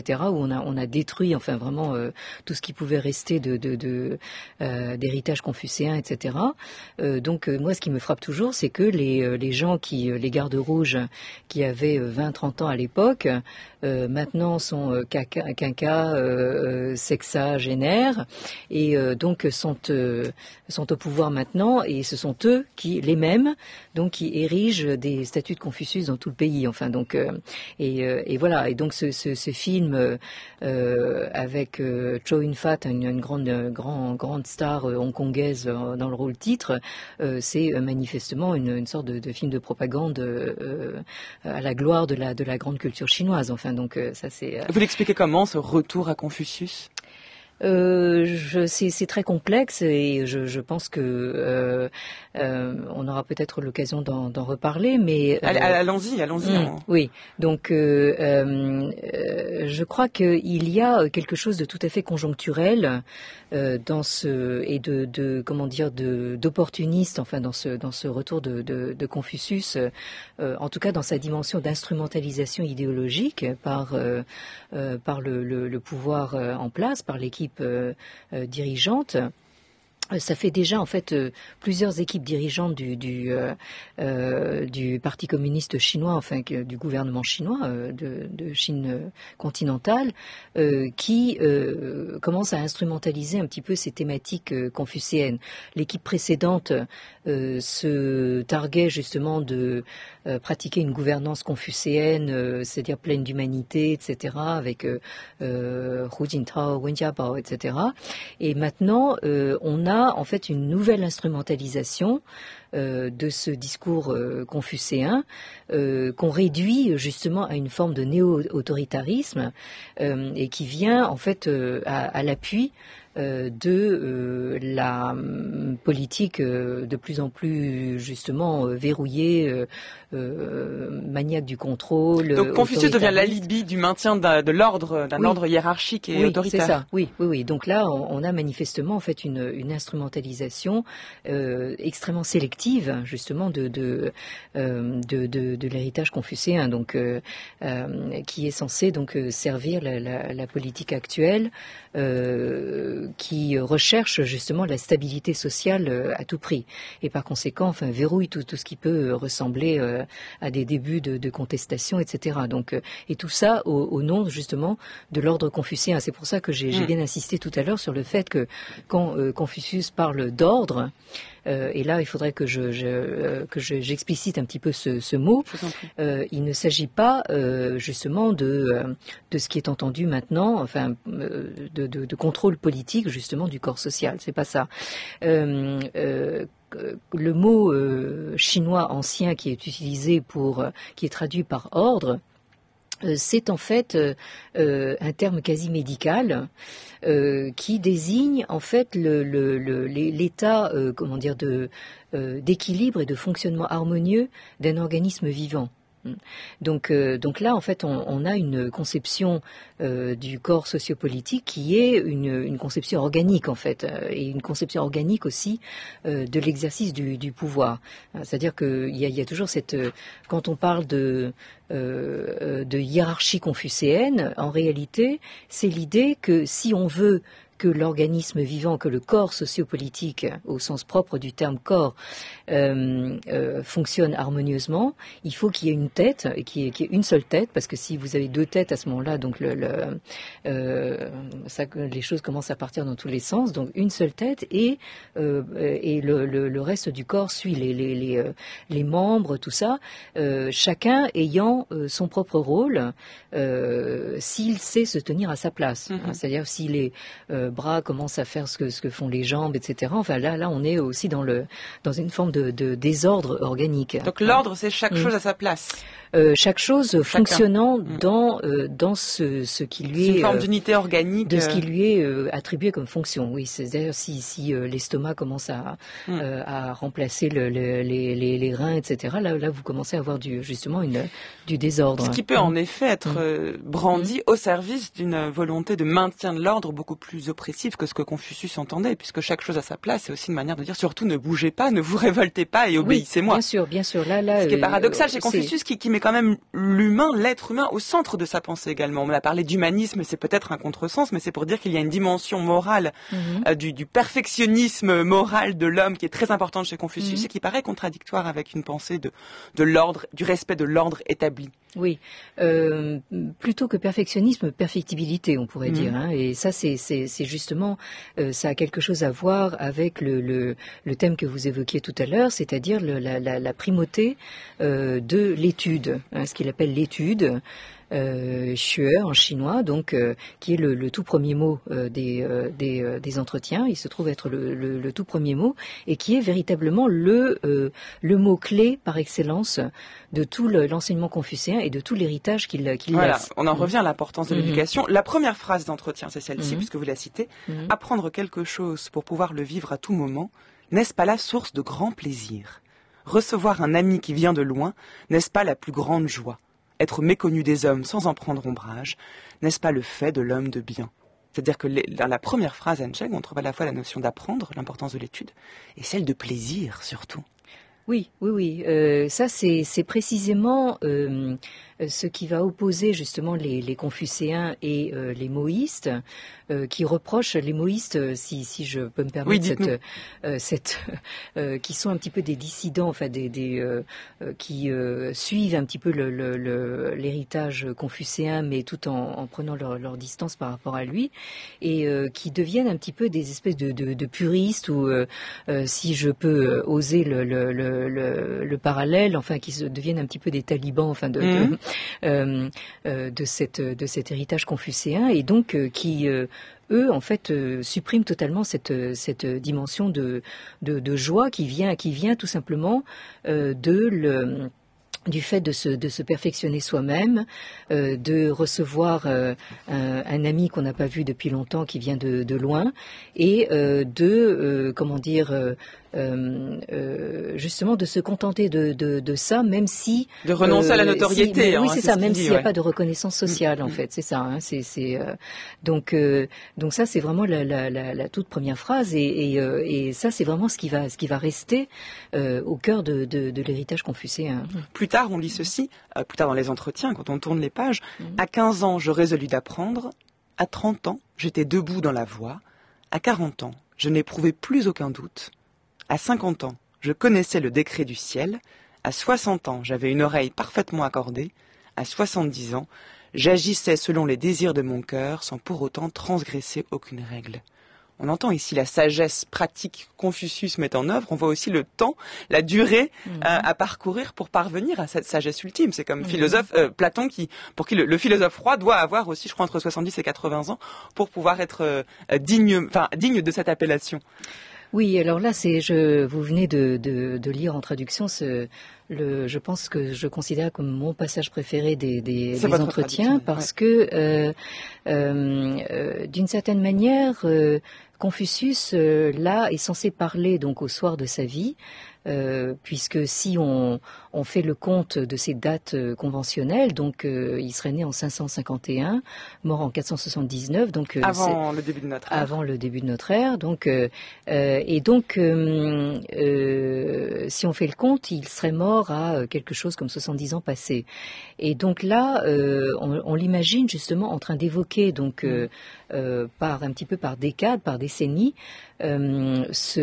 on a, on a détruit, enfin vraiment euh, tout ce qui pouvait rester de, de, de euh, d'héritage confucéen, et cetera. Euh, donc euh, moi, ce qui me frappe toujours, c'est que les, euh, les gens qui, euh, les gardes rouges, qui avaient euh, vingt trente ans à l'époque, euh, maintenant sont euh, quinquas, euh, sexagénaires, et euh, donc sont, euh, sont au pouvoir maintenant, et ce sont eux qui, les mêmes, donc qui érigent des statues de Confucius dans tout le pays. Enfin, donc, euh, et, euh, et voilà. Et donc ce, ce, ce film euh, avec euh, Chow Yun-fat, une, une grande, grande, grande star euh, hongkongaise euh, dans le rôle titre, euh, c'est euh, manifestement une, une sorte de, de film de propagande euh, à la gloire de la, de la grande culture chinoise. Enfin, donc euh, ça c'est. Euh... Vous l'expliquez comment, ce retour à Confucius? Euh, je, c'est, c'est très complexe et je, je pense que euh, euh, on aura peut-être l'occasion d'en, d'en reparler, mais euh, allons-y, allons-y. Hum, oui, donc euh, euh, je crois qu'il y a quelque chose de tout à fait conjoncturel euh, dans ce et de, de comment dire de d'opportuniste, enfin dans ce dans ce retour de, de, de Confucius, euh, en tout cas dans sa dimension d'instrumentalisation idéologique par euh, euh, par le, le, le pouvoir euh, en place, par l'équipe Euh, euh, dirigeante. Ça fait déjà en fait euh, plusieurs équipes dirigeantes du du, euh, euh, du Parti communiste chinois, enfin que, du gouvernement chinois euh, de, de Chine continentale, euh, qui euh, commencent à instrumentaliser un petit peu ces thématiques euh, confucéennes. L'équipe précédente euh, se targuait justement de euh, pratiquer une gouvernance confucéenne, euh, c'est-à-dire pleine d'humanité, et cetera, avec euh, euh, Hu Jintao, Wen Jiabao, et cetera. Et maintenant, euh, on a en fait une nouvelle instrumentalisation euh, de ce discours euh, confucéen euh, qu'on réduit justement à une forme de néo-autoritarisme euh, et qui vient en fait euh, à, à l'appui euh, de euh, la euh, politique euh, de plus en plus justement euh, verrouillée, euh, euh, maniaque du contrôle. Donc Confucius devient l'alibi du maintien de, de l'ordre, d'un oui. ordre hiérarchique et oui, autoritaire. C'est ça. Oui, oui, oui. Donc là, on, on a manifestement en fait une, une instrumentalisation euh, extrêmement sélective justement de de euh, de, de, de l'héritage confucéen, donc euh, euh, qui est censé donc servir la, la, la politique actuelle, euh, qui recherche justement la stabilité sociale à tout prix et par conséquent, enfin verrouille tout tout ce qui peut ressembler euh, à des débuts de, de contestation, et cetera. Donc et tout ça au, au nom justement de l'ordre confucéen. C'est pour ça que j'ai, j'ai bien insisté tout à l'heure sur le fait que quand euh, Confucius parle d'ordre, Euh, et là, il faudrait que je, je euh, que je, j'explicite un petit peu ce, ce mot. Euh, il ne s'agit pas euh, justement de euh, de ce qui est entendu maintenant, enfin euh, de, de, de contrôle politique justement du corps social. C'est pas ça. Euh, euh, le mot euh, chinois ancien qui est utilisé pour, euh, qui est traduit par ordre. Euh, c'est en fait euh, euh, un terme quasi médical euh, qui désigne en fait le, le, le, l'état euh, comment dire de euh, d'équilibre et de fonctionnement harmonieux d'un organisme vivant. Donc, euh, donc là, en fait, on, on a une conception euh, du corps sociopolitique qui est une, une conception organique, en fait, euh, et une conception organique aussi euh, de l'exercice du, du pouvoir. C'est-à-dire qu'il y a, il y a toujours cette, quand on parle de euh, de hiérarchie confucéenne, en réalité, c'est l'idée que si on veut que l'organisme vivant, que le corps sociopolitique, au sens propre du terme corps, euh, euh, fonctionne harmonieusement, il faut qu'il y ait une tête, et qu'il y ait, qu'il y ait une seule tête, parce que si vous avez deux têtes à ce moment-là, donc le, le, euh, ça, les choses commencent à partir dans tous les sens, donc une seule tête, et, euh, et le, le, le reste du corps suit les, les, les, euh, les membres, tout ça, euh, chacun ayant euh, son propre rôle, euh, s'il sait se tenir à sa place. Mm-hmm. Hein, c'est-à-dire si les euh, bras commencent à faire ce que, ce que font les jambes, et cetera. Enfin là, là, on est aussi dans, le, dans une forme de, de désordre organique. Donc l'ordre, c'est chaque mmh. chose à sa place. Euh, chaque chose Chacun. fonctionnant mmh. dans euh, dans ce, ce qui lui est une forme euh, d'unité organique de ce qui lui est euh, attribué comme fonction. Oui, c'est-à-dire si si euh, l'estomac commence à mmh. euh, à remplacer le, le, les, les les reins, et cetera. Là là vous commencez à avoir du justement une du désordre. Ce qui peut mmh. en effet être mmh. brandi mmh. au service d'une volonté de maintien de l'ordre beaucoup plus oppressive que ce que Confucius entendait, puisque chaque chose à sa place, c'est aussi une manière de dire surtout ne bougez pas, ne vous révoltez pas et obéissez-moi. Oui, bien sûr, bien sûr. Là, là, ce qui est euh, paradoxal chez Confucius, qui, qui met quand même l'humain, l'être humain, au centre de sa pensée également. On a parlé d'humanisme, c'est peut-être un contresens, mais c'est pour dire qu'il y a une dimension morale, mm-hmm. euh, du, du perfectionnisme moral de l'homme qui est très importante chez Confucius mm-hmm. et qui paraît contradictoire avec une pensée de, de l'ordre, du respect de l'ordre établi. Oui, euh, plutôt que perfectionnisme, perfectibilité, on pourrait mmh. dire. Hein, et ça, c'est, c'est, c'est justement, euh, ça a quelque chose à voir avec le, le, le thème que vous évoquiez tout à l'heure, c'est-à-dire le, la, la, la primauté euh, de l'étude, hein, ce qu'il appelle l'étude. Euh, xue en chinois, donc euh, qui est le, le tout premier mot euh, des, euh, des, euh, des entretiens. Il se trouve être le, le, le tout premier mot et qui est véritablement le, euh, le mot clé par excellence de tout le, l'enseignement confucéen et de tout l'héritage qu'il, qu'il voilà, laisse. On en revient à l'importance de mmh. l'éducation. La première phrase d'entretien, c'est celle-ci, mmh. puisque vous la citez. Mmh. Apprendre quelque chose pour pouvoir le vivre à tout moment, n'est-ce pas la source de grand plaisir? Recevoir un ami qui vient de loin, n'est-ce pas la plus grande joie? Être méconnu des hommes sans en prendre ombrage, n'est-ce pas le fait de l'homme de bien? C'est-à-dire que les, dans la première phrase Ancheng, on trouve à la fois la notion d'apprendre, l'importance de l'étude, et celle de plaisir surtout. Oui, oui, oui. Euh, ça, c'est, c'est précisément euh, ce qui va opposer justement les, les confucéens et euh, les moïstes, euh, qui reprochent les moïstes, euh, si, si je peux me permettre, oui, cette, euh, cette, euh, qui sont un petit peu des dissidents, enfin des, des euh, qui euh, suivent un petit peu le, le, le, l'héritage confucéen, mais tout en, en prenant leur, leur distance par rapport à lui, et euh, qui deviennent un petit peu des espèces de, de, de puristes, ou euh, euh, si je peux oser le, le, le Le, le parallèle, enfin, qui se deviennent un petit peu des talibans, enfin, de, mmh. de, euh, euh, de, cette, de cet héritage confucéen, et donc euh, qui, euh, eux, en fait, euh, suppriment totalement cette, cette dimension de, de, de joie qui vient, qui vient tout simplement euh, de le du fait de se, de se perfectionner soi-même, euh, de recevoir euh, un, un ami qu'on n'a pas vu depuis longtemps, qui vient de, de loin, et euh, de, euh, comment dire, euh, euh, euh, justement de se contenter de, de, de ça, même si... De renoncer euh, à la notoriété. Si, hein, oui, c'est, c'est ça, même dit, s'il n'y ouais. a pas de reconnaissance sociale, mmh, en mmh. fait, c'est ça. Hein, c'est, c'est, euh, donc, euh, donc ça, c'est vraiment la, la, la, la toute première phrase, et, et, euh, et ça, c'est vraiment ce qui va, ce qui va rester euh, au cœur de, de, de l'héritage confucéen. Plus tard, on lit ceci, euh, plus tard dans les entretiens, quand on tourne les pages, mmh. à quinze ans, je résolus d'apprendre, à trente ans, j'étais debout dans la voie, à quarante ans, je n'éprouvais plus aucun doute, à cinquante ans, je connaissais le décret du ciel, à soixante ans, j'avais une oreille parfaitement accordée, à soixante-dix ans, j'agissais selon les désirs de mon cœur sans pour autant transgresser aucune règle. On entend ici la sagesse pratique que Confucius met en œuvre. On voit aussi le temps, la durée mmh. euh, à parcourir pour parvenir à cette sagesse ultime. C'est comme mmh. philosophe euh, Platon, qui, pour qui le, le philosophe roi doit avoir aussi, je crois, entre soixante-dix et quatre-vingts ans pour pouvoir être euh, digne, enfin, digne de cette appellation. Oui, alors là, c'est, je, vous venez de, de, de lire en traduction ce, le, je pense que je considère comme mon passage préféré des, des, des entretiens, parce ouais. que euh, euh, euh, d'une certaine manière, euh, Confucius, euh, là, est censé parler donc au soir de sa vie. Euh, puisque si on, on fait le compte de ces dates euh, conventionnelles, donc euh, il serait né en cinq cent cinquante et un, mort en quatre cent soixante-dix-neuf, donc euh, avant le début de notre ère. Avant le début de notre ère, donc euh, euh, et donc euh, euh, si on fait le compte, il serait mort à quelque chose comme soixante-dix ans passés. Et donc là, euh, on, on l'imagine justement en train d'évoquer donc euh, euh, par un petit peu par décades, par décennies, euh, ce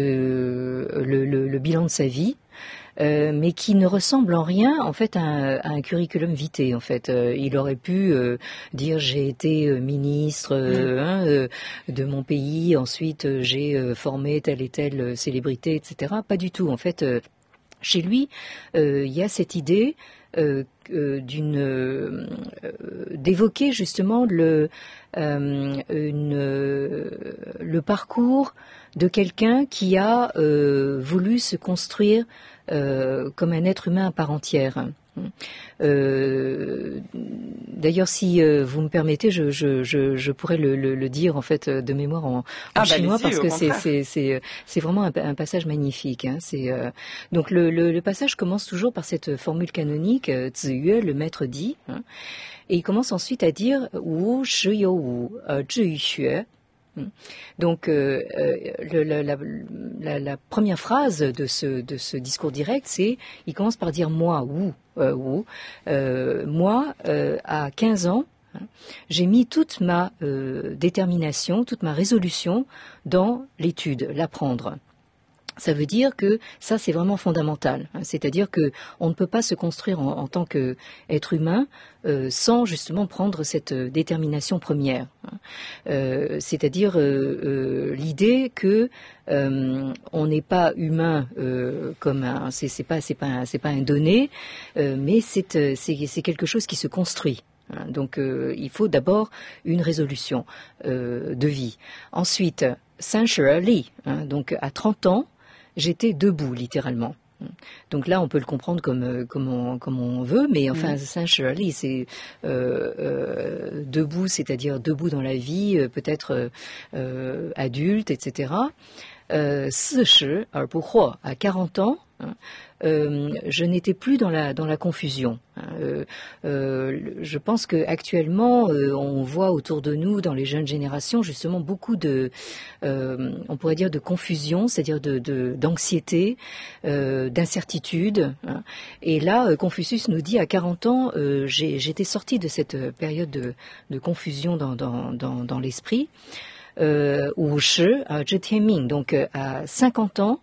le, le, le bilan de sa vie, euh, mais qui ne ressemble en rien en fait à un, à un curriculum vitae. En fait, euh, il aurait pu euh, dire j'ai été euh, ministre euh, mmh. hein, euh, de mon pays, ensuite euh, j'ai euh, formé telle et telle célébrité, et cetera. Pas du tout. En fait, euh, chez lui, euh, il y a cette idée euh, euh, d'une euh, d'évoquer justement le euh, une, euh, le parcours de quelqu'un qui a euh, voulu se construire euh, comme un être humain à part entière. Euh, d'ailleurs, si euh, vous me permettez, je, je, je, je pourrais le, le, le dire en fait de mémoire en, en ah, chinois, bah, parce que c'est, c'est, c'est, c'est vraiment un, un passage magnifique. Hein. C'est, euh, donc le, le, le passage commence toujours par cette formule canonique, euh, Ziyue, le maître dit, hein, et il commence ensuite à dire Wu shi you wu, zhi yu xue. Donc, euh, le, la, la, la, la première phrase de ce, de ce discours direct, c'est, il commence par dire moi, ou, euh, ou, euh, moi, euh, à quinze ans, j'ai mis toute ma euh, détermination, toute ma résolution dans l'étude, l'apprendre. Ça veut dire que ça, c'est vraiment fondamental. Hein, c'est-à-dire que on ne peut pas se construire en, en tant qu'être humain euh, sans justement prendre cette euh, détermination première. Hein. Euh, c'est-à-dire euh, euh, l'idée que euh, on n'est pas humain euh, comme un, c'est, c'est pas, c'est pas, un, c'est pas un donné, euh, mais c'est, c'est, c'est quelque chose qui se construit. Hein. Donc, euh, il faut d'abord une résolution euh, de vie. Ensuite, Saint-Shirley, hein, donc à trente ans. J'étais debout, littéralement. Donc là, on peut le comprendre comme comme on, comme on veut, mais enfin, mmh. Saint-Shirley, c'est euh, euh, debout, c'est-à-dire debout dans la vie, euh, peut-être euh, adulte, et cetera. Euh, à quarante ans, hein, euh, je n'étais plus dans la dans la confusion. Euh, euh, je pense que actuellement, euh, on voit autour de nous, dans les jeunes générations, justement beaucoup de, euh, on pourrait dire de confusion, c'est-à-dire de, de d'anxiété, euh, d'incertitude. Hein. Et là, Confucius nous dit à quarante ans, euh, j'ai, j'étais sorti de cette période de, de confusion dans dans dans, dans l'esprit. Euh, ou shi, à zhi tianming, donc euh, à cinquante ans,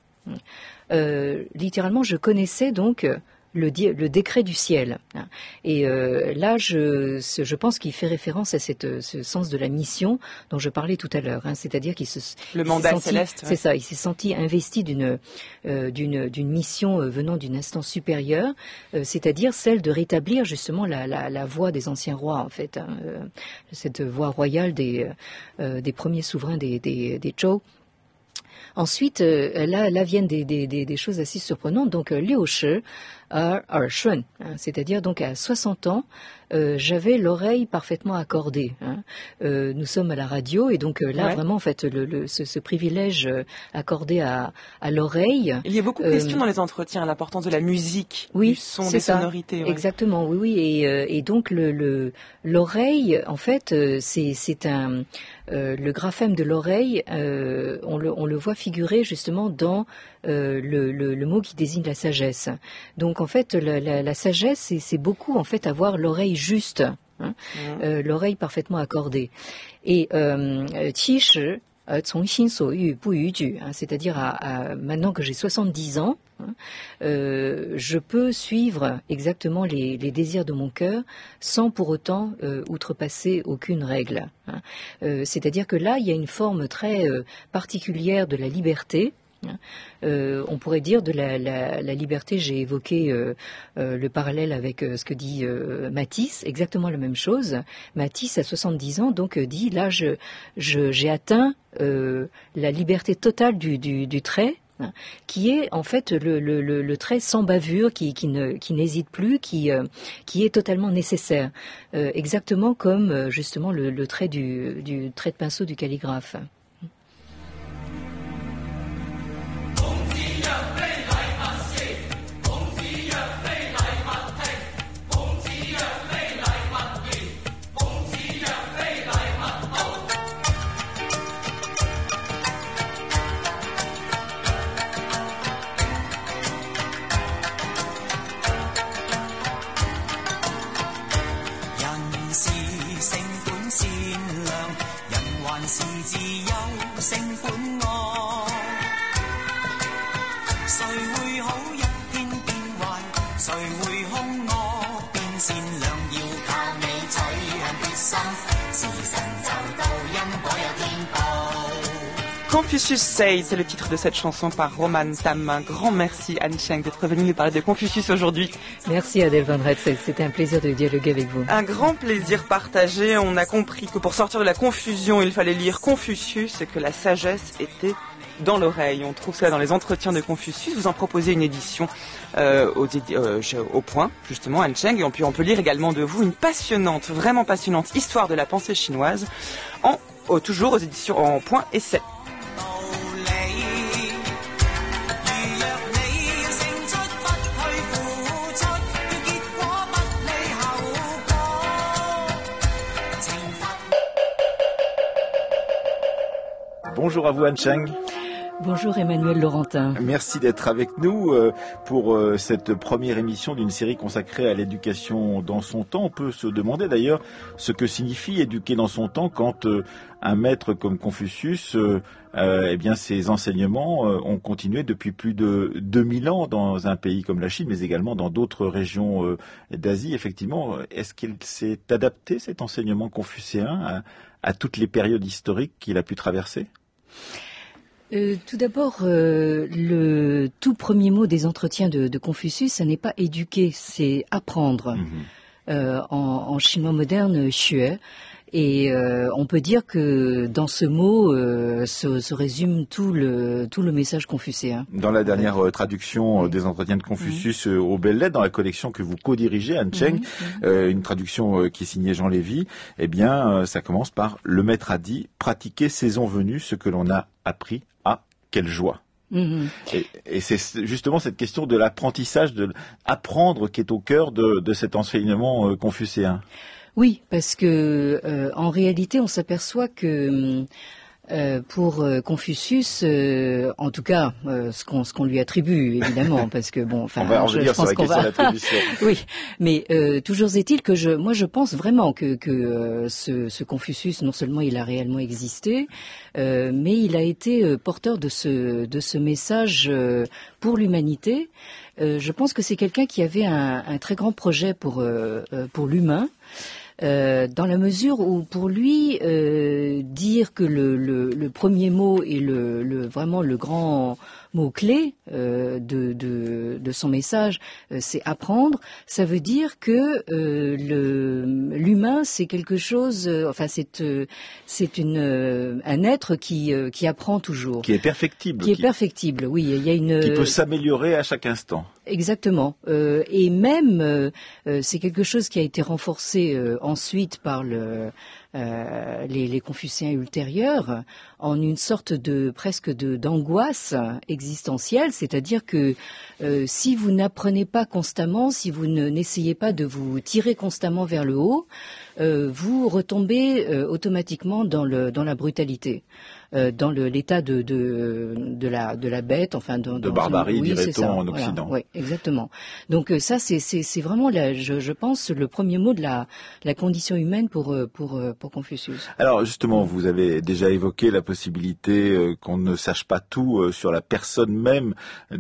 euh, littéralement, je connaissais donc le, le décret du ciel. Et euh, là, je, je pense qu'il fait référence à cette, ce sens de la mission dont je parlais tout à l'heure. Hein, c'est-à-dire qu'il se le mandat senti, céleste. Ouais. C'est ça. Il s'est senti investi d'une euh, d'une, d'une mission euh, venant d'une instance supérieure, euh, c'est-à-dire celle de rétablir justement la, la, la voie des anciens rois, en fait, hein, euh, cette voie royale des euh, des premiers souverains des des, des Zhou. Ensuite, euh, là, là viennent des, des, des, des choses assez surprenantes. Donc, euh, Liu Shi, er shun, hein, c'est-à-dire donc à soixante ans, euh, j'avais l'oreille parfaitement accordée. Hein. Euh, nous sommes à la radio et donc euh, là ouais. vraiment en fait le, le, ce, ce privilège euh, accordé à, à l'oreille. Il y a beaucoup de questions euh, dans les entretiens, l'importance de la musique, oui, du son, des ça. sonorités. Ouais. Exactement, oui, oui, et, euh, et donc le, le l'oreille, en fait, euh, c'est c'est un euh, le graphème de l'oreille, euh, on le on le voit figurer justement dans euh, le, le le mot qui désigne la sagesse. Donc en fait, la, la, la sagesse, c'est, c'est beaucoup en fait avoir l'oreille juste, hein, mmh. euh, l'oreille parfaitement accordée. Et qi shi, cong xin so yu bu yu ju, c'est-à-dire à, à, maintenant que j'ai soixante-dix ans, hein, euh, je peux suivre exactement les, les désirs de mon cœur sans pour autant euh, outrepasser aucune règle. Hein. Euh, c'est-à-dire que là, il y a une forme très euh, particulière de la liberté. Euh, on pourrait dire de la, la, la liberté, j'ai évoqué euh, euh, le parallèle avec euh, ce que dit euh, Matisse, exactement la même chose. Matisse, à soixante-dix ans, donc euh, dit, là, je, je, j'ai atteint euh, la liberté totale du, du, du trait, hein, qui est en fait le, le, le, le trait sans bavure, qui, qui, ne, qui n'hésite plus, qui, euh, qui est totalement nécessaire, euh, exactement comme euh, justement le, le trait du, du trait de pinceau du calligraphe. Confucius Say, c'est le titre de cette chanson par Roman Tam. Un grand merci Anne Cheng d'être venue nous parler de Confucius aujourd'hui. Merci Adèle Van Ret, c'était un plaisir de dialoguer avec vous. Un grand plaisir partagé. On a compris que pour sortir de la confusion, il fallait lire Confucius et que la sagesse était dans l'oreille. On trouve ça dans les entretiens de Confucius. Vous en proposez une édition euh, au, euh, au Point, justement, Anne Cheng. Et on peut, on peut lire également de vous une passionnante, vraiment passionnante histoire de la pensée chinoise, en, au, toujours aux éditions en Point Essai. Bonjour à vous Anne Cheng. Bonjour Emmanuel Laurentin. Merci d'être avec nous pour cette première émission d'une série consacrée à l'éducation dans son temps. On peut se demander d'ailleurs ce que signifie éduquer dans son temps quand un maître comme Confucius, euh, eh bien, ses enseignements ont continué depuis plus de deux mille ans dans un pays comme la Chine, mais également dans d'autres régions d'Asie. Effectivement, est-ce qu'il s'est adapté, cet enseignement confucéen, à, à toutes les périodes historiques qu'il a pu traverser ? Euh, tout d'abord, euh, le tout premier mot des entretiens de, de Confucius, ça n'est pas éduquer, c'est apprendre. Mmh. Euh, en, en chinois moderne, xue. Et euh, on peut dire que dans ce mot euh, se, se résume tout le tout le message confucéen. Dans la dernière euh, traduction euh, des entretiens de Confucius mmh. euh, aux Belles Lettres, dans la collection que vous co-dirigez, Anne Cheng, mmh. euh, une traduction euh, qui est signée Jean Lévy, eh bien, euh, ça commence par « Le maître a dit, pratiquer saison venue ce que l'on a appris, à quelle joie ». Mmh. Et, et c'est justement cette question de l'apprentissage, de apprendre qui est au cœur de, de cet enseignement euh, confucéen. Oui, parce que euh, en réalité, on s'aperçoit que euh, pour euh, Confucius, euh, en tout cas, euh, ce qu'on ce qu'on lui attribue, évidemment, parce que bon, enfin, on va en je, venir je pense sur la qu'on question va. de l'attribution. Oui, mais euh, toujours est-il que je, moi, je pense vraiment que que euh, ce, ce Confucius, non seulement il a réellement existé, euh, mais il a été euh, porteur de ce de ce message euh, pour l'humanité. Euh, je pense que c'est quelqu'un qui avait un, un très grand projet pour euh, pour l'humain. Euh, dans la mesure où, pour lui, euh, dire que le, le, le premier mot est le, le, vraiment le grand mot-clé euh, de, de, de son message, euh, c'est apprendre, ça veut dire que euh, le, l'humain, c'est quelque chose, euh, enfin, c'est, euh, c'est une, euh, un être qui, euh, qui apprend toujours. Qui est perfectible. Qui est qui, perfectible, oui. Il y a une... Qui peut s'améliorer à chaque instant. Exactement. Euh, et même, euh, c'est quelque chose qui a été renforcé euh, ensuite par le, euh, les, les Confucéens ultérieurs en une sorte de presque de d'angoisse existentielle, c'est-à-dire que euh, si vous n'apprenez pas constamment, si vous ne, n'essayez pas de vous tirer constamment vers le haut, euh, vous retombez euh, automatiquement dans le dans la brutalité. Euh, dans le, l'état de, de, de, la, de la bête, enfin dans, de dans barbarie, oui, dirait-on, en Occident. Voilà, oui, exactement. Donc euh, ça, c'est, c'est, c'est vraiment, la, je, je pense, le premier mot de la, la condition humaine pour, pour, pour Confucius. Alors justement, vous avez déjà évoqué la possibilité euh, qu'on ne sache pas tout euh, sur la personne même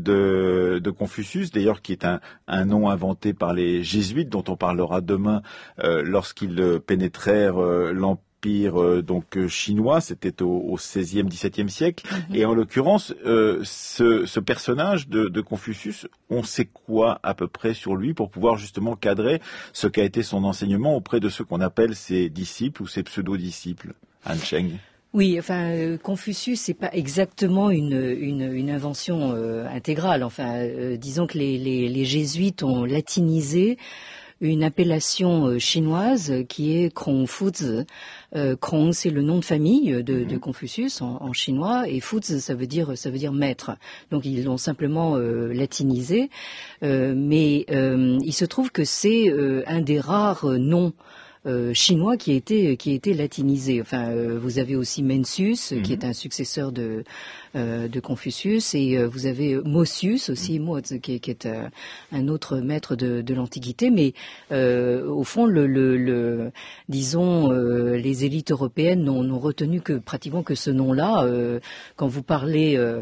de, de Confucius, d'ailleurs qui est un, un nom inventé par les jésuites, dont on parlera demain euh, lorsqu'ils pénétrèrent euh, l'empire. Euh, donc euh, chinois, c'était au, au seizième, dix-septième siècle, mm-hmm. et en l'occurrence, euh, ce, ce personnage de, de Confucius, on sait quoi à peu près sur lui pour pouvoir justement cadrer ce qu'a été son enseignement auprès de ceux qu'on appelle ses disciples ou ses pseudo-disciples, Anne Cheng. Oui, enfin, euh, Confucius, c'est pas exactement une, une, une invention euh, intégrale. Enfin, euh, disons que les, les, les jésuites ont latinisé une appellation euh, chinoise qui est Kongfuzi. Euh, Kong, c'est le nom de famille de, de Confucius en, en chinois, et Fuzi, ça veut dire ça veut dire maître. Donc ils l'ont simplement euh, latinisé, euh, mais euh, il se trouve que c'est euh, un des rares noms Euh, chinois qui a été qui a été latinisé. Enfin, euh, vous avez aussi Mencius, mm-hmm. qui est un successeur de euh, de Confucius, et euh, vous avez Mossius aussi, mm-hmm. Mozi, qui, qui est euh, un autre maître de, de l'Antiquité. Mais euh, au fond, le, le, le disons, euh, les élites européennes n'ont, n'ont retenu que pratiquement que ce nom-là. Euh, quand vous parlez euh,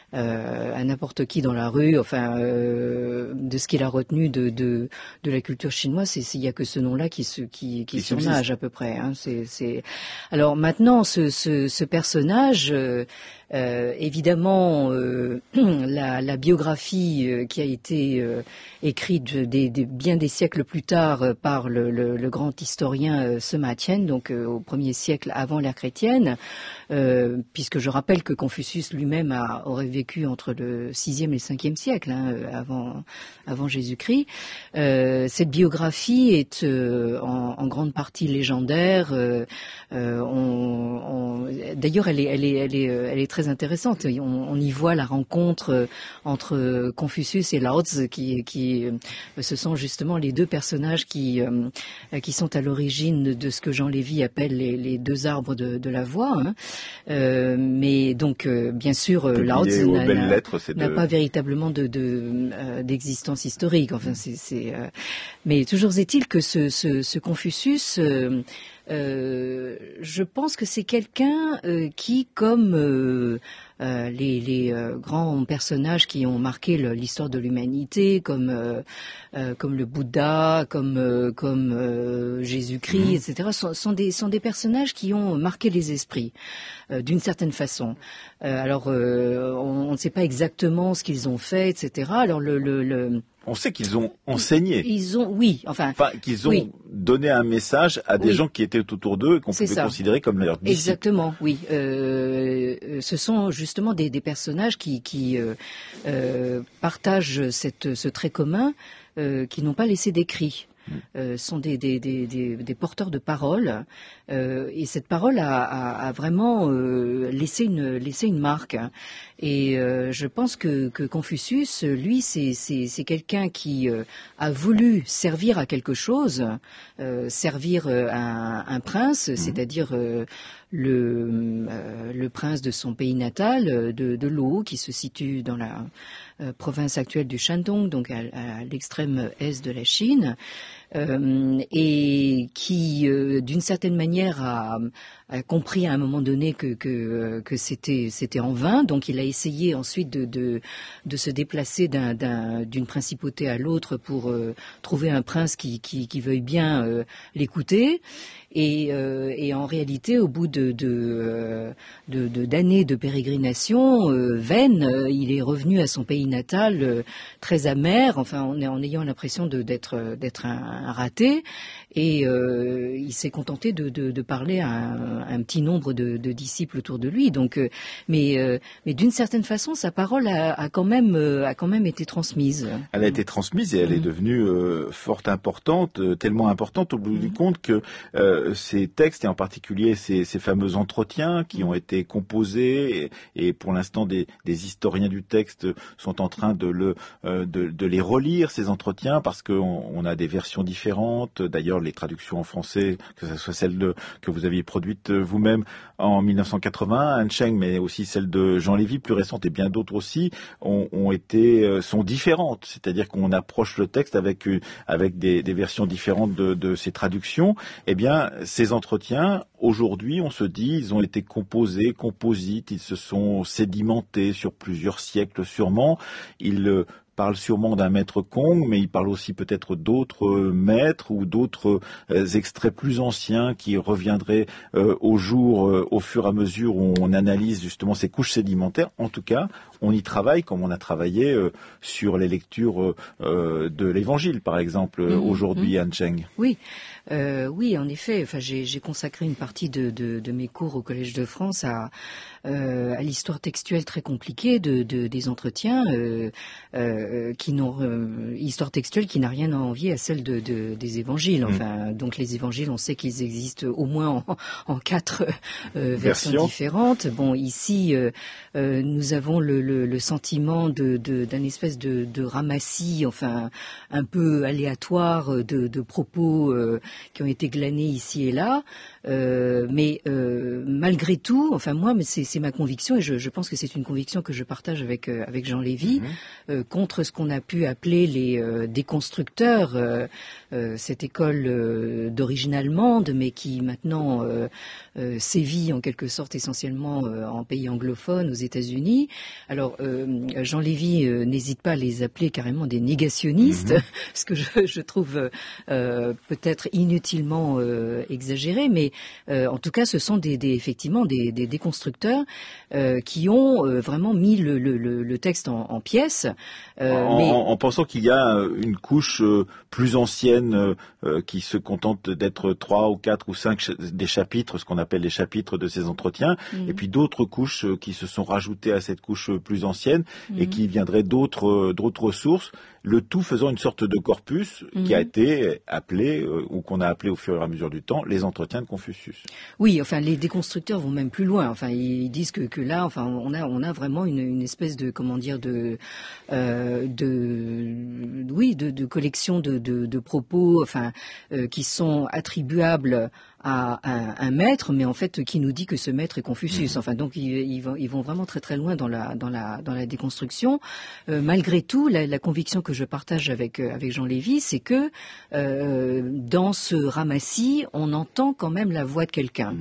Euh, à n'importe qui dans la rue, enfin, euh, de ce qu'il a retenu de, de, de la culture chinoise, c'est il y a que ce nom-là qui se qui, qui surnage à peu près. Hein, c'est, c'est... Alors maintenant, ce, ce, ce personnage, euh, euh, évidemment, euh, la, la biographie euh, qui a été euh, écrite des, des, bien des siècles plus tard euh, par le, le, le grand historien euh, Sima Qian, donc euh, au premier siècle avant l'ère chrétienne, euh, puisque je rappelle que Confucius lui-même a, aurait vécu entre le sixième et le cinquième siècle, hein, avant, avant Jésus-Christ. Euh, cette biographie est euh, en, en grande partie légendaire. Euh, euh, on, on, d'ailleurs, elle est, elle est, elle est, elle est très intéressante. On, on y voit la rencontre entre Confucius et Lao Tzu, qui, qui, ce sont justement les deux personnages qui, qui sont à l'origine de ce que Jean Lévy appelle les, les deux arbres de, de la voix. Hein. Euh, mais donc, bien sûr, Lao Tzu n'a, n'a de... pas véritablement de, de, euh, d'existence historique. Enfin, c'est, c'est, euh... mais toujours est-il que ce, ce, ce Confucius, euh, euh, je pense que c'est quelqu'un euh, qui, comme euh, euh, les, les euh, grands personnages qui ont marqué le, l'histoire de l'humanité, comme euh, euh, comme le Bouddha, comme euh, comme euh, Jésus-Christ, mmh. et cetera, sont, sont des sont des personnages qui ont marqué les esprits euh, d'une certaine façon. Euh, alors, euh, on, on ne sait pas exactement ce qu'ils ont fait, et cetera. Alors le, le, le on sait qu'ils ont enseigné. Ils ont, oui, enfin, enfin qu'ils ont oui. donné un message à des oui. gens qui étaient autour d'eux et qu'on c'est pouvait ça. considérer comme leurs disciples. Exactement, oui. Euh, ce sont justement des, des personnages qui, qui euh, euh, partagent cette, ce trait commun, euh, qui n'ont pas laissé d'écrit. Euh, sont des, des, des, des, des porteurs de parole euh, et cette parole a, a, a vraiment euh, laissé, une, laissé une marque. Et euh, je pense que, que Confucius, lui, c'est, c'est, c'est quelqu'un qui euh, a voulu servir à quelque chose, euh, servir un, un prince, mmh. c'est-à-dire euh, le, euh, le prince de son pays natal, de, de Lô, qui se situe dans la euh, province actuelle du Shandong, donc à, à l'extrême est de la Chine. Euh, et qui, euh, d'une certaine manière, a, a compris à un moment donné que, que, que c'était, c'était en vain. Donc, il a essayé ensuite de, de, de se déplacer d'un, d'un, d'une principauté à l'autre pour euh, trouver un prince qui, qui, qui veuille bien euh, l'écouter. Et, euh, et en réalité, au bout de, de, de, de d'années de pérégrination euh, vaine, euh, il est revenu à son pays natal euh, très amer, enfin en, en ayant l'impression de, d'être, d'être un, un raté. Et euh, il s'est contenté de, de, de parler à un, un petit nombre de, de disciples autour de lui. Donc, euh, mais, euh, mais d'une certaine façon, sa parole a, a quand même, euh, a quand même été transmise. Elle a été transmise et elle mmh. est devenue euh, fort importante, euh, tellement importante au bout mmh. du compte que euh, ces textes, et en particulier ces, ces fameux entretiens qui ont été composés, et, et pour l'instant des, des historiens du texte sont en train de, le, euh, de, de les relire, ces entretiens, parce qu'on on a des versions différentes. D'ailleurs, les traductions en français, que ce soit celle de, que vous aviez produite vous-même en mille neuf cent quatre-vingt, An Cheng, mais aussi celle de Jean Lévy, plus récente, et bien d'autres aussi, ont, ont été, sont différentes. C'est-à-dire qu'on approche le texte avec, avec des, des versions différentes de, de ces traductions. Eh bien, ces entretiens, aujourd'hui, on se dit, ils ont été composés, composites, ils se sont sédimentés sur plusieurs siècles sûrement. Ils euh, parlent sûrement d'un maître Kong, mais ils parlent aussi peut-être d'autres euh, maîtres ou d'autres euh, extraits plus anciens qui reviendraient euh, au jour euh, au fur et à mesure où on analyse justement ces couches sédimentaires. En tout cas, on y travaille comme on a travaillé euh, sur les lectures euh, de l'Évangile, par exemple, mmh, aujourd'hui, mmh. An Cheng. Oui. Euh, oui, en effet. Enfin, j'ai, j'ai consacré une partie de, de, de mes cours au Collège de France à, euh, à l'histoire textuelle très compliquée de, de, des entretiens, euh, euh, qui n'ont euh, histoire textuelle qui n'a rien à envier à celle de, de, des évangiles. Enfin, mmh. donc les évangiles, on sait qu'ils existent au moins en, en quatre euh, versions Version. différentes. Bon, ici, euh, euh, nous avons le, le, le sentiment de, de, d'un espèce de, de ramassis, enfin, un peu aléatoire de, de propos. Euh, qui ont été glanés ici et là, euh, mais euh, malgré tout, enfin moi, mais c'est, c'est ma conviction et je, je pense que c'est une conviction que je partage avec euh, avec Jean Lévy, mmh. euh, contre ce qu'on a pu appeler les euh, déconstructeurs, euh, euh, cette école euh, d'origine allemande, mais qui maintenant euh, euh, sévit en quelque sorte essentiellement euh, en pays anglophone, aux États-Unis. Alors euh, Jean Lévy euh, n'hésite pas à les appeler carrément des négationnistes, mmh. ce que je, je trouve euh, peut-être inutilement euh, exagéré, mais euh, en tout cas, ce sont des, des effectivement des, des déconstructeurs euh, qui ont euh, vraiment mis le, le, le texte en, en pièces. Euh, en, mais... en, en pensant qu'il y a une couche euh, plus ancienne euh, qui se contente d'être trois ou quatre ou cinq ch- des chapitres, ce qu'on appelle les chapitres de ces entretiens, mmh. et puis d'autres couches euh, qui se sont rajoutées à cette couche plus ancienne mmh. et qui viendraient d'autres, euh, d'autres sources. le tout faisant une sorte de corpus mmh. qui a été appelé, euh, ou qu'on a appelé au fur et à mesure du temps, les entretiens de Confucius. Oui, enfin, les déconstructeurs vont même plus loin. Enfin, ils disent que, que là, enfin, on a, on a vraiment une, une espèce de, comment dire, de, euh, de, oui, de, de collection de, de, de propos, enfin, euh, qui sont attribuables à un, un maître, mais en fait qui nous dit que ce maître est Confucius. Enfin, donc ils, ils, vont, ils vont vraiment très très loin dans la dans la dans la déconstruction. Euh, malgré tout, la, la conviction que je partage avec avec Jean Lévy, c'est que euh, dans ce ramassis, on entend quand même la voix de quelqu'un.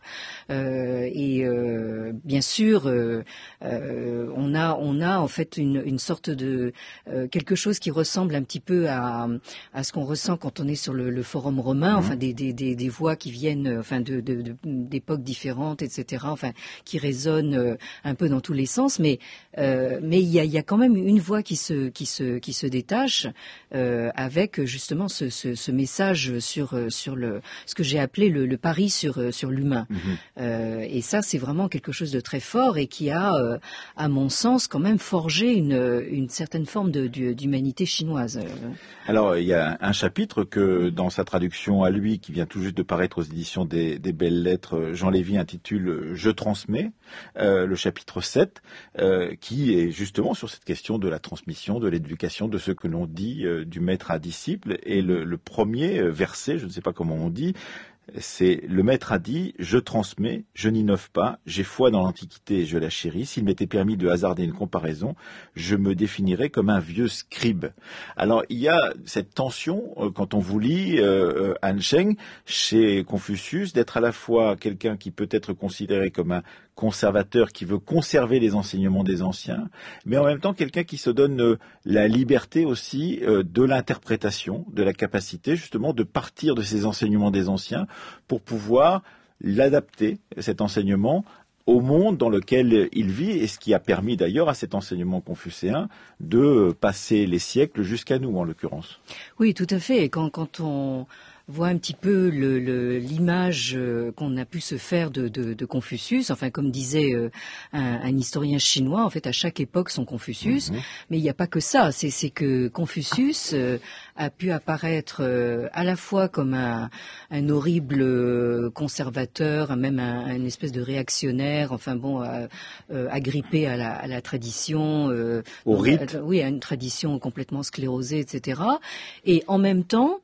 Euh, et euh, bien sûr, euh, euh, on a on a en fait une une sorte de euh, quelque chose qui ressemble un petit peu à à ce qu'on ressent quand on est sur le, le forum romain. Enfin, des des des, des voix qui qui viennent, enfin, de, de, de, d'époques différentes, et cetera. Enfin, qui résonnent euh, un peu dans tous les sens, mais euh, mais il y a, il y a quand même une voix qui se qui se qui se détache euh, avec justement ce, ce, ce message sur sur le ce que j'ai appelé le, le pari sur sur l'humain. Mmh. Euh, et ça, c'est vraiment quelque chose de très fort et qui a, euh, à mon sens, quand même forgé une une certaine forme de, de d'humanité chinoise. Alors, il y a un chapitre que dans sa traduction à lui, qui vient tout juste de paraître aux éditions des, des Belles Lettres, Jean Lévy intitule « Je transmets euh, », le chapitre sept, euh, qui est justement sur cette question de la transmission, de l'éducation, de ce que l'on dit euh, du maître à disciple. Et le, le premier verset, je ne sais pas comment on dit, c'est le maître a dit, je transmets, je n'innove pas, j'ai foi dans l'Antiquité et je la chéris. S'il m'était permis de hasarder une comparaison, je me définirais comme un vieux scribe. Alors il y a cette tension euh, quand on vous lit euh, Han Sheng chez Confucius, d'être à la fois quelqu'un qui peut être considéré comme un conservateur qui veut conserver les enseignements des anciens, mais en même temps quelqu'un qui se donne euh, la liberté aussi euh, de l'interprétation, de la capacité justement de partir de ces enseignements des anciens pour pouvoir l'adapter, cet enseignement, au monde dans lequel il vit, et ce qui a permis d'ailleurs à cet enseignement confucéen de passer les siècles jusqu'à nous, en l'occurrence. Oui, tout à fait. Et quand, quand on voit un petit peu le, le, l'image euh, qu'on a pu se faire de, de, de Confucius, enfin comme disait euh, un, un historien chinois, en fait à chaque époque son Confucius, mmh. mais il n'y a pas que ça, c'est, c'est que Confucius euh, a pu apparaître euh, à la fois comme un, un horrible euh, conservateur, même un, un espèce de réactionnaire, enfin bon, euh, euh, agrippé à la, à la tradition, euh, au rite, à, oui, à une tradition complètement sclérosée, et cetera. Et en même temps,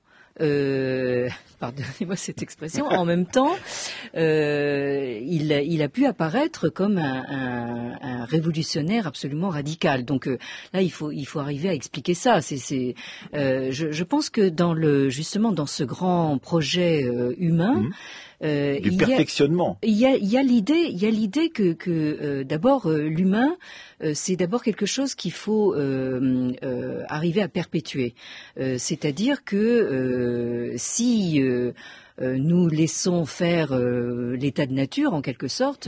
Euh, pardonnez-moi cette expression, en même temps, euh, il, il a pu apparaître comme un, un, un révolutionnaire absolument radical. Donc euh, là, il faut, il faut arriver à expliquer ça. C'est, c'est, euh, je, je pense que dans le, justement dans ce grand projet euh, humain, mmh. Euh, du il perfectionnement. Il y a, il y a l'idée, il y a l'idée que, que euh, d'abord euh, l'humain, euh, c'est d'abord quelque chose qu'il faut euh, euh, arriver à perpétuer. Euh, c'est-à-dire que euh, si euh, euh, nous laissons faire euh, l'état de nature en quelque sorte,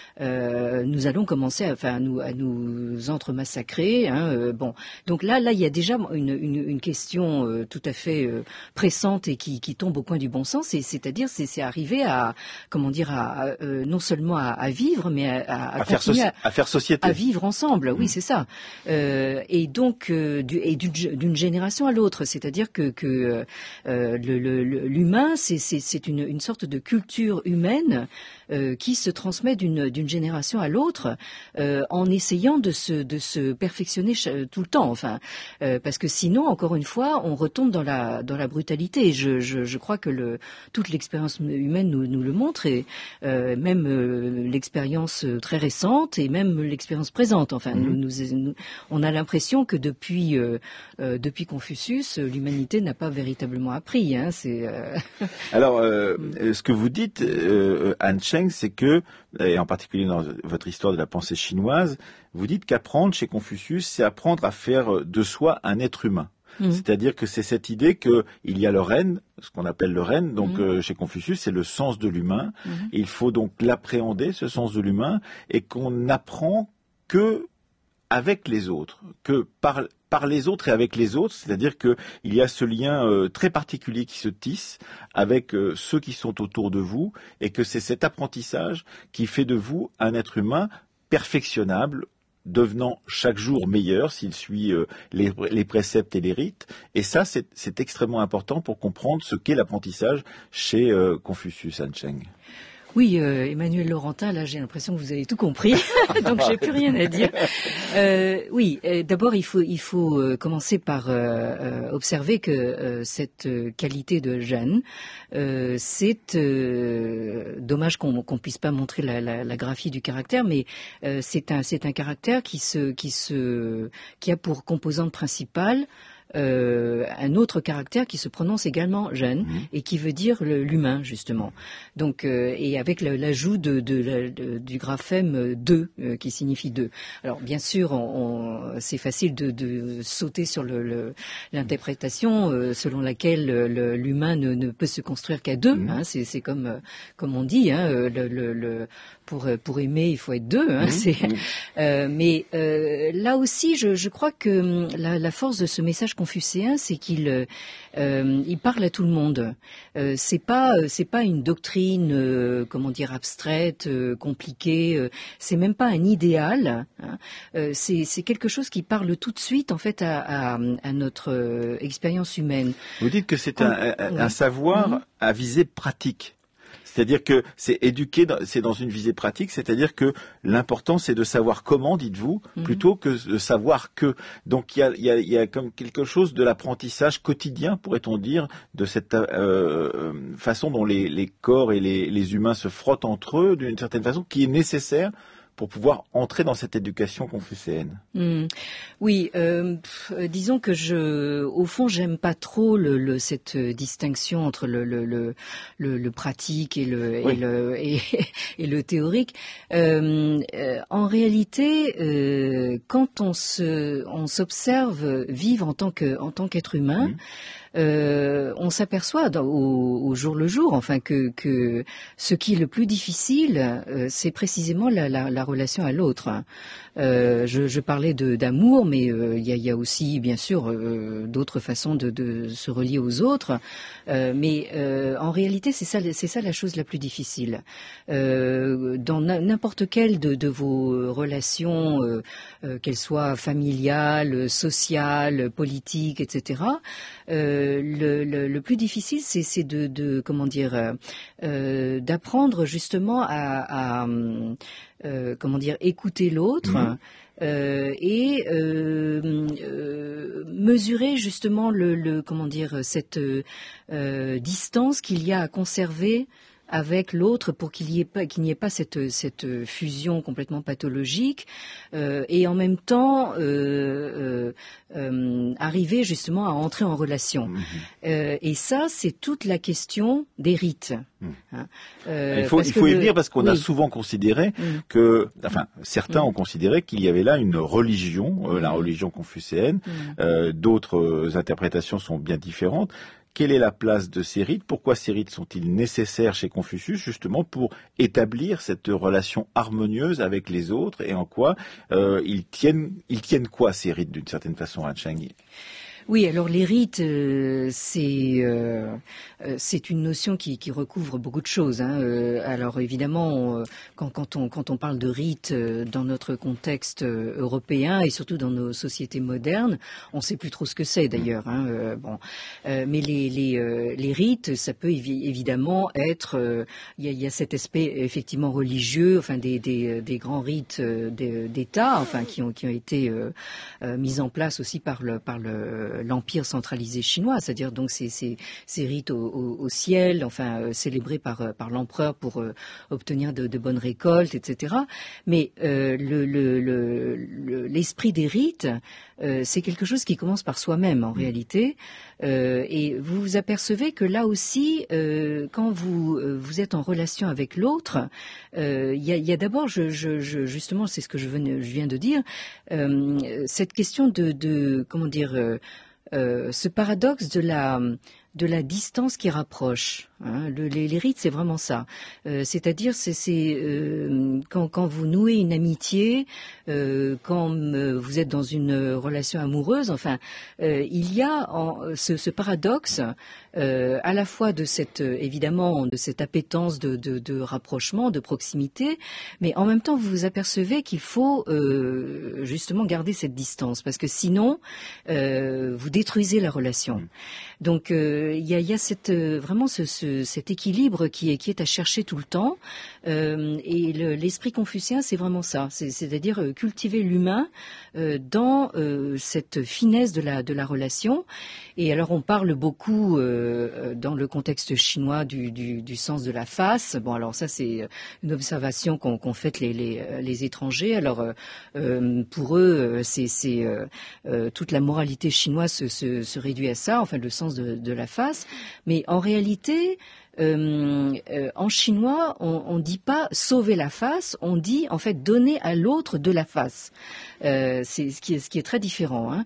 euh, nous allons commencer à, enfin, à nous, à nous entremassacrer. Hein, euh, bon, donc là, là, il y a déjà une, une, une question euh, tout à fait euh, pressante et qui, qui tombe au coin du bon sens. Et c'est-à-dire, c'est, c'est arriver à, comment dire, à, euh, non seulement à, à vivre, mais à, à, à, faire, soci- à faire société, à vivre ensemble. Mmh. Oui, c'est ça. Euh, et donc, euh, du, et d'une, d'une génération à l'autre, c'est-à-dire que, que euh, le, le, l'humain, c'est, c'est, c'est une, une sorte de culture humaine euh, qui se transmet d'une, d'une génération à l'autre, euh, en essayant de se, de se perfectionner ch- tout le temps. Enfin, euh, parce que sinon, encore une fois, on retombe dans la, dans la brutalité. Je, je, je crois que le, toute l'expérience humaine nous, nous le montre, et euh, même euh, l'expérience très récente et même l'expérience présente. Enfin, mmh. nous, nous, nous, on a l'impression que depuis, euh, euh, depuis Confucius, l'humanité n'a pas véritablement appris. Hein, c'est, euh... Alors, euh, mmh. ce que vous dites, euh, Han Sheng, c'est que, et en particulier dans votre histoire de la pensée chinoise, vous dites qu'apprendre chez Confucius, c'est apprendre à faire de soi un être humain. Mmh. C'est-à-dire que c'est cette idée qu'il y a le ren, ce qu'on appelle le ren, donc mmh. euh, chez Confucius, c'est le sens de l'humain. Mmh. Il faut donc l'appréhender, ce sens de l'humain, et qu'on n'apprend que avec les autres, que par, par les autres et avec les autres, c'est-à-dire qu'il y a ce lien euh, très particulier qui se tisse avec euh, ceux qui sont autour de vous, et que c'est cet apprentissage qui fait de vous un être humain perfectionnable devenant chaque jour meilleur s'il suit euh, les, les préceptes et les rites. Et ça, c'est, c'est extrêmement important pour comprendre ce qu'est l'apprentissage chez euh, Confucius, Han Cheng. Oui, euh, Emmanuel Laurentin, là j'ai l'impression que vous avez tout compris, donc j'ai plus rien à dire. Euh, oui, euh, d'abord il faut il faut euh, commencer par euh, euh, observer que euh, cette euh, qualité de Jeanne, euh, c'est euh, dommage qu'on qu'on puisse pas montrer la, la, la graphie du caractère, mais euh, c'est un c'est un caractère qui se qui se qui a pour composante principale Euh, un autre caractère qui se prononce également Jeanne mmh. et qui veut dire le, l'humain justement. Donc euh, et avec le, l'ajout de, de, de, de, du graphème deux euh, qui signifie deux. Alors bien sûr, on, on, c'est facile de, de sauter sur le, le, l'interprétation euh, selon laquelle le, l'humain ne, ne peut se construire qu'à deux. Mmh. Hein, c'est, c'est comme comme on dit. Hein, le, le, le, pour pour aimer, il faut être deux. Hein, mmh. c'est, euh, mais euh, là aussi, je, je crois que la, la force de ce message confucéen, c'est qu'il euh, il parle à tout le monde. Euh, c'est pas c'est pas une doctrine euh, comment dire abstraite, euh, compliquée. Euh, c'est même pas un idéal. Hein. Euh, c'est c'est quelque chose qui parle tout de suite en fait à, à, à notre euh, expérience humaine. Vous dites que c'est un, un, un savoir mmh. à visée pratique. C'est-à-dire que c'est éduquer, c'est dans une visée pratique, c'est-à-dire que l'important c'est de savoir comment, dites-vous, mm-hmm. plutôt que de savoir que. Donc il y a, il y a, il y a comme quelque chose de l'apprentissage quotidien, pourrait-on dire, de cette euh, façon dont les, les corps et les, les humains se frottent entre eux, d'une certaine façon, qui est nécessaire pour pouvoir entrer dans cette éducation confucéenne. Mmh. Oui, euh, pff, disons que je, au fond, j'aime pas trop le, le, cette distinction entre le, le, le, le, le pratique et le, oui. et, le et, et le théorique. Euh, euh, en réalité, euh, quand on se, on s'observe vivre en tant que, en tant qu'être humain. Mmh. Euh, on s'aperçoit dans, au, au jour le jour, enfin que, que ce qui est le plus difficile, euh, c'est précisément la, la, la relation à l'autre. Euh, je, je parlais de, d'amour, mais il euh, y, a, y a aussi bien sûr euh, d'autres façons de, de se relier aux autres. Euh, mais euh, en réalité, c'est ça, c'est ça la chose la plus difficile. Euh, dans n'importe quelle de, de vos relations, euh, euh, qu'elles soient familiales, sociales, politiques, et cetera. Euh, le, le, le plus difficile, c'est, c'est de, de comment dire, euh, d'apprendre justement à, à euh, comment dire, écouter l'autre. Mmh. Euh, et euh, euh, mesurer justement le, le comment dire cette euh, distance qu'il y a à conserver avec l'autre pour qu'il n'y ait pas qu'il n'y ait pas cette cette fusion complètement pathologique euh, et en même temps euh, euh, euh, arriver justement à entrer en relation. Mmh. Euh, et ça, c'est toute la question des rites. Mmh. Hein. Euh, il faut il faut y venir parce qu'on oui. a souvent considéré mmh. que, enfin, certains mmh. ont considéré qu'il y avait là une religion, euh, la religion confucéenne. Mmh. Euh, d'autres interprétations sont bien différentes. Quelle est la place de ces rites? Pourquoi ces rites sont-ils nécessaires chez Confucius, justement pour établir cette relation harmonieuse avec les autres, et en quoi euh, ils tiennent ils tiennent quoi ces rites d'une certaine façon, Han Cheng? Oui, alors les rites, euh, c'est euh, c'est une notion qui, qui recouvre beaucoup de choses. Hein. Euh, alors évidemment, on, quand, quand on quand on parle de rites euh, dans notre contexte euh, européen et surtout dans nos sociétés modernes, on ne sait plus trop ce que c'est d'ailleurs. Hein. Euh, bon, euh, mais les les euh, les rites, ça peut évi- évidemment être. Il euh, y, a, y a cet aspect effectivement religieux, enfin des des, des grands rites euh, d'État, enfin qui ont qui ont été euh, euh, mis en place aussi par le par le l'empire centralisé chinois, c'est-à-dire donc ces, ces, ces rites au, au, au ciel, enfin euh, célébrés par, par l'empereur pour euh, obtenir de, de bonnes récoltes, et cetera. Mais euh, le, le, le, le, l'esprit des rites, euh, c'est quelque chose qui commence par soi-même en mmh. réalité. Euh, et vous vous apercevez que là aussi, euh, quand vous euh, vous êtes en relation avec l'autre, il euh, y, a, y a d'abord, je, je, je, justement, c'est ce que je, venais, je viens de dire, euh, cette question de, de comment dire. Euh, Euh, ce paradoxe de la de la distance qui rapproche. Hein. Le, les, les rites, c'est vraiment ça. Euh, c'est-à-dire, c'est, c'est euh, quand, quand vous nouez une amitié, euh, quand euh, vous êtes dans une relation amoureuse, enfin, euh, il y a en, ce, ce paradoxe euh, à la fois de cette, évidemment, de cette appétence de, de, de rapprochement, de proximité, mais en même temps, vous vous apercevez qu'il faut euh, justement garder cette distance, parce que sinon, euh, vous détruisez la relation. Donc, euh, il y a, il y a cette, vraiment ce, ce, cet équilibre qui est, qui est à chercher tout le temps. Euh, et le, l'esprit confucien, c'est vraiment ça. C'est, c'est-à-dire euh, cultiver l'humain euh, dans euh, cette finesse de la, de la relation. Et alors, on parle beaucoup euh, dans le contexte chinois du, du, du sens de la face. Bon, alors ça, c'est une observation qu'ont, qu'ont faite les, les, les étrangers. Alors, euh, euh, pour eux, c'est, c'est euh, euh, toute la moralité chinoise se, se, se réduit à ça, enfin le sens de, de la face. Mais en réalité, Euh, euh, en chinois, on ne dit pas sauver la face, on dit en fait donner à l'autre de la face. Euh, c'est ce qui est, ce qui est très différent. Hein.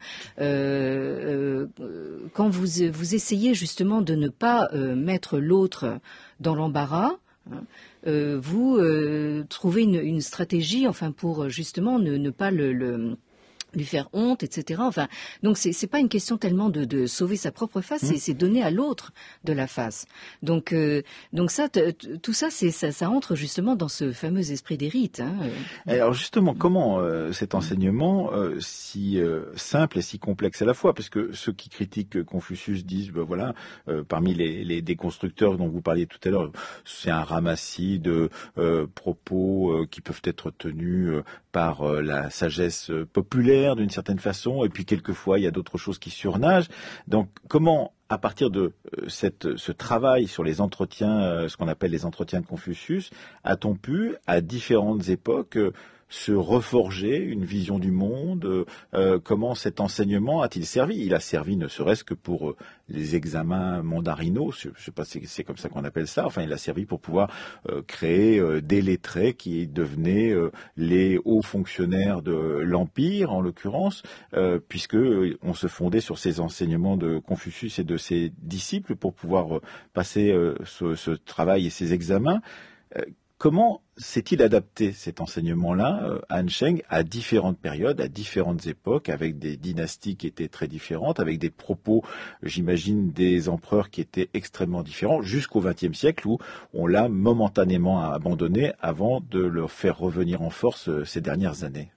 Euh, euh, quand vous, vous essayez justement de ne pas euh, mettre l'autre dans l'embarras, hein, euh, vous euh, trouvez une, une stratégie, enfin pour justement ne, ne pas le, le lui faire honte, et cetera. Enfin, donc c'est c'est pas une question tellement de, de sauver sa propre face, mmh. c'est, c'est donner à l'autre de la face. Donc euh, donc ça, t- t- tout ça, c'est ça, ça entre justement dans ce fameux esprit des rites. Hein. Alors justement, comment euh, cet enseignement, euh, si euh, simple et si complexe à la fois, parce que ceux qui critiquent Confucius disent, ben voilà, euh, parmi les, les déconstructeurs dont vous parliez tout à l'heure, c'est un ramassis de euh, propos euh, qui peuvent être tenus euh, par euh, la sagesse euh, populaire d'une certaine façon, et puis quelquefois il y a d'autres choses qui surnagent. Donc comment, à partir de euh, cette, ce travail sur les entretiens, euh, ce qu'on appelle les entretiens de Confucius, a-t-on pu, à différentes époques, euh, se reforger une vision du monde? euh, Comment cet enseignement a-t-il servi? Il a servi ne serait-ce que pour euh, les examens mandarinaux, je ne sais pas si c'est comme ça qu'on appelle ça, enfin il a servi pour pouvoir euh, créer euh, des lettrés qui devenaient euh, les hauts fonctionnaires de l'Empire, en l'occurrence, euh, puisque euh, on se fondait sur ces enseignements de Confucius et de ses disciples pour pouvoir euh, passer euh, ce, ce travail et ces examens. Euh, Comment s'est-il adapté cet enseignement-là, euh, Han Sheng, à différentes périodes, à différentes époques, avec des dynasties qui étaient très différentes, avec des propos, j'imagine, des empereurs qui étaient extrêmement différents, jusqu'au vingtième siècle où on l'a momentanément abandonné avant de le faire revenir en force euh, ces dernières années?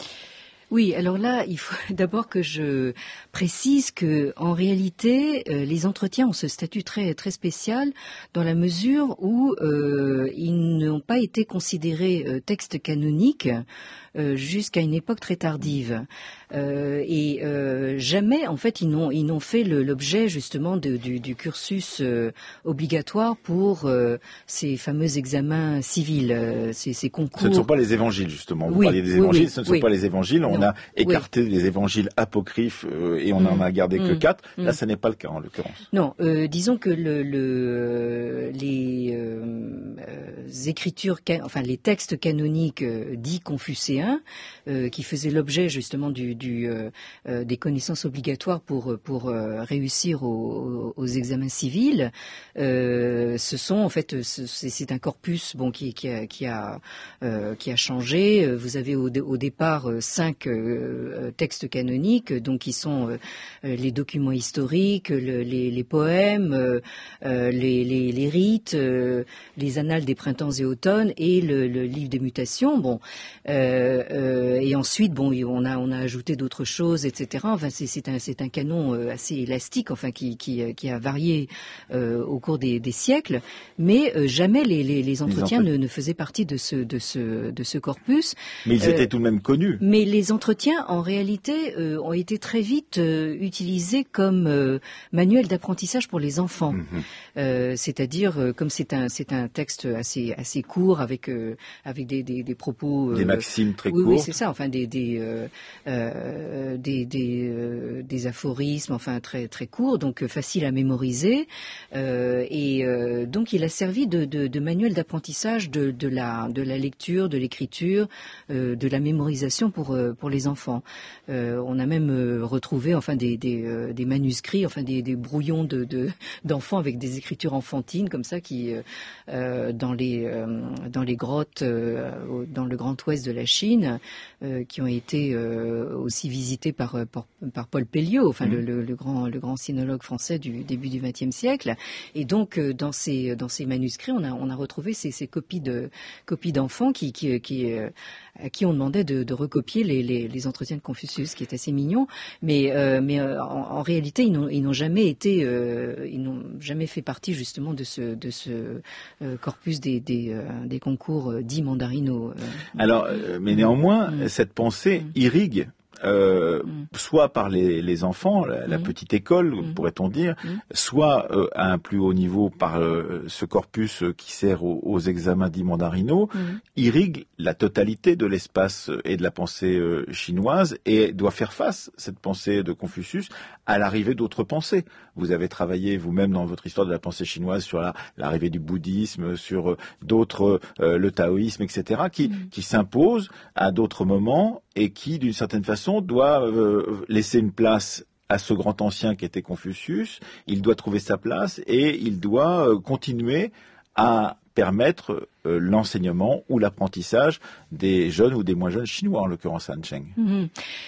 Oui, alors là, il faut d'abord que je précise que, en réalité, euh, les entretiens ont ce statut très très spécial dans la mesure où euh, ils n'ont pas été considérés euh, textes canoniques euh, jusqu'à une époque très tardive. Euh, et euh, jamais, en fait, ils n'ont ils n'ont fait le, l'objet justement de, du, du cursus euh, obligatoire pour euh, ces fameux examens civils, euh, ces, ces concours. Ce ne sont pas les évangiles, justement. Vous oui, parliez des oui, évangiles, oui, ce ne sont oui. pas les évangiles. On non, a écarté oui. les évangiles apocryphes euh, et on n'en mmh. a gardé que mmh. quatre. Là, mmh. ce n'est pas le cas, en l'occurrence. Non, euh, disons que le, le, les euh, écritures, enfin les textes canoniques euh, dits confucéens, euh, qui faisaient l'objet justement du, du, euh, euh, des connaissances obligatoires pour, pour euh, réussir aux, aux examens civils, euh, ce sont en fait, c'est, c'est un corpus bon qui, qui a, qui a, euh, qui a changé. Vous avez au, au départ cinq euh, textes canoniques, donc qui sont euh, les documents historiques, le, les, les poèmes, euh, les, les, les rites, euh, les annales des printemps et automnes et le, le livre des mutations. Bon, euh, euh, et ensuite, bon, on a on a ajouté d'autres choses, et cetera. Enfin, c'est, c'est un c'est un canon assez élastique, enfin qui qui, qui a varié euh, au cours des, des siècles, mais euh, jamais les, les, les entretiens les ne, ne faisaient partie de ce de ce de ce corpus. Mais ils étaient euh, tout de même connus. Mais les entretiens, en réalité, euh, ont été très vite euh, utilisés comme euh, manuel d'apprentissage pour les enfants. Mmh. Euh, c'est-à-dire, euh, comme c'est un c'est un texte assez assez court avec euh, avec des des, des propos euh, des maximes très oui, courtes. Oui, c'est ça. Enfin, des des euh, euh, des des, euh, des aphorismes, enfin très très courts, donc euh, faciles à mémoriser. Euh, et euh, donc, il a servi de, de, de manuel d'apprentissage de, de la de la lecture, de l'écriture, euh, de la mémorisation pour euh, pour les enfants. Euh, on a même euh, retrouvé, enfin, des des, euh, des manuscrits, enfin des, des brouillons de, de d'enfants avec des écritures enfantines comme ça qui euh, dans les euh, dans les grottes euh, dans le Grand Ouest de la Chine euh, qui ont été euh, aussi visités par, par par Paul Pelliot, enfin mmh. le, le, le grand le grand sinologue français du début du vingtième siècle. Et donc euh, dans ces dans ces manuscrits on a on a retrouvé ces, ces copies de copies d'enfants qui qui qui euh, à qui on demandait de, de recopier les, les, les entretiens de Confucius, ce qui est assez mignon. Mais, euh, mais euh, en, en réalité, ils n'ont, ils n'ont jamais été, euh, ils n'ont jamais fait partie justement de ce, de ce euh, corpus des, des, euh, des concours euh, dits mandarinaux. Euh. Alors, euh, mais néanmoins, mmh. cette pensée mmh. irrigue. Euh, mmh. soit par les, les enfants, la, la mmh. petite école, mmh. pourrait-on dire, mmh. soit euh, à un plus haut niveau par euh, ce corpus euh, qui sert aux, aux examens dits mandarinaux, mmh. irrigue la totalité de l'espace et de la pensée euh, chinoise et doit faire face, cette pensée de Confucius, à l'arrivée d'autres pensées. Vous avez travaillé vous-même dans votre histoire de la pensée chinoise sur la, l'arrivée du bouddhisme, sur euh, d'autres, euh, le taoïsme, et cetera, qui, mmh. qui s'imposent à d'autres moments et qui, d'une certaine façon, doit euh, laisser une place à ce grand ancien qui était Confucius. Il doit trouver sa place et il doit euh, continuer à permettre euh, l'enseignement ou l'apprentissage des jeunes ou des moins jeunes chinois, en l'occurrence Han Cheng. Mmh.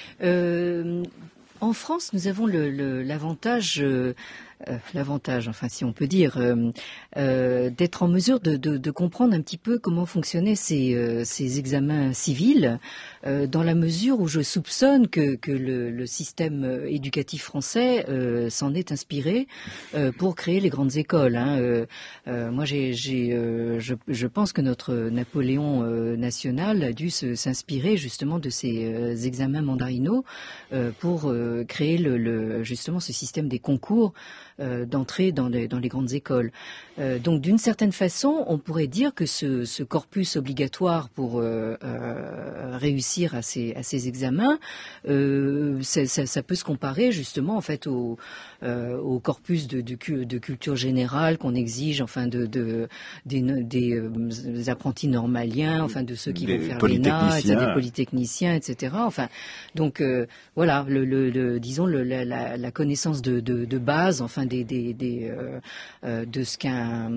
Euh, en France, nous avons le, le, l'avantage... Euh, Euh, l'avantage, enfin si on peut dire, euh, euh, d'être en mesure de, de, de comprendre un petit peu comment fonctionnaient ces, euh, ces examens civils, euh, dans la mesure où je soupçonne que, que le, le système éducatif français euh, s'en est inspiré euh, pour créer les grandes écoles. Hein. Euh, euh, moi, j'ai, j'ai, euh, je, je pense que notre Napoléon euh, national a dû se, s'inspirer justement de ces euh, examens mandarinaux euh, pour euh, créer le, le, justement ce système des concours Euh, d'entrer dans les, dans les grandes écoles. Euh, donc, d'une certaine façon, on pourrait dire que ce, ce corpus obligatoire pour euh, euh, réussir à ces, à ces examens, euh, ça, ça, ça peut se comparer justement en fait au, euh, au corpus de, de, de culture générale qu'on exige, enfin de, de des, des, des apprentis normaliens, enfin de ceux qui des vont faire l'E N A, des polytechniciens, et cetera. Enfin, donc euh, voilà, le, le, le, disons le, la, la connaissance de, de, de base, enfin des, des, des euh, euh, de ce qu'un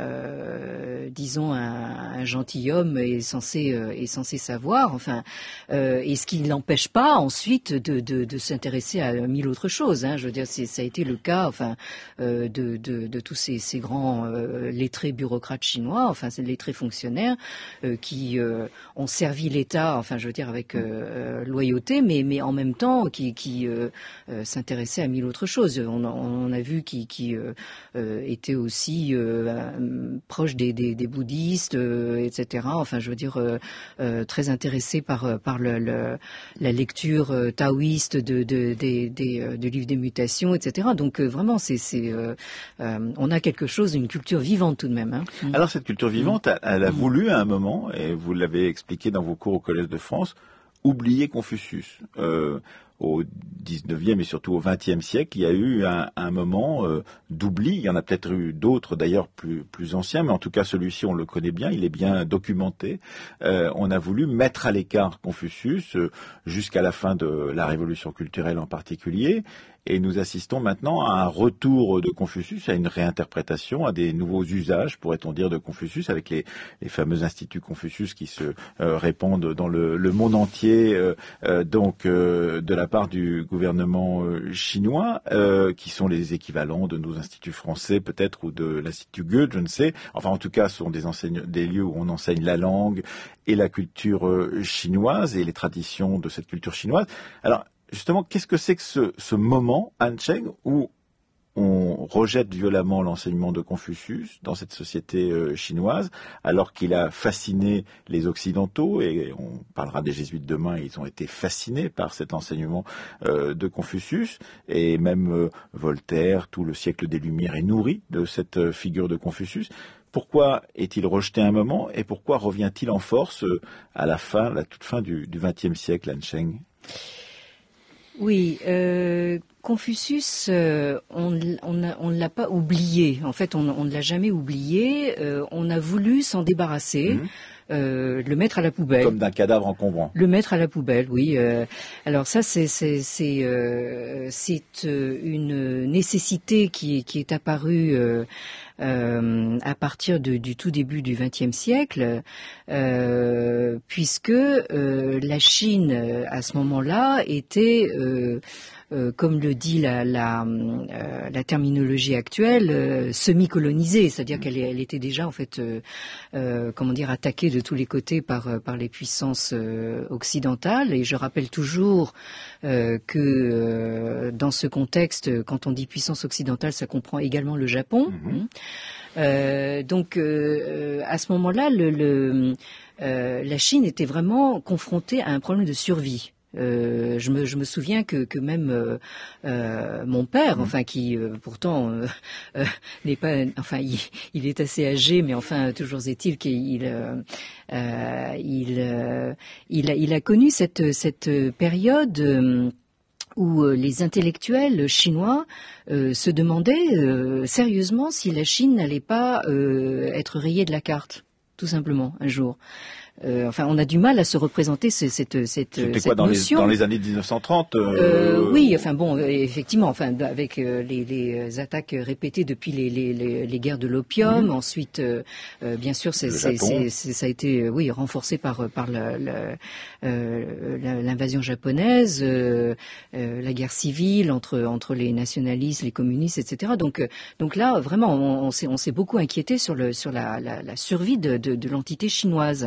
euh, disons un, un gentilhomme est censé euh, est censé savoir, enfin euh, et ce qui ne l'empêche pas ensuite de, de, de s'intéresser à mille autres choses. Hein. Je veux dire, c'est, ça a été le cas, enfin euh, de, de, de tous ces, ces grands euh, lettrés bureaucrates chinois, enfin ces lettrés fonctionnaires euh, qui euh, ont servi l'État, enfin je veux dire avec euh, loyauté, mais mais en même temps qui, qui euh, euh, s'intéressaient à mille autres choses. On, on a vu qui, qui euh, euh, étaient aussi euh, proches des, des, des bouddhistes, euh, et cetera. Enfin, je veux dire, euh, euh, très intéressés par, par le, le, la lecture euh, taoïste de, de, de, de, de livres des mutations, et cetera. Donc, euh, vraiment, c'est, c'est, euh, euh, on a quelque chose, une culture vivante tout de même. Hein. Alors, cette culture vivante, elle, elle a voulu à un moment, et vous l'avez expliqué dans vos cours au Collège de France, oublier Confucius. Euh, au dix-neuvième et surtout au vingtième siècle, il y a eu un, un moment euh, d'oubli. Il y en a peut-être eu d'autres d'ailleurs plus, plus anciens, mais en tout cas celui-ci on le connaît bien, il est bien documenté. Euh, on a voulu mettre à l'écart Confucius euh, jusqu'à la fin de la Révolution culturelle en particulier. Et nous assistons maintenant à un retour de Confucius, à une réinterprétation, à des nouveaux usages, pourrait-on dire, de Confucius, avec les, les fameux instituts Confucius qui se euh, répandent dans le, le monde entier, euh, euh, donc euh, de la part du gouvernement euh, chinois, euh, qui sont les équivalents de nos instituts français peut-être, ou de l'Institut Goethe, je ne sais. Enfin, en tout cas, ce sont des, enseigne- des lieux où on enseigne la langue et la culture euh, chinoise et les traditions de cette culture chinoise. Alors, justement, qu'est-ce que c'est que ce, ce moment, Han Cheng, où on rejette violemment l'enseignement de Confucius dans cette société euh, chinoise, alors qu'il a fasciné les Occidentaux, et on parlera des Jésuites demain, ils ont été fascinés par cet enseignement euh, de Confucius, et même euh, Voltaire, tout le siècle des Lumières est nourri de cette euh, figure de Confucius. pourquoi est-il rejeté à un moment et pourquoi revient-il en force à la fin, la toute fin du vingtième siècle, Han Sheng? Oui, euh, Confucius, euh, on ne l'a pas oublié. En fait, on, on ne l'a jamais oublié. Euh, on a voulu s'en débarrasser. Mmh. Euh, le mettre à la poubelle. Comme d'un cadavre encombrant. Le mettre à la poubelle, oui. Euh, alors ça, c'est c'est c'est euh, c'est euh, une nécessité qui qui est apparue euh, euh, à partir de, du tout début du vingtième siècle, euh, puisque euh, la Chine à ce moment-là était euh, Euh, comme le dit la, la, euh, la terminologie actuelle, euh, semi-colonisée, c'est-à-dire qu'elle elle était déjà en fait, euh, euh, comment dire, attaquée de tous les côtés par par les puissances euh, occidentales. Et je rappelle toujours euh, que euh, dans ce contexte, quand on dit puissance occidentale, ça comprend également le Japon. Mm-hmm. Euh, donc euh, à ce moment-là, le, le, euh, la Chine était vraiment confrontée à un problème de survie. Euh, je, me, je me souviens que, que même euh, euh, mon père, enfin qui euh, pourtant euh, euh, n'est pas, enfin il, il est assez âgé, mais enfin toujours est-il qu'il euh, euh, il, euh, il, a, il a connu cette, cette période euh, où les intellectuels chinois euh, se demandaient euh, sérieusement si la Chine n'allait pas euh, être rayée de la carte, tout simplement, un jour. Euh, enfin, on a du mal à se représenter ce, cette, cette, C'était cette quoi, dans notion. Les, dans les années dix-neuf cent trente euh... Euh, Oui, enfin bon, effectivement, enfin avec euh, les, les attaques répétées depuis les, les, les, les guerres de l'opium, mmh. ensuite, euh, euh, bien sûr, c'est, c'est, c'est, c'est, ça a été, oui, renforcé par par la, la, euh, l'invasion japonaise, euh, euh, la guerre civile entre entre les nationalistes, les communistes, et cetera. Donc, euh, donc là, vraiment, on, on s'est on s'est beaucoup inquiété sur le sur la, la, la survie de, de, de l'entité chinoise.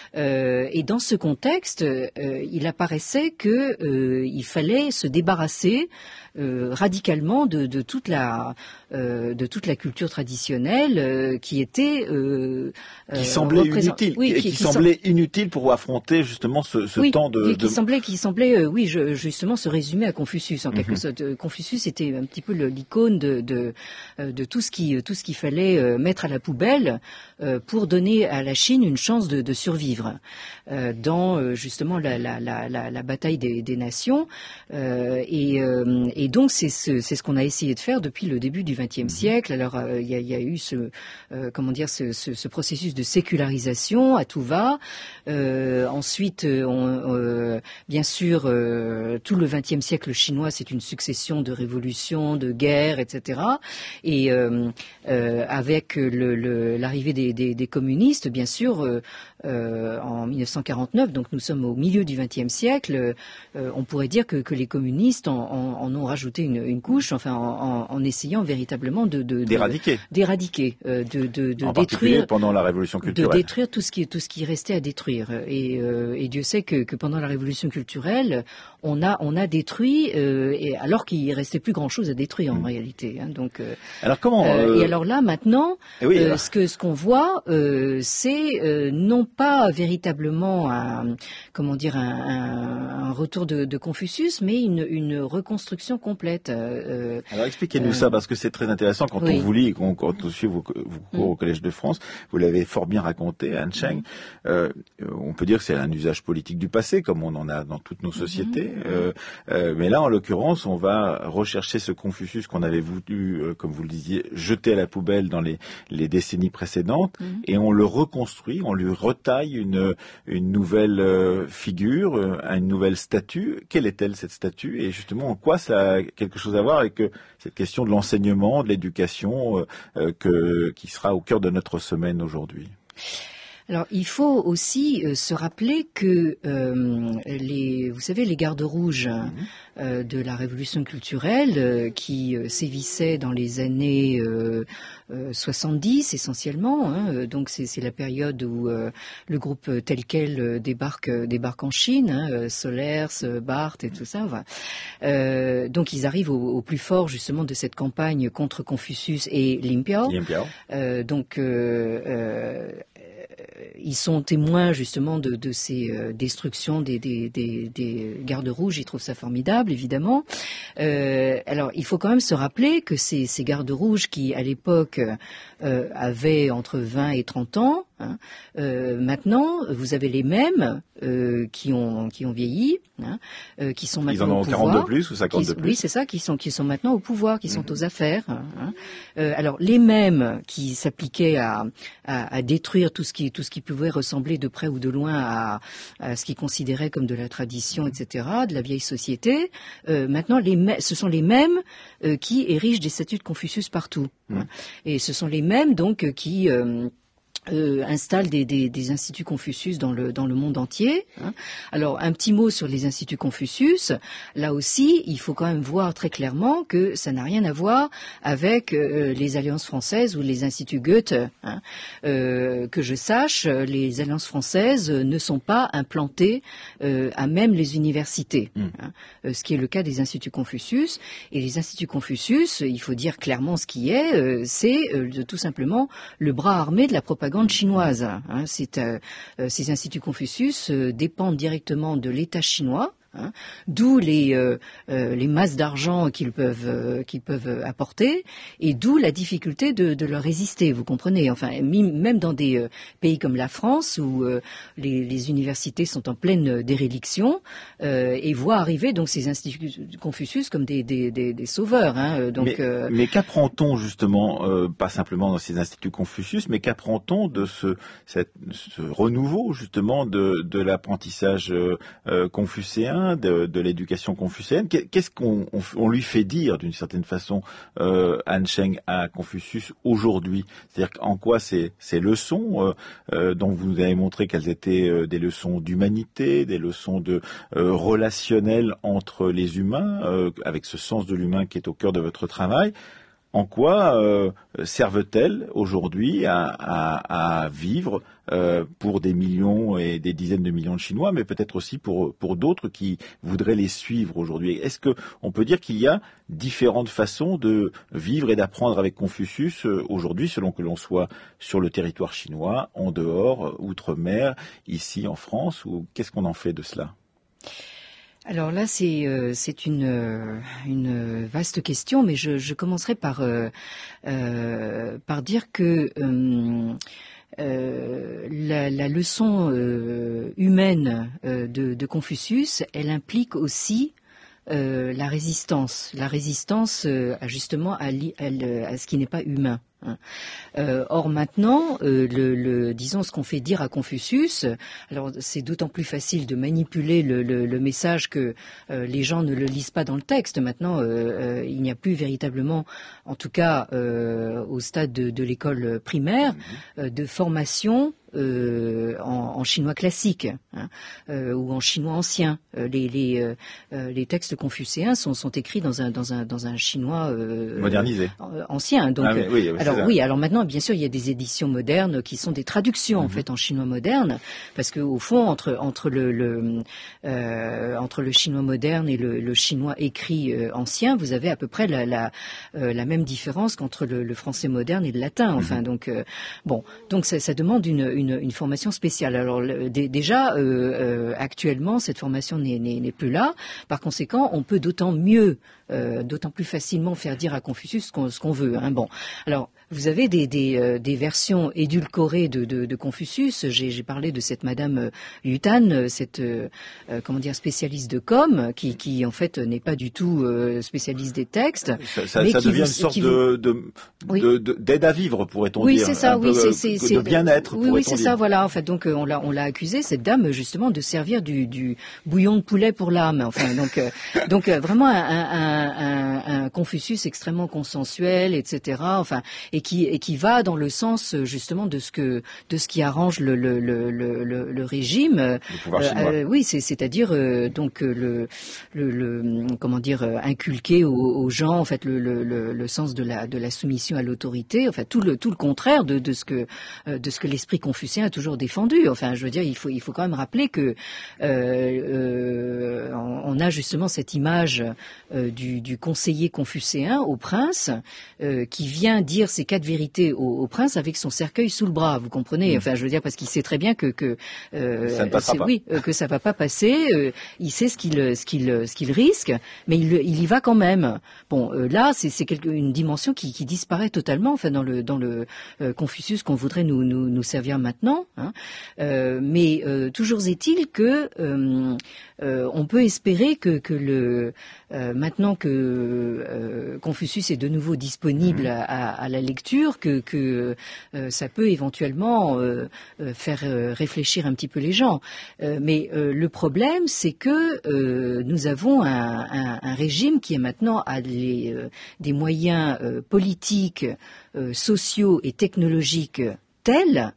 Euh, et dans ce contexte, euh, il apparaissait que euh, il fallait se débarrasser euh, radicalement de, de toute la euh, de toute la culture traditionnelle euh, qui était euh, qui semblait représent... inutile, oui, et qui, qui, qui semblait sem... inutile pour affronter justement ce, ce oui, temps de, qui, qui de... semblait qui semblait euh, oui je, justement se résumer à Confucius en mm-hmm. quelque sorte. Confucius était un petit peu le, l'icône de, de de tout ce qui tout ce qu'il fallait euh, mettre à la poubelle euh, pour donner à la Chine une chance de, de survivre euh, dans euh, justement la, la, la, la, la bataille des, des nations euh, et, euh, et donc c'est ce, c'est ce qu'on a essayé de faire depuis le début du vingtième siècle. Alors il euh, y, a, y a eu ce euh, comment dire ce, ce, ce processus de sécularisation à tout va. Euh, ensuite, on, euh, bien sûr, euh, tout le vingtième siècle chinois, c'est une succession de révolutions, de guerres, et cetera. Et euh, euh, avec le, le, l'arrivée des, des, des communistes, bien sûr, euh, euh, en mille neuf cent quarante-neuf, donc nous sommes au milieu du vingtième siècle, euh, on pourrait dire que, que les communistes en, en, en ont rajouté une, une couche, enfin en, en, en essayant véritablement de, de, de d'éradiquer, d'éradiquer, euh, de, de, de en détruire pendant la révolution culturelle, de détruire tout ce qui tout ce qui restait à détruire. Et, euh, et Dieu sait que, que pendant la révolution culturelle, on a on a détruit, euh, et alors qu'il restait plus grand chose à détruire en mmh. réalité. Hein, donc euh, alors comment euh, euh... et alors là maintenant, oui, euh, alors... ce que ce qu'on voit, euh, c'est euh, non pas véritablement un comment dire un, un, un retour de, de Confucius, mais une, une reconstruction complète. Euh, alors expliquez-nous euh... ça parce que c'est très intéressant quand oui. on vous lit, quand, quand on suit vos, vos cours mmh. au Collège de France, vous l'avez fort bien raconté, Han Sheng. Mmh. Euh, on peut dire que c'est un usage politique du passé, comme on en a dans toutes nos sociétés. Mmh. Euh, euh, mais là, en l'occurrence, on va rechercher ce Confucius qu'on avait voulu, euh, comme vous le disiez, jeter à la poubelle dans les, les décennies précédentes, mmh. et on le reconstruit, on lui retaille une, une nouvelle euh, figure, euh, une nouvelle statue. Quelle est-elle, cette statue? Et justement, en quoi ça a quelque chose à voir avec euh, cette question de l'enseignement, de l'éducation, euh, euh, que, qui sera au cœur de notre semaine aujourd'hui? Alors, il faut aussi euh, se rappeler que euh, les, vous savez, les gardes rouges mmh. euh, de la révolution culturelle euh, qui euh, sévissaient dans les années euh, euh, soixante-dix essentiellement, hein, donc c'est, c'est la période où euh, le groupe tel quel euh, débarque, euh, débarque en Chine, hein, Solers, Barthes et tout ça. Enfin, euh, donc ils arrivent au, au plus fort justement de cette campagne contre Confucius et Lin Biao. Lin Biao. Euh, donc euh, euh, ils sont témoins justement de, de ces euh, destructions des, des, des, des gardes rouges. Ils trouvent ça formidable, évidemment. Euh, alors, il faut quand même se rappeler que ces, ces gardes rouges qui, à l'époque, euh, avaient entre vingt et trente ans, hein, euh, maintenant, vous avez les mêmes euh, qui ont qui ont vieilli, hein, euh, qui sont maintenant Ils en ont au pouvoir. quarante de plus ou cinquante qui, de plus. Oui, c'est ça, qui sont qui sont maintenant au pouvoir, qui sont Mmh. aux affaires. Hein. Euh, alors, les mêmes qui s'appliquaient à, à, à détruire tout ce qui tout ce qui pouvait ressembler de près ou de loin à, à ce qu'ils considéraient comme de la tradition, et cetera, de la vieille société. Euh, maintenant, les mê- ce sont les mêmes euh, qui érigent des statues de Confucius partout. Mmh. Hein. Et ce sont les mêmes donc euh, qui euh, Euh, installe des, des, des instituts Confucius dans le, dans le monde entier. Hein. Alors, un petit mot sur les instituts Confucius. Là aussi, il faut quand même voir très clairement que ça n'a rien à voir avec euh, les alliances françaises ou les instituts Goethe. Hein. Euh, que je sache, les alliances françaises ne sont pas implantées euh, à même les universités, mmh. hein. euh, ce qui est le cas des instituts Confucius. Et les instituts Confucius, il faut dire clairement ce qui est, euh, c'est euh, tout simplement le bras armé de la propagande chinoise. Hein. C'est, euh, ces instituts Confucius euh, dépendent directement de l'État chinois. Hein, d'où les, euh, euh, les masses d'argent qu'ils peuvent, euh, qu'ils peuvent apporter, et d'où la difficulté de, de leur résister, vous comprenez. Enfin, même dans des euh, pays comme la France, où euh, les, les universités sont en pleine déréliction, euh, et voient arriver donc ces instituts Confucius comme des, des, des, des sauveurs. Hein, donc, mais euh... mais qu'apprend-on justement, euh, pas simplement dans ces instituts Confucius, mais qu'apprend-on de ce, cette, ce renouveau justement de, de l'apprentissage euh, confucéen, de, de l'éducation confucéenne? Qu'est-ce qu'on on, on lui fait dire d'une certaine façon, euh, Han Sheng, à Confucius aujourd'hui? C'est-à-dire en quoi ces, ces leçons, euh, euh, dont vous nous avez montré qu'elles étaient euh, des leçons d'humanité, des leçons de euh, relationnelles entre les humains, euh, avec ce sens de l'humain qui est au cœur de votre travail, en quoi euh, servent-elles aujourd'hui à, à, à vivre euh, pour des millions et des dizaines de millions de Chinois, mais peut-être aussi pour, pour d'autres qui voudraient les suivre aujourd'hui? Est-ce qu'on peut dire qu'il y a différentes façons de vivre et d'apprendre avec Confucius euh, aujourd'hui, selon que l'on soit sur le territoire chinois, en dehors, outre-mer, ici en France, ou qu'est-ce qu'on en fait de cela? Alors là, c'est euh, c'est une euh, une vaste question, mais je, je commencerai par euh, euh, par dire que euh, euh, la, la leçon euh, humaine euh, de, de Confucius, elle implique aussi euh, la résistance, la résistance euh, à justement à, à, à ce qui n'est pas humain. Hein. Euh, or maintenant, euh, le, le, disons ce qu'on fait dire à Confucius, alors c'est d'autant plus facile de manipuler le, le, le message que euh, les gens ne le lisent pas dans le texte. Maintenant, euh, euh, il n'y a plus véritablement, en tout cas euh, au stade de, de l'école primaire, euh, de formation Euh, en, en chinois classique, hein, euh, ou en chinois ancien. Euh, les, les, euh, les textes confucéens sont, sont écrits dans un, dans un, dans un chinois euh, modernisé, euh, ancien. Donc, ah, mais oui, oui, alors oui, alors maintenant, bien sûr, il y a des éditions modernes qui sont des traductions mm-hmm. en fait en chinois moderne, parce que au fond, entre entre le, le euh, entre le chinois moderne et le, le chinois écrit euh, ancien, vous avez à peu près la la, euh, la même différence qu'entre le, le français moderne et le latin. Enfin, mm-hmm. donc euh, bon, donc ça, ça demande une Une, une formation spéciale. Alors le, d- déjà, euh, euh, actuellement, cette formation n'est, n'est, n'est plus là. Par conséquent, on peut d'autant mieux, euh, d'autant plus facilement faire dire à Confucius ce qu'on, ce qu'on veut. Hein. Bon, alors vous avez des, des, euh, des versions édulcorées de, de, de Confucius. J'ai, j'ai parlé de cette Madame euh, Yutan, cette euh, euh, comment dire spécialiste de com, qui, qui en fait n'est pas du tout euh, spécialiste des textes. Ça, ça, ça devient vous, une sorte qui de, de, oui. de, de, d'aide à vivre, pourrait-on oui, dire. Oui, c'est ça. Un oui, peu, c'est, c'est, de c'est bien-être. Oui, oui, c'est ça. Voilà. En fait, donc on l'a, on l'a accusé cette dame justement de servir du, du bouillon de poulet pour l'âme. Enfin, donc, euh, donc euh, vraiment un, un, un, un Confucius extrêmement consensuel, et cetera. Enfin, et qui, et qui va dans le sens justement de ce que, de ce qui arrange le, le, le, le, le régime. Le pouvoir chinois. Euh, oui, c'est, c'est-à-dire euh, donc le, le, le, comment dire, inculquer aux, aux gens en fait le, le, le, le sens de la, de la soumission à l'autorité. Enfin, tout le, tout le contraire de, de ce que, de ce que l'esprit confucéen a toujours défendu. Enfin, je veux dire, il faut, il faut quand même rappeler que euh, euh, on a justement cette image euh, du du, du conseiller confucéen au prince, euh, qui vient dire ses quatre vérités au, au prince avec son cercueil sous le bras. Vous comprenez? Enfin, je veux dire, parce qu'il sait très bien que que euh, ça ne passera pas. Oui, euh, que ça va pas passer. Euh, il sait ce qu'il ce qu'il ce qu'il risque, mais il, il y va quand même. Bon, euh, là, c'est c'est quelque, une dimension qui, qui disparaît totalement. Enfin, dans le dans le euh, Confucius qu'on voudrait nous nous, nous servir maintenant. Hein. Euh, mais euh, toujours est-il que euh, euh, on peut espérer que que le euh, maintenant que euh, Confucius est de nouveau disponible mmh. à, à la lecture, que que euh, ça peut éventuellement euh, euh, faire euh, réfléchir un petit peu les gens. Euh, mais euh, le problème, c'est que euh, nous avons un, un, un régime qui est maintenant à les, euh, des moyens euh, politiques, euh, sociaux et technologiques tels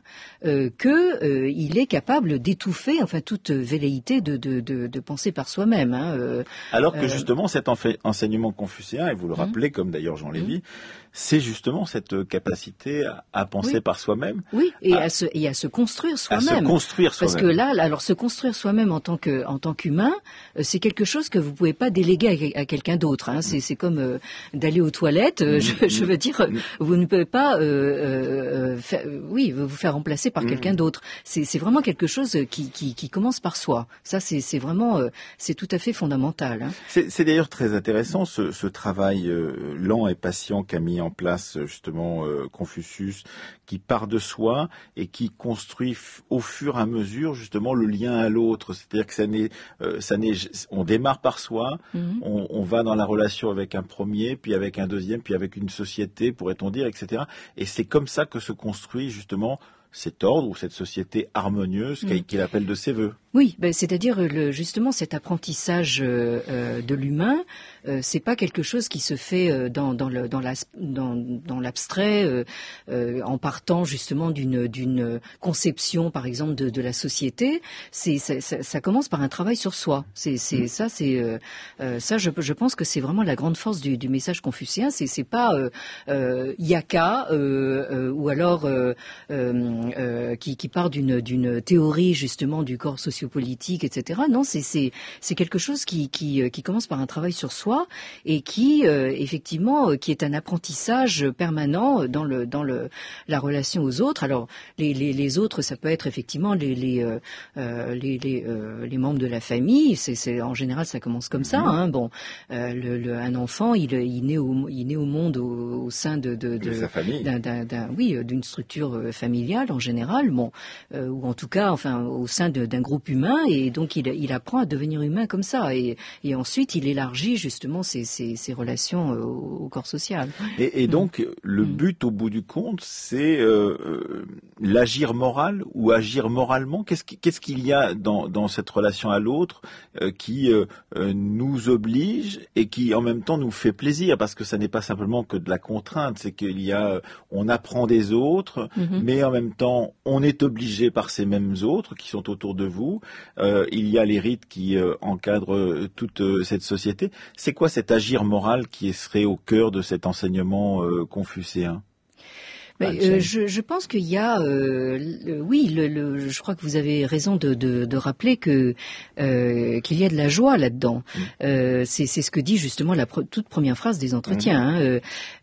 Euh, que euh, il est capable d'étouffer, enfin, toute velléité de, de, de, de penser par soi-même. Hein, euh, Alors que euh, justement, cet enseignement confucéen, et vous le rappelez, mmh. comme d'ailleurs Jean Lévy, mmh. c'est justement cette capacité à, à penser oui. par soi-même. Oui, et à, à, se, et à se construire soi-même. À se construire soi-même. Parce que là, alors se construire soi-même en tant que, en tant qu'humain, euh, c'est quelque chose que vous pouvez pas déléguer à, à quelqu'un d'autre. Hein. C'est, c'est comme euh, d'aller aux toilettes. Euh, je, je veux dire, vous ne pouvez pas, euh, euh, faire, oui, vous faire remplacer par mmh. quelqu'un d'autre. C'est, c'est vraiment quelque chose qui, qui, qui commence par soi. Ça, c'est, c'est vraiment, euh, c'est tout à fait fondamental. Hein. C'est, c'est d'ailleurs très intéressant ce, ce travail euh, lent et patient qu'a mis en place justement euh, Confucius, qui part de soi et qui construit f- au fur et à mesure justement le lien à l'autre. C'est-à-dire que ça n'est, euh, ça n'est, on démarre par soi, mmh. on, on va dans la relation avec un premier, puis avec un deuxième, puis avec une société, pourrait-on dire, et cetera. Et c'est comme ça que se construit justement cet ordre ou cette société harmonieuse mmh. qu'il appelle de ses voeux. Oui, ben, c'est-à-dire le, justement cet apprentissage euh, euh, de l'humain, euh, c'est pas quelque chose qui se fait euh, dans, dans, le, dans, la, dans, dans l'abstrait, euh, euh, en partant justement d'une, d'une conception, par exemple, de, de la société. C'est, ça, ça, ça commence par un travail sur soi. C'est, c'est mmh. ça, c'est euh, euh, ça. Je, je pense que c'est vraiment la grande force du, du message confucéen. C'est, c'est pas euh, euh, yaka euh, euh, ou alors euh, euh, euh, qui, qui part d'une, d'une théorie justement du corps social politique, et cetera. Non, c'est c'est c'est quelque chose qui qui qui commence par un travail sur soi et qui euh, effectivement qui est un apprentissage permanent dans le dans le la relation aux autres. Alors les les les autres, ça peut être effectivement les les euh, les les, euh, les membres de la famille. C'est c'est en général ça commence comme ça. Hein. Bon, euh, le, le un enfant, il il naît au il naît au monde au, au sein de de, de, de sa famille. D'un, d'un, d'un oui d'une structure familiale en général. Bon, euh, ou en tout cas enfin au sein de, d'un groupe humain, et donc il, il apprend à devenir humain comme ça, et, et ensuite il élargit justement ses, ses, ses relations au, au corps social. Et, et donc mmh. le but au bout du compte, c'est euh, euh, l'agir moral ou agir moralement. Qu'est-ce, qui, qu'est-ce qu'il y a dans, dans cette relation à l'autre euh, qui euh, euh, nous oblige et qui en même temps nous fait plaisir, parce que ça n'est pas simplement que de la contrainte, c'est qu'il y a, on apprend des autres, mmh. mais en même temps on est obligé par ces mêmes autres qui sont autour de vous. Euh, il y a les rites qui euh, encadrent euh, toute euh, cette société. C'est quoi cet agir moral qui serait au cœur de cet enseignement euh, confucéen ? Mais, euh, je, je pense qu'il y a, euh, le, oui, le, le, je crois que vous avez raison de, de, de rappeler que euh, qu'il y a de la joie là-dedans. Mmh. Euh, c'est, c'est ce que dit justement la pre- toute première phrase des entretiens, mmh. hein, euh,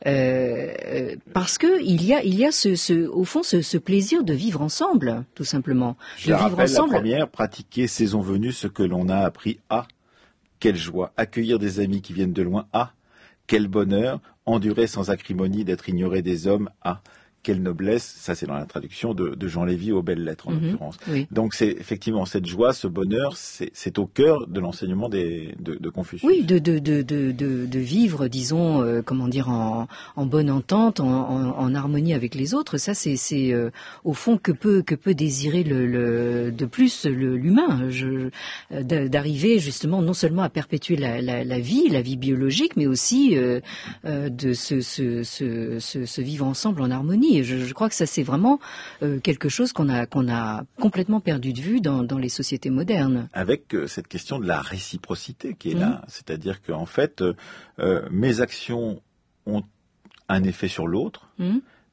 euh, parce que il y a, il y a ce, ce, au fond, ce, ce plaisir de vivre ensemble, tout simplement. Je de vivre ensemble. La première, pratiquer saison venue ce que l'on a appris à. Quelle joie, accueillir des amis qui viennent de loin à. Quel bonheur, endurer sans acrimonie d'être ignoré des hommes à. Quelle noblesse, ça c'est dans la traduction de, de Jean Lévy aux Belles Lettres en mmh, l'occurrence. Oui. Donc c'est effectivement cette joie, ce bonheur, c'est, c'est au cœur de l'enseignement des, de, de Confucius. Oui, de, de, de, de, de, de vivre, disons, euh, comment dire, en, en bonne entente, en, en, en harmonie avec les autres. Ça c'est, c'est euh, au fond que peut, que peut désirer le, le, de plus le, l'humain. Je, d'arriver justement non seulement à perpétuer la, la, la vie, la vie biologique, mais aussi euh, euh, de se, se, se, se, se vivre ensemble en harmonie. Je, je crois que ça c'est vraiment euh, quelque chose qu'on a qu'on a complètement perdu de vue dans, dans les sociétés modernes. Avec euh, cette question de la réciprocité qui est mmh. là, c'est-à-dire qu'en fait euh, mes actions ont un effet sur l'autre, mmh.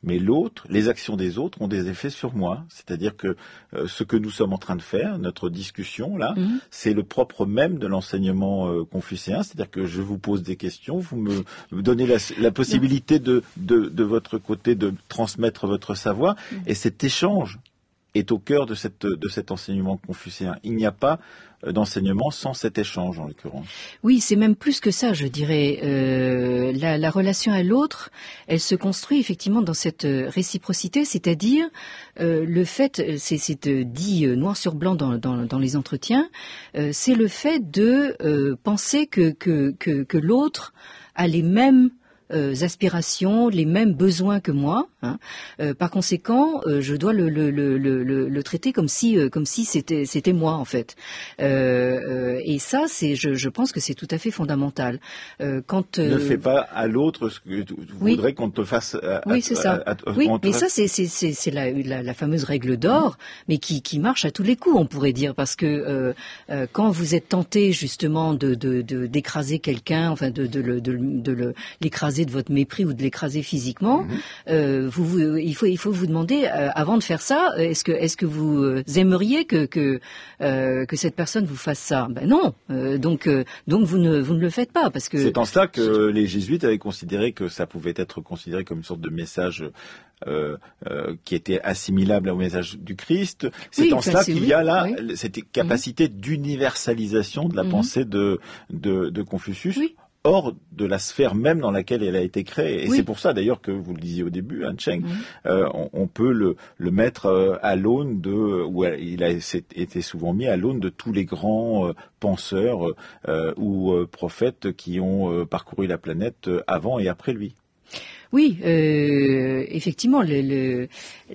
mais l'autre, les actions des autres ont des effets sur moi. C'est-à-dire que euh, ce que nous sommes en train de faire, notre discussion là, mmh. c'est le propre même de l'enseignement euh, confucéen. C'est-à-dire que je vous pose des questions, vous me, me donnez la, la possibilité de, de, de votre côté de transmettre votre savoir, mmh. et cet échange est au cœur de, cette, de cet enseignement confucéen. Il n'y a pas d'enseignement sans cet échange, en l'occurrence. Oui, c'est même plus que ça, je dirais. Euh, la, la relation à l'autre, elle se construit effectivement dans cette réciprocité, c'est-à-dire euh, le fait, c'est, c'est dit noir sur blanc dans, dans, dans les entretiens, euh, c'est le fait de euh, penser que, que, que, que l'autre a les mêmes Euh, aspirations, les mêmes besoins que moi. Hein. Euh, par conséquent, euh, je dois le, le, le, le, le traiter comme si, euh, comme si c'était, c'était moi en fait. Euh, euh, et ça, c'est, je, je pense que c'est tout à fait fondamental. Euh, quand euh... ne fais pas à l'autre ce que tu oui. voudrais qu'on te fasse. À, oui, c'est ça. À, à, à, oui, mais te... ça, c'est, c'est, c'est, c'est la, la, la fameuse règle d'or, mais qui, qui marche à tous les coups, on pourrait dire, parce que euh, euh, quand vous êtes tenté justement de, de, de d'écraser quelqu'un, enfin de, de, de, de, de le, l'écraser de votre mépris ou de l'écraser physiquement, mmh. euh, vous, vous, il faut, il faut vous demander euh, avant de faire ça, est-ce que, est-ce que vous euh, aimeriez que que, euh, que cette personne vous fasse ça? Ben non. Euh, donc, euh, donc vous ne, vous ne le faites pas parce que. C'est en cela que les jésuites avaient considéré que ça pouvait être considéré comme une sorte de message. Euh, euh, qui était assimilable au message du Christ. C'est oui, en enfin, cela c'est qu'il oui. y a là oui. cette capacité mmh. d'universalisation de la mmh. pensée de, de, de Confucius. Oui. Hors de la sphère même dans laquelle elle a été créée. Et oui. c'est pour ça d'ailleurs que vous le disiez au début, Han Cheng, mmh. euh, on, on peut le, le mettre euh, à l'aune de, ou il a été souvent mis à l'aune de tous les grands euh, penseurs euh, ou euh, prophètes qui ont euh, parcouru la planète avant et après lui. Oui, euh, effectivement, le, le,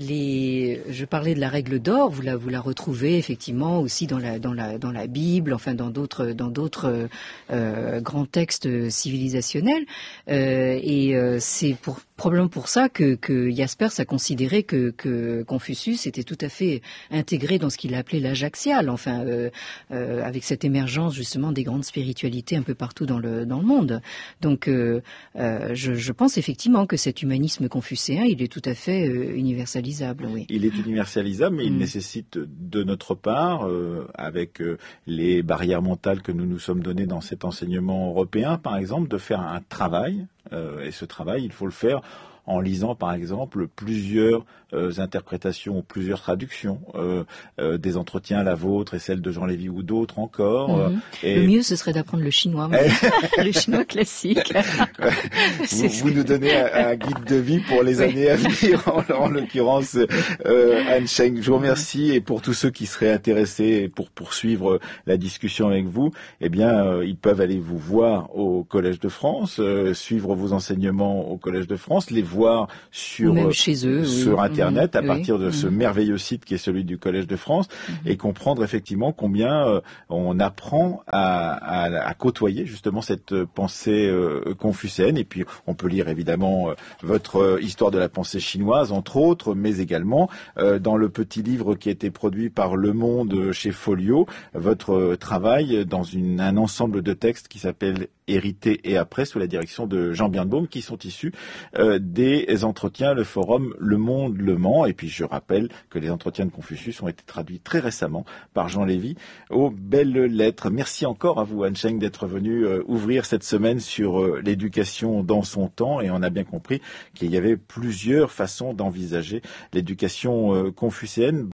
les, je parlais de la règle d'or. Vous la, vous la retrouvez effectivement aussi dans la, dans la, dans la Bible, enfin dans d'autres, dans d'autres euh, grands textes civilisationnels. Euh, et euh, c'est pour, probablement pour ça que, que Jaspers a considéré que, que Confucius était tout à fait intégré dans ce qu'il a appelé l'âge axial. Enfin, euh, euh, avec cette émergence justement des grandes spiritualités un peu partout dans le, dans le monde. Donc, euh, euh, je, je pense effectivement que cet humanisme confucéen, il est tout à fait euh, universalisable, oui. Il est universalisable, mais mmh. il nécessite de notre part, euh, avec euh, les barrières mentales que nous nous sommes données dans cet enseignement européen, par exemple, de faire un travail, euh, et ce travail, il faut le faire en lisant, par exemple, plusieurs euh, interprétations, plusieurs traductions, euh, euh, des entretiens, la vôtre et celle de Jean Lévy ou d'autres encore. Mmh. Euh, et... Le mieux, ce serait d'apprendre le chinois, le chinois classique. vous, vous nous donnez un, un guide de vie pour les années à venir, en, en l'occurrence, euh, Han Cheng. Je vous remercie, et pour tous ceux qui seraient intéressés pour poursuivre la discussion avec vous, eh bien, euh, ils peuvent aller vous voir au Collège de France, euh, suivre vos enseignements au Collège de France, les voir sur, même chez eux, sur oui. Internet, à oui. partir de oui. ce merveilleux site qui est celui du Collège de France, mmh. et comprendre effectivement combien euh, on apprend à, à, à côtoyer justement cette pensée euh, confucéenne. Et puis on peut lire évidemment euh, votre euh, histoire de la pensée chinoise, entre autres, mais également euh, dans le petit livre qui a été produit par Le Monde chez Folio, votre euh, travail dans une, un ensemble de textes qui s'appelle Hérité et après, sous la direction de Jean Birnbaum, qui sont issus euh, des entretiens, le forum Le Monde Le Mans. Et puis je rappelle que les entretiens de Confucius ont été traduits très récemment par Jean Lévy aux Belles Lettres. Merci encore à vous, Han Cheng, d'être venu euh, ouvrir cette semaine sur euh, l'éducation dans son temps. Et on a bien compris qu'il y avait plusieurs façons d'envisager l'éducation euh, confucéenne.